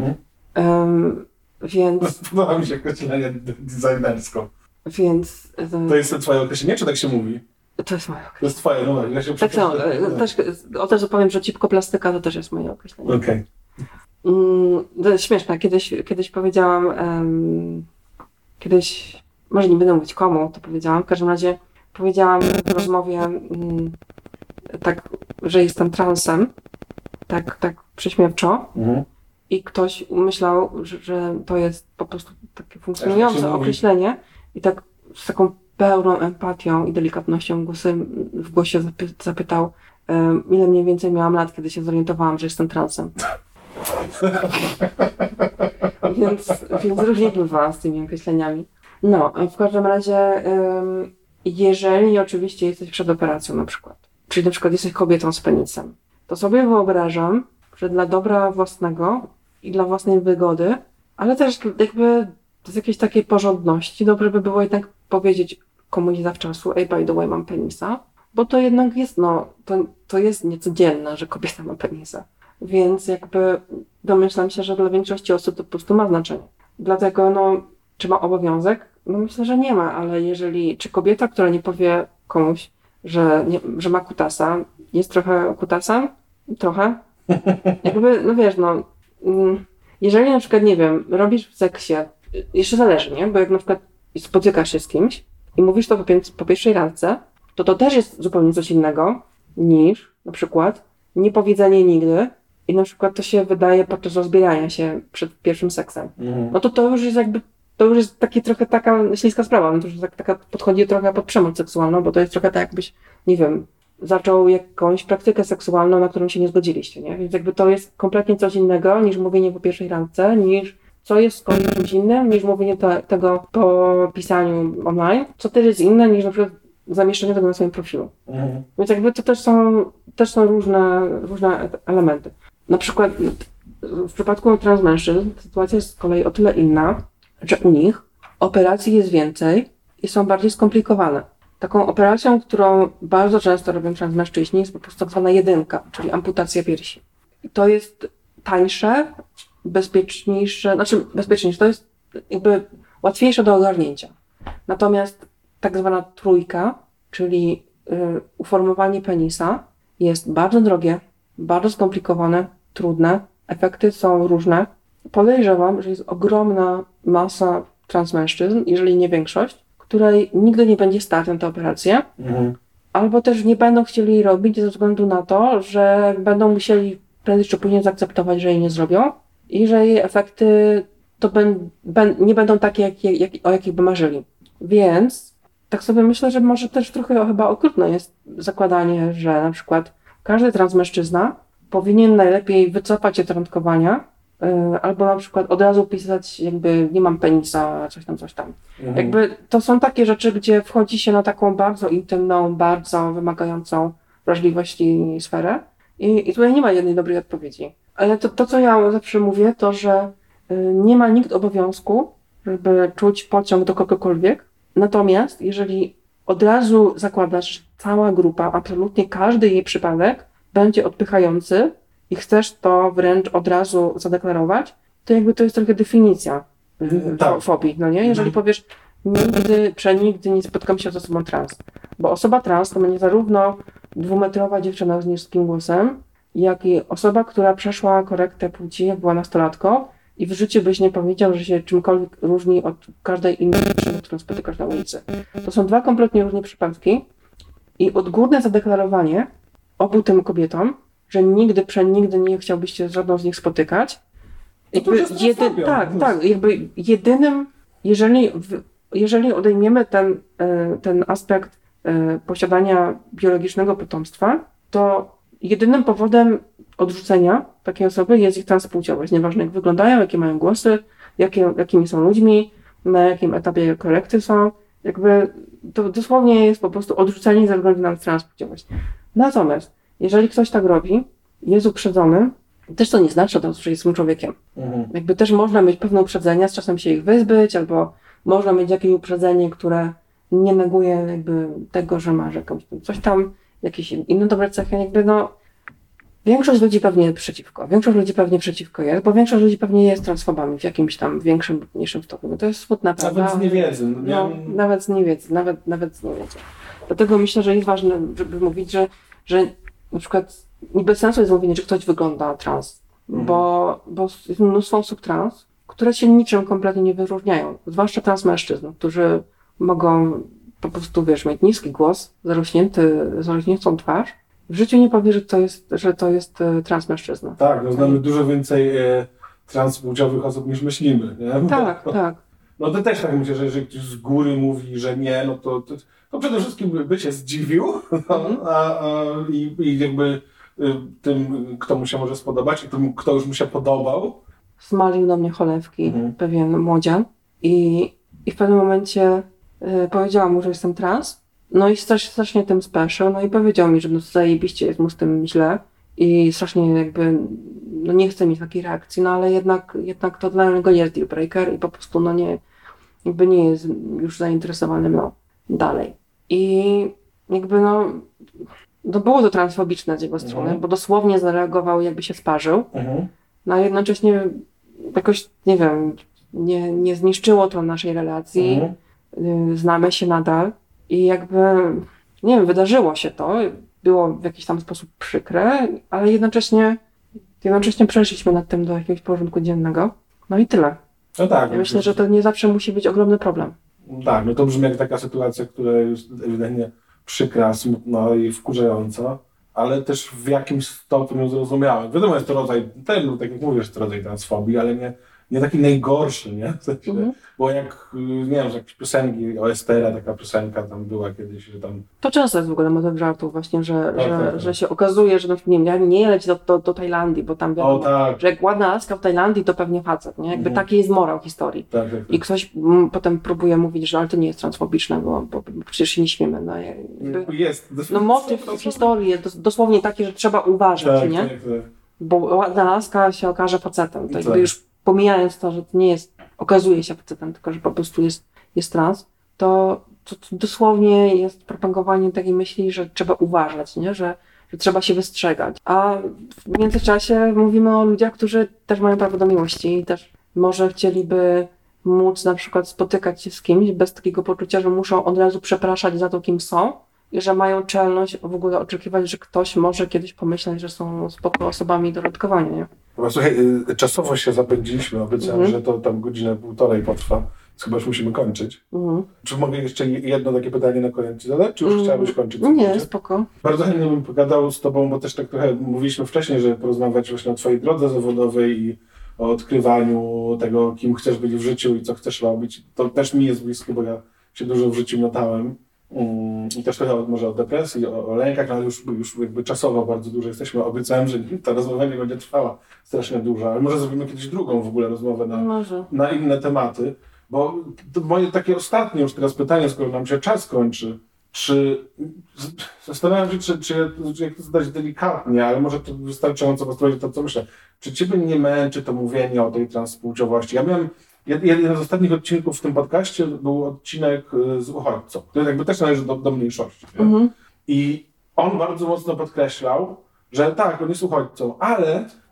Więc... Podoba mi się określenie designerską. Więc... To jest twoje określenie, czy tak się mówi? To jest moje określenie. To jest twoje, no ja się tak samo, też opowiem, że cipkoplastyka to też jest moje określenie. Okej. To jest śmieszne. Kiedyś powiedziałam, może nie będę mówić komu, to powiedziałam, w każdym razie powiedziałam w rozmowie tak, że jestem transem, tak prześmiewczo i ktoś myślał, że to jest po prostu takie funkcjonujące określenie i tak z taką pełną empatią i delikatnością w głosie zapytał, ile mniej więcej miałam lat, kiedy się zorientowałam, że jestem transem. więc różnie bywa z tymi określeniami. No, w każdym razie, jeżeli oczywiście jesteś przed operacją na przykład, czyli na przykład jesteś kobietą z penisem, to sobie wyobrażam, że dla dobra własnego i dla własnej wygody, ale też jakby z jakiejś takiej porządności, dobrze by było jednak powiedzieć komuś zawczasu, by the way, mam penisa, bo to jednak jest, to jest niecodzienne, że kobieta ma penisa. Więc jakby domyślam się, że dla większości osób to po prostu ma znaczenie. Dlatego, czy ma obowiązek? No myślę, że nie ma, ale czy kobieta, która nie powie komuś, że ma kutasa, jest trochę kutasem? Trochę. Jakby, jeżeli na przykład, nie wiem, robisz w seksie, jeszcze zależy, nie? Bo jak na przykład spotykasz się z kimś i mówisz to po pierwszej randce, to też jest zupełnie coś innego niż na przykład niepowiedzenie nigdy i na przykład to się wydaje podczas rozbierania się przed pierwszym seksem. No to już jest jakby, to już jest trochę taka śliska sprawa, no to już taka podchodzi trochę pod przemoc seksualną, bo to jest trochę tak jakbyś, nie wiem, zaczął jakąś praktykę seksualną, na którą się nie zgodziliście, nie? Więc jakby to jest kompletnie coś innego niż mówienie po pierwszej randce, co jest z kolei czymś innym niż mówienie tego po pisaniu online, co też jest inne niż na przykład zamieszczenie tego na swoim profilu. Więc jakby to też są różne elementy. Na przykład w przypadku transmężczyzn sytuacja jest z kolei o tyle inna, że u nich operacji jest więcej i są bardziej skomplikowane. Taką operacją, którą bardzo często robią transmężczyźni, jest po prostu tak zwana jedynka, czyli amputacja piersi. I to jest tańsze, bezpieczniejsze, to jest jakby łatwiejsze do ogarnięcia. Natomiast tak zwana trójka, czyli uformowanie penisa, jest bardzo drogie, bardzo skomplikowane, trudne, efekty są różne. Podejrzewam, że jest ogromna masa transmężczyzn, jeżeli nie większość, której nigdy nie będzie stać na tę operację, albo też nie będą chcieli robić ze względu na to, że będą musieli prędzej czy później zaakceptować, że jej nie zrobią i że jej efekty nie będą takie, o jakich by marzyli. Więc tak sobie myślę, że może też trochę chyba okrutne jest zakładanie, że na przykład każdy transmężczyzna powinien najlepiej wycofać się od randkowania, albo na przykład od razu pisać jakby nie mam penisa, coś tam. Jakby to są takie rzeczy, gdzie wchodzi się na taką bardzo intymną, bardzo wymagającą wrażliwości sferę i tutaj nie ma jednej dobrej odpowiedzi. Ale to co ja zawsze mówię, to że nie ma nikt obowiązku, żeby czuć pociąg do kogokolwiek. Natomiast jeżeli od razu zakładasz, że cała grupa, absolutnie każdy jej przypadek będzie odpychający i chcesz to wręcz od razu zadeklarować, to jakby to jest trochę definicja fobii, no nie? Jeżeli powiesz, przenigdy nie spotkam się z osobą trans. Bo osoba trans to będzie zarówno 2-metrowa dziewczyna z niskim głosem, jak i osoba, która przeszła korektę płci, jak była nastolatką i w życiu byś nie powiedział, że się czymkolwiek różni od każdej innej dziewczyny, którą spotykasz na ulicy. To są 2 kompletnie różne przypadki i odgórne zadeklarowanie obu tym kobietom, że nigdy nie chciałbyś się z żadną z nich spotykać. Jakby jedynym, jeżeli odejmiemy ten aspekt posiadania biologicznego potomstwa, to jedynym powodem odrzucenia takiej osoby jest ich transpłciowość. Nieważne jak wyglądają, jakie mają głosy, jakimi są ludźmi, na jakim etapie korekty są. Jakby to dosłownie jest po prostu odrzucenie ze względu na transpłciowość. Natomiast jeżeli ktoś tak robi, jest uprzedzony, też to nie znaczy, że jest złym człowiekiem. Jakby też można mieć pewne uprzedzenia, z czasem się ich wyzbyć, albo można mieć jakieś uprzedzenie, które nie neguje jakby tego, że masz jakąś coś tam, jakieś inne dobre cechy, jakby większość ludzi pewnie jest przeciwko. Większość ludzi pewnie przeciwko jest, bo większość ludzi pewnie jest transfobami w jakimś tam większym lub mniejszym stopniu. To jest smutna prawda. Nawet z niewiedzy. Nawet z niewiedzy. Nawet z niewiedzy. Dlatego myślę, że jest ważne, żeby mówić, że na przykład nie bez sensu jest mówienie, że ktoś wygląda trans, bo jest mnóstwo osób trans, które się niczym kompletnie nie wyróżniają. Zwłaszcza trans mężczyzn, którzy mogą po prostu, mieć niski głos, zarośniętą twarz. W życiu nie powie, że to jest trans mężczyzna. Tak, znamy dużo więcej transpłciowych osób niż myślimy. Nie? Tak. No to też tak myślę, że jeżeli ktoś z góry mówi, że nie, no to przede wszystkim by się zdziwił i jakby tym, kto mu się może spodobać i tym, kto już mu się podobał. Smalił do mnie cholewki pewien młodzian i w pewnym momencie powiedziałam mu, że jestem trans. No i strasznie tym speszył, no i powiedział mi, że zajebiście jest mu z tym źle i strasznie jakby, nie chce mieć takiej reakcji, no ale jednak to dla niego jest deal breaker i po prostu nie jest już zainteresowany dalej. I jakby było to transfobiczne z jego strony, bo dosłownie zareagował, jakby się sparzył, no a jednocześnie jakoś, nie wiem, nie zniszczyło to naszej relacji, znamy się nadal. I jakby, nie wiem, wydarzyło się to, było w jakiś tam sposób przykre, ale jednocześnie przeszliśmy nad tym do jakiegoś porządku dziennego. No i tyle. No tak. Ja myślę, że to nie zawsze musi być ogromny problem. Tak, no to brzmi jak taka sytuacja, która jest ewidentnie przykra, smutna i wkurzająca, ale też w jakimś stopniu zrozumiała. Wiadomo, jest to rodzaj, tak jak mówisz, to rodzaj transfobii, ale nie taki najgorszy, nie? W sensie, bo jak, nie wiem, jakieś piosenki o Estera, taka piosenka tam była kiedyś, że tam... To często jest w ogóle motyw żartów właśnie, że się okazuje, że nie leć do Tajlandii, bo tam wiadomo, że jak ładna laska w Tajlandii, to pewnie facet, nie? Jakby taki jest morał historii. Tak. I ktoś potem próbuje mówić, że ale to nie jest transfobiczne, bo przecież się nie śmiemy. Motyw w historii jest dosłownie taki, że trzeba uważać, nie? Tak. Bo ładna laska się okaże facetem. To jakby już pomijając to, że to nie jest, okazuje się facetem, tylko że po prostu jest trans, to dosłownie jest propagowanie takiej myśli, że trzeba uważać, nie? Że trzeba się wystrzegać. A w międzyczasie mówimy o ludziach, którzy też mają prawo do miłości i też może chcieliby móc na przykład spotykać się z kimś bez takiego poczucia, że muszą od razu przepraszać za to, kim są i że mają czelność w ogóle oczekiwać, że ktoś może kiedyś pomyśleć, że są spoko osobami do randkowania, nie? Słuchaj, czasowo się zapędziliśmy, obiecałem, że to tam godzinę, półtorej potrwa, więc chyba już musimy kończyć. Czy mogę jeszcze jedno takie pytanie na koniec ci zadać, czy już chciałabyś kończyć? Nie, spoko. Bardzo chętnie bym pogadał z tobą, bo też tak trochę mówiliśmy wcześniej, że porozmawiać właśnie o twojej drodze zawodowej i o odkrywaniu tego, kim chcesz być w życiu i co chcesz robić. To też mi jest bliskie, bo ja się dużo w życiu miotałem. I też trochę może o depresji, o lękach, ale już jakby czasowo bardzo dużo jesteśmy. Obiecałem, że ta rozmowa nie będzie trwała strasznie dużo, ale może zrobimy kiedyś drugą w ogóle rozmowę na inne tematy. Bo to moje takie ostatnie już teraz pytanie, skoro nam się czas kończy, zastanawiam się, czy jak to zadać delikatnie, ale może to wystarczająco postroić to, co myślę. Czy ciebie nie męczy to mówienie o tej transpłciowości? Ja miałem jeden z ostatnich odcinków w tym podcaście był odcinek z uchodźcą, który jakby też należy do mniejszości. I on bardzo mocno podkreślał, że tak, on jest uchodźcą, ale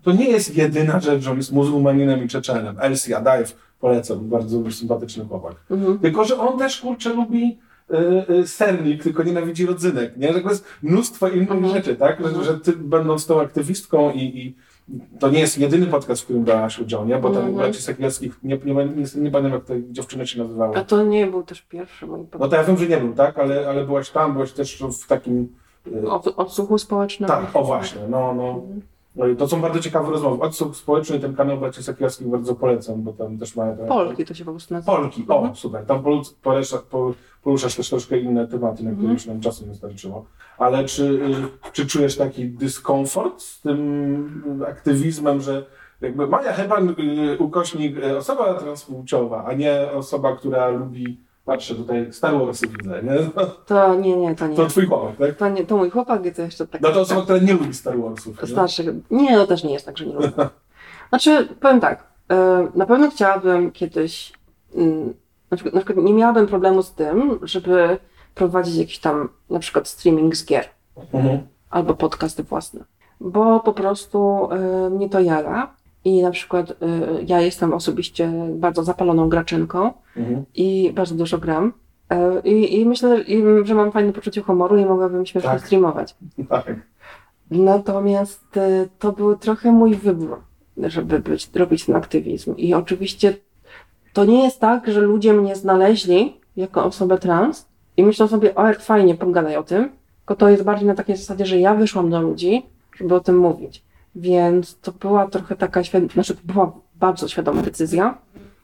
to nie jest jedyna rzecz, że on jest muzułmaninem i Czeczenem. Elsi Adajew, polecam, bardzo sympatyczny chłopak. Tylko, że on też, kurczę, lubi sernik, tylko nienawidzi rodzynek, nie? Że to jest mnóstwo innych rzeczy, tak? Że ty, będąc tą aktywistką i to nie jest jedyny podcast, w którym brałaś udział, nie? Bo tam braci Sekielskich, nie pamiętam, jak te dziewczyny się nazywały. A to nie był też pierwszy mój podcast. No to ja wiem, że nie był, tak? Ale byłaś tam, byłaś też w takim... Odsłuchu społecznego. Tak, o właśnie, no. To są bardzo ciekawe rozmowy. Odsłuch społeczny, ten kanał braci Sekielskich bardzo polecam, bo tam też mają... Polki to się po prostu nazywa. Polki, o, super. Tam poruszasz też troszkę inne tematy, na które już nam czasu nie starczyło. Ale czy czujesz taki dyskomfort z tym aktywizmem, że jakby Maja Heban, ukośnik, osoba transpłciowa, a nie osoba, która lubi, patrzę tutaj, Star Warsy widzę, nie? To nie. To twój chłopak, tak? To mój chłopak i to jeszcze tak. No to osoba, która nie lubi Star Warsów. Nie, no też nie jest tak, że nie lubię. Znaczy, powiem tak, na pewno chciałabym kiedyś, na przykład nie miałabym problemu z tym, żeby prowadzić jakiś tam, na przykład streaming z gier. Albo podcasty własne. Bo po prostu mnie to jara i na przykład ja jestem osobiście bardzo zapaloną graczynką i bardzo dużo gram. I myślę, że mam fajne poczucie humoru i mogłabym śmiesznie streamować. Tak. Natomiast to był trochę mój wybór, żeby robić ten aktywizm. I oczywiście to nie jest tak, że ludzie mnie znaleźli jako osobę trans i myślą sobie, o jak fajnie, pogadaj o tym. Tylko to jest bardziej na takiej zasadzie, że ja wyszłam do ludzi, żeby o tym mówić. Więc to była trochę taka to była bardzo świadoma decyzja.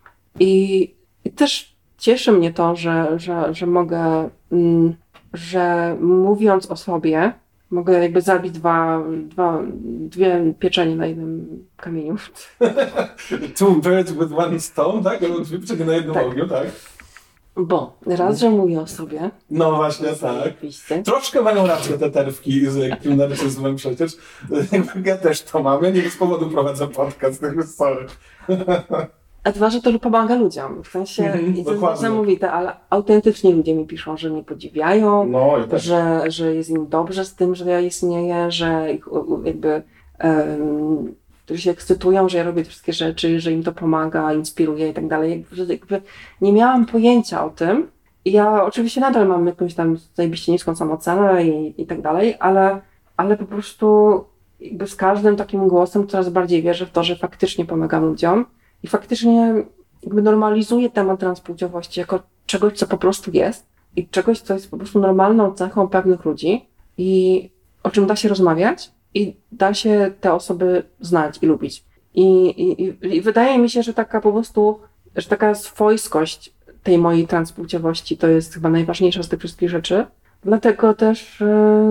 I też cieszy mnie to, że mogę, że mówiąc o sobie, mogę jakby zabić dwie pieczenie na jednym kamieniu. Two birds with one stone, tak? Albo dwie pieczenie na jednym ogniu, tak? Bo raz, że mówię o sobie. No właśnie, tak. Troszkę mają rację te terwki z kryminalistycznym przecież. Ja też to mam. Ja nie bez powodu prowadzę podcast, tak sorry. A dwa, że to pomaga ludziom. W sensie, i to jest niesamowite, ale autentycznie ludzie mi piszą, że mnie podziwiają, że jest im dobrze z tym, że ja istnieję, że ich jakby którzy się ekscytują, że ja robię te wszystkie rzeczy, że im to pomaga, inspiruje i tak dalej. Jakby nie miałam pojęcia o tym. I ja oczywiście nadal mam jakąś tam zajebiście niską samoocenę i tak dalej, ale po prostu jakby z każdym takim głosem coraz bardziej wierzę w to, że faktycznie pomagam ludziom i faktycznie jakby normalizuję temat transpłciowości jako czegoś, co po prostu jest i czegoś, co jest po prostu normalną cechą pewnych ludzi i o czym da się rozmawiać i da się te osoby znać i lubić. I wydaje mi się, że taka po prostu, że taka swojskość tej mojej transpłciowości to jest chyba najważniejsza z tych wszystkich rzeczy. Dlatego też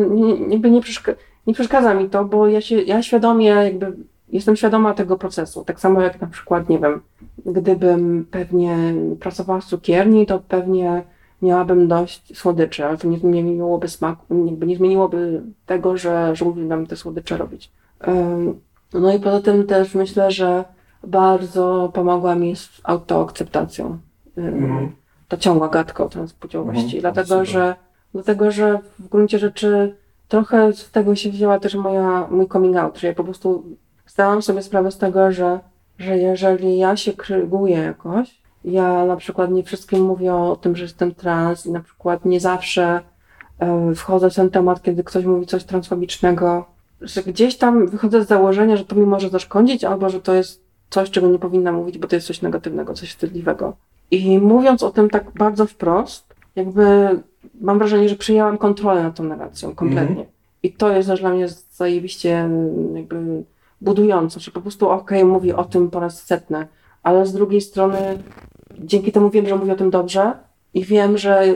nie przeszkadza mi to, bo ja świadomie jakby jestem świadoma tego procesu. Tak samo jak na przykład, nie wiem, gdybym pewnie pracowała w cukierni, to pewnie miałabym dość słodyczy, ale to nie zmieniłoby smaku, nie zmieniłoby tego, że uwielbiam te słodycze robić. No i poza tym też myślę, że bardzo pomogła mi z autoakceptacją. Ta ciągła gadka o transpłciowości. Dlatego, że w gruncie rzeczy trochę z tego się wzięła też mój coming out, że ja po prostu zdałam sobie sprawę z tego, że jeżeli ja się kryguję jakoś, ja na przykład nie wszystkim mówię o tym, że jestem trans i na przykład nie zawsze wchodzę w ten temat, kiedy ktoś mówi coś transfobicznego, że gdzieś tam wychodzę z założenia, że to mi może zaszkodzić albo że to jest coś, czego nie powinna mówić, bo to jest coś negatywnego, coś wstydliwego. I mówiąc o tym tak bardzo wprost, jakby mam wrażenie, że przyjęłam kontrolę nad tą narracją kompletnie. I to jest też dla mnie zajebiście jakby budujące, że po prostu mówię o tym po raz setny, ale z drugiej strony dzięki temu wiem, że mówię o tym dobrze i wiem, że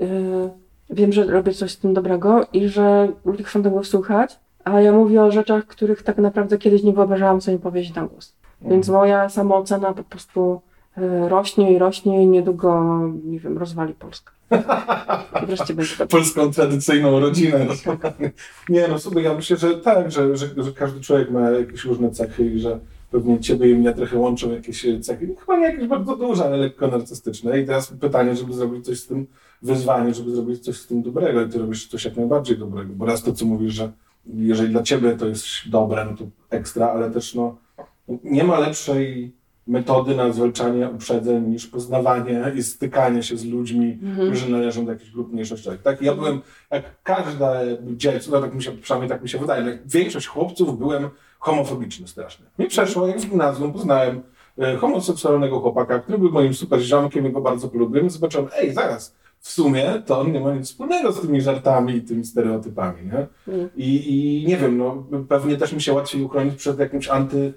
robię coś z tym dobrego i że ludzie chcą tego słuchać, a ja mówię o rzeczach, których tak naprawdę kiedyś nie wyobrażałam sobie powiedzieć na głos. Więc moja samoocena po prostu rośnie i niedługo, nie wiem, rozwali Polskę. I wreszcie będzie dobrze. Polską tradycyjną rodzinę. Nie no, sobie ja myślę, że tak, że każdy człowiek ma jakieś różne cechy i że pewnie ciebie i mnie trochę łączą jakieś cechy, chyba nie jakieś bardzo duże, ale lekko narcystyczne. I teraz pytanie, żeby zrobić coś z tym, wyzwanie, żeby zrobić coś z tym dobrego i ty robisz coś jak najbardziej dobrego. Bo raz to, co mówisz, że jeżeli dla ciebie to jest dobre, no to ekstra, ale też no, nie ma lepszej metody na zwalczanie uprzedzeń niż poznawanie i stykanie się z ludźmi, którzy należą do jakichś grup mniejszościowych. Tak? Ja byłem, jak każde dziecko, no tak przynajmniej tak mi się wydaje, jak większość chłopców byłem homofobiczny strasznie. Mi przeszło, jak w gimnazjum poznałem homoseksualnego chłopaka, który był moim super ziomkiem i go bardzo polubiłem i zobaczyłem, zaraz, w sumie to on nie ma nic wspólnego z tymi żartami i tymi stereotypami, nie? I nie wiem, no pewnie też mi się łatwiej uchronić przed jakimś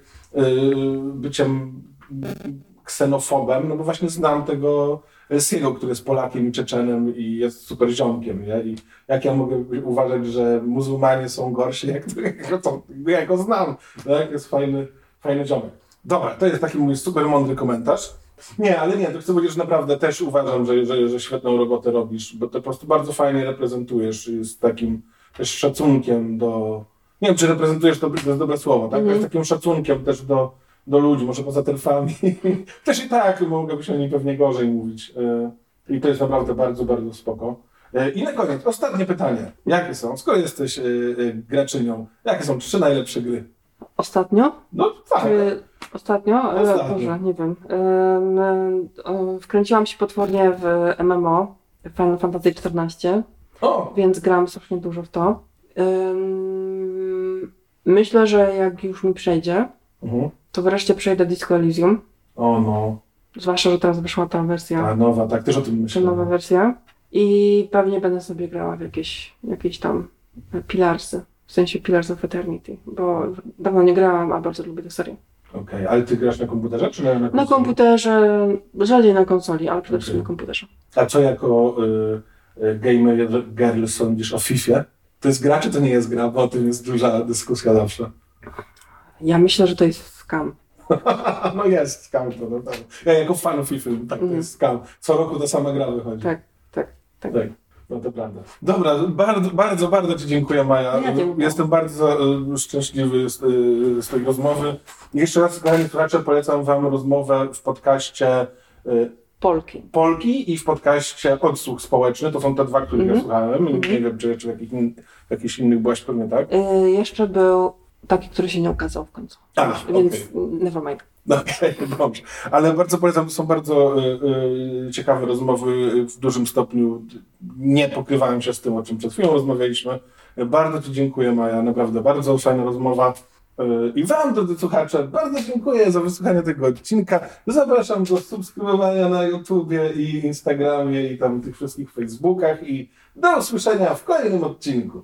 byciem ksenofobem, no bo właśnie znam tego Elsiego, który jest Polakiem i Czeczenem i jest super ziomkiem, nie? I jak ja mogę uważać, że muzułmanie są gorsi, jak go znam, tak? Jest fajny ziomek. Dobra, to jest taki mój super mądry komentarz. To chcę powiedzieć, że naprawdę też uważam, że świetną robotę robisz, bo to po prostu bardzo fajnie reprezentujesz i z takim też szacunkiem do... Nie wiem, czy reprezentujesz, to jest dobre słowo, tak? Z takim szacunkiem też do ludzi, może poza terfami. Też i tak mogłabyś o niej pewnie gorzej mówić. I to jest naprawdę bardzo, bardzo spoko. I na koniec, ostatnie pytanie. Jakie są, skoro jesteś graczynią, jakie są 3 najlepsze gry? Ostatnio? No tak. Ostatnio? Boże, nie wiem. Wkręciłam się potwornie w MMO, Final Fantasy XIV, więc gram strasznie dużo w to. Myślę, że jak już mi przejdzie, to wreszcie przejdę Disco Elysium. Zwłaszcza, że teraz wyszła ta wersja. Ta nowa, tak, też o tym myślę. Ta nowa wersja. I pewnie będę sobie grała w jakieś tam Pilarsy. W sensie Pillars of Eternity, bo dawno nie grałam, a bardzo lubię tę serię. Okej, ale ty grasz na komputerze, czy na konsoli? Na komputerze, rzadziej na konsoli, ale przede wszystkim na komputerze. A co jako gamer girl sądzisz o FIFA? To jest gra, czy to nie jest gra? Bo o tym jest duża dyskusja zawsze. Ja myślę, że to jest scam. No jest scam to, no tak. Ja jako fan FIFA, tak, to jest scam. Co roku ta sama gra wychodzi. Tak. No to prawda. Dobra, bardzo Ci dziękuję, Maja. Ja dziękuję. Jestem bardzo szczęśliwy z tej rozmowy. Jeszcze raz, kochani słuchacze, polecam Wam rozmowę w podcaście Polki i w podcaście Odsłuch Społeczny. To są te 2, które ja słuchałem. Nie wiem, czy jakichś innych byłaś pewnie, tak? Jeszcze był taki, który się nie ukazał w końcu. Więc never mind. Okej, dobrze. Ale bardzo polecam, to są bardzo ciekawe rozmowy. W dużym stopniu nie pokrywałem się z tym, o czym przed chwilą rozmawialiśmy. Bardzo Ci dziękuję, Maja. Naprawdę bardzo fajna rozmowa. I Wam, drodzy słuchacze, bardzo dziękuję za wysłuchanie tego odcinka. Zapraszam do subskrybowania na YouTubie i Instagramie i tam tych wszystkich Facebookach i do usłyszenia w kolejnym odcinku.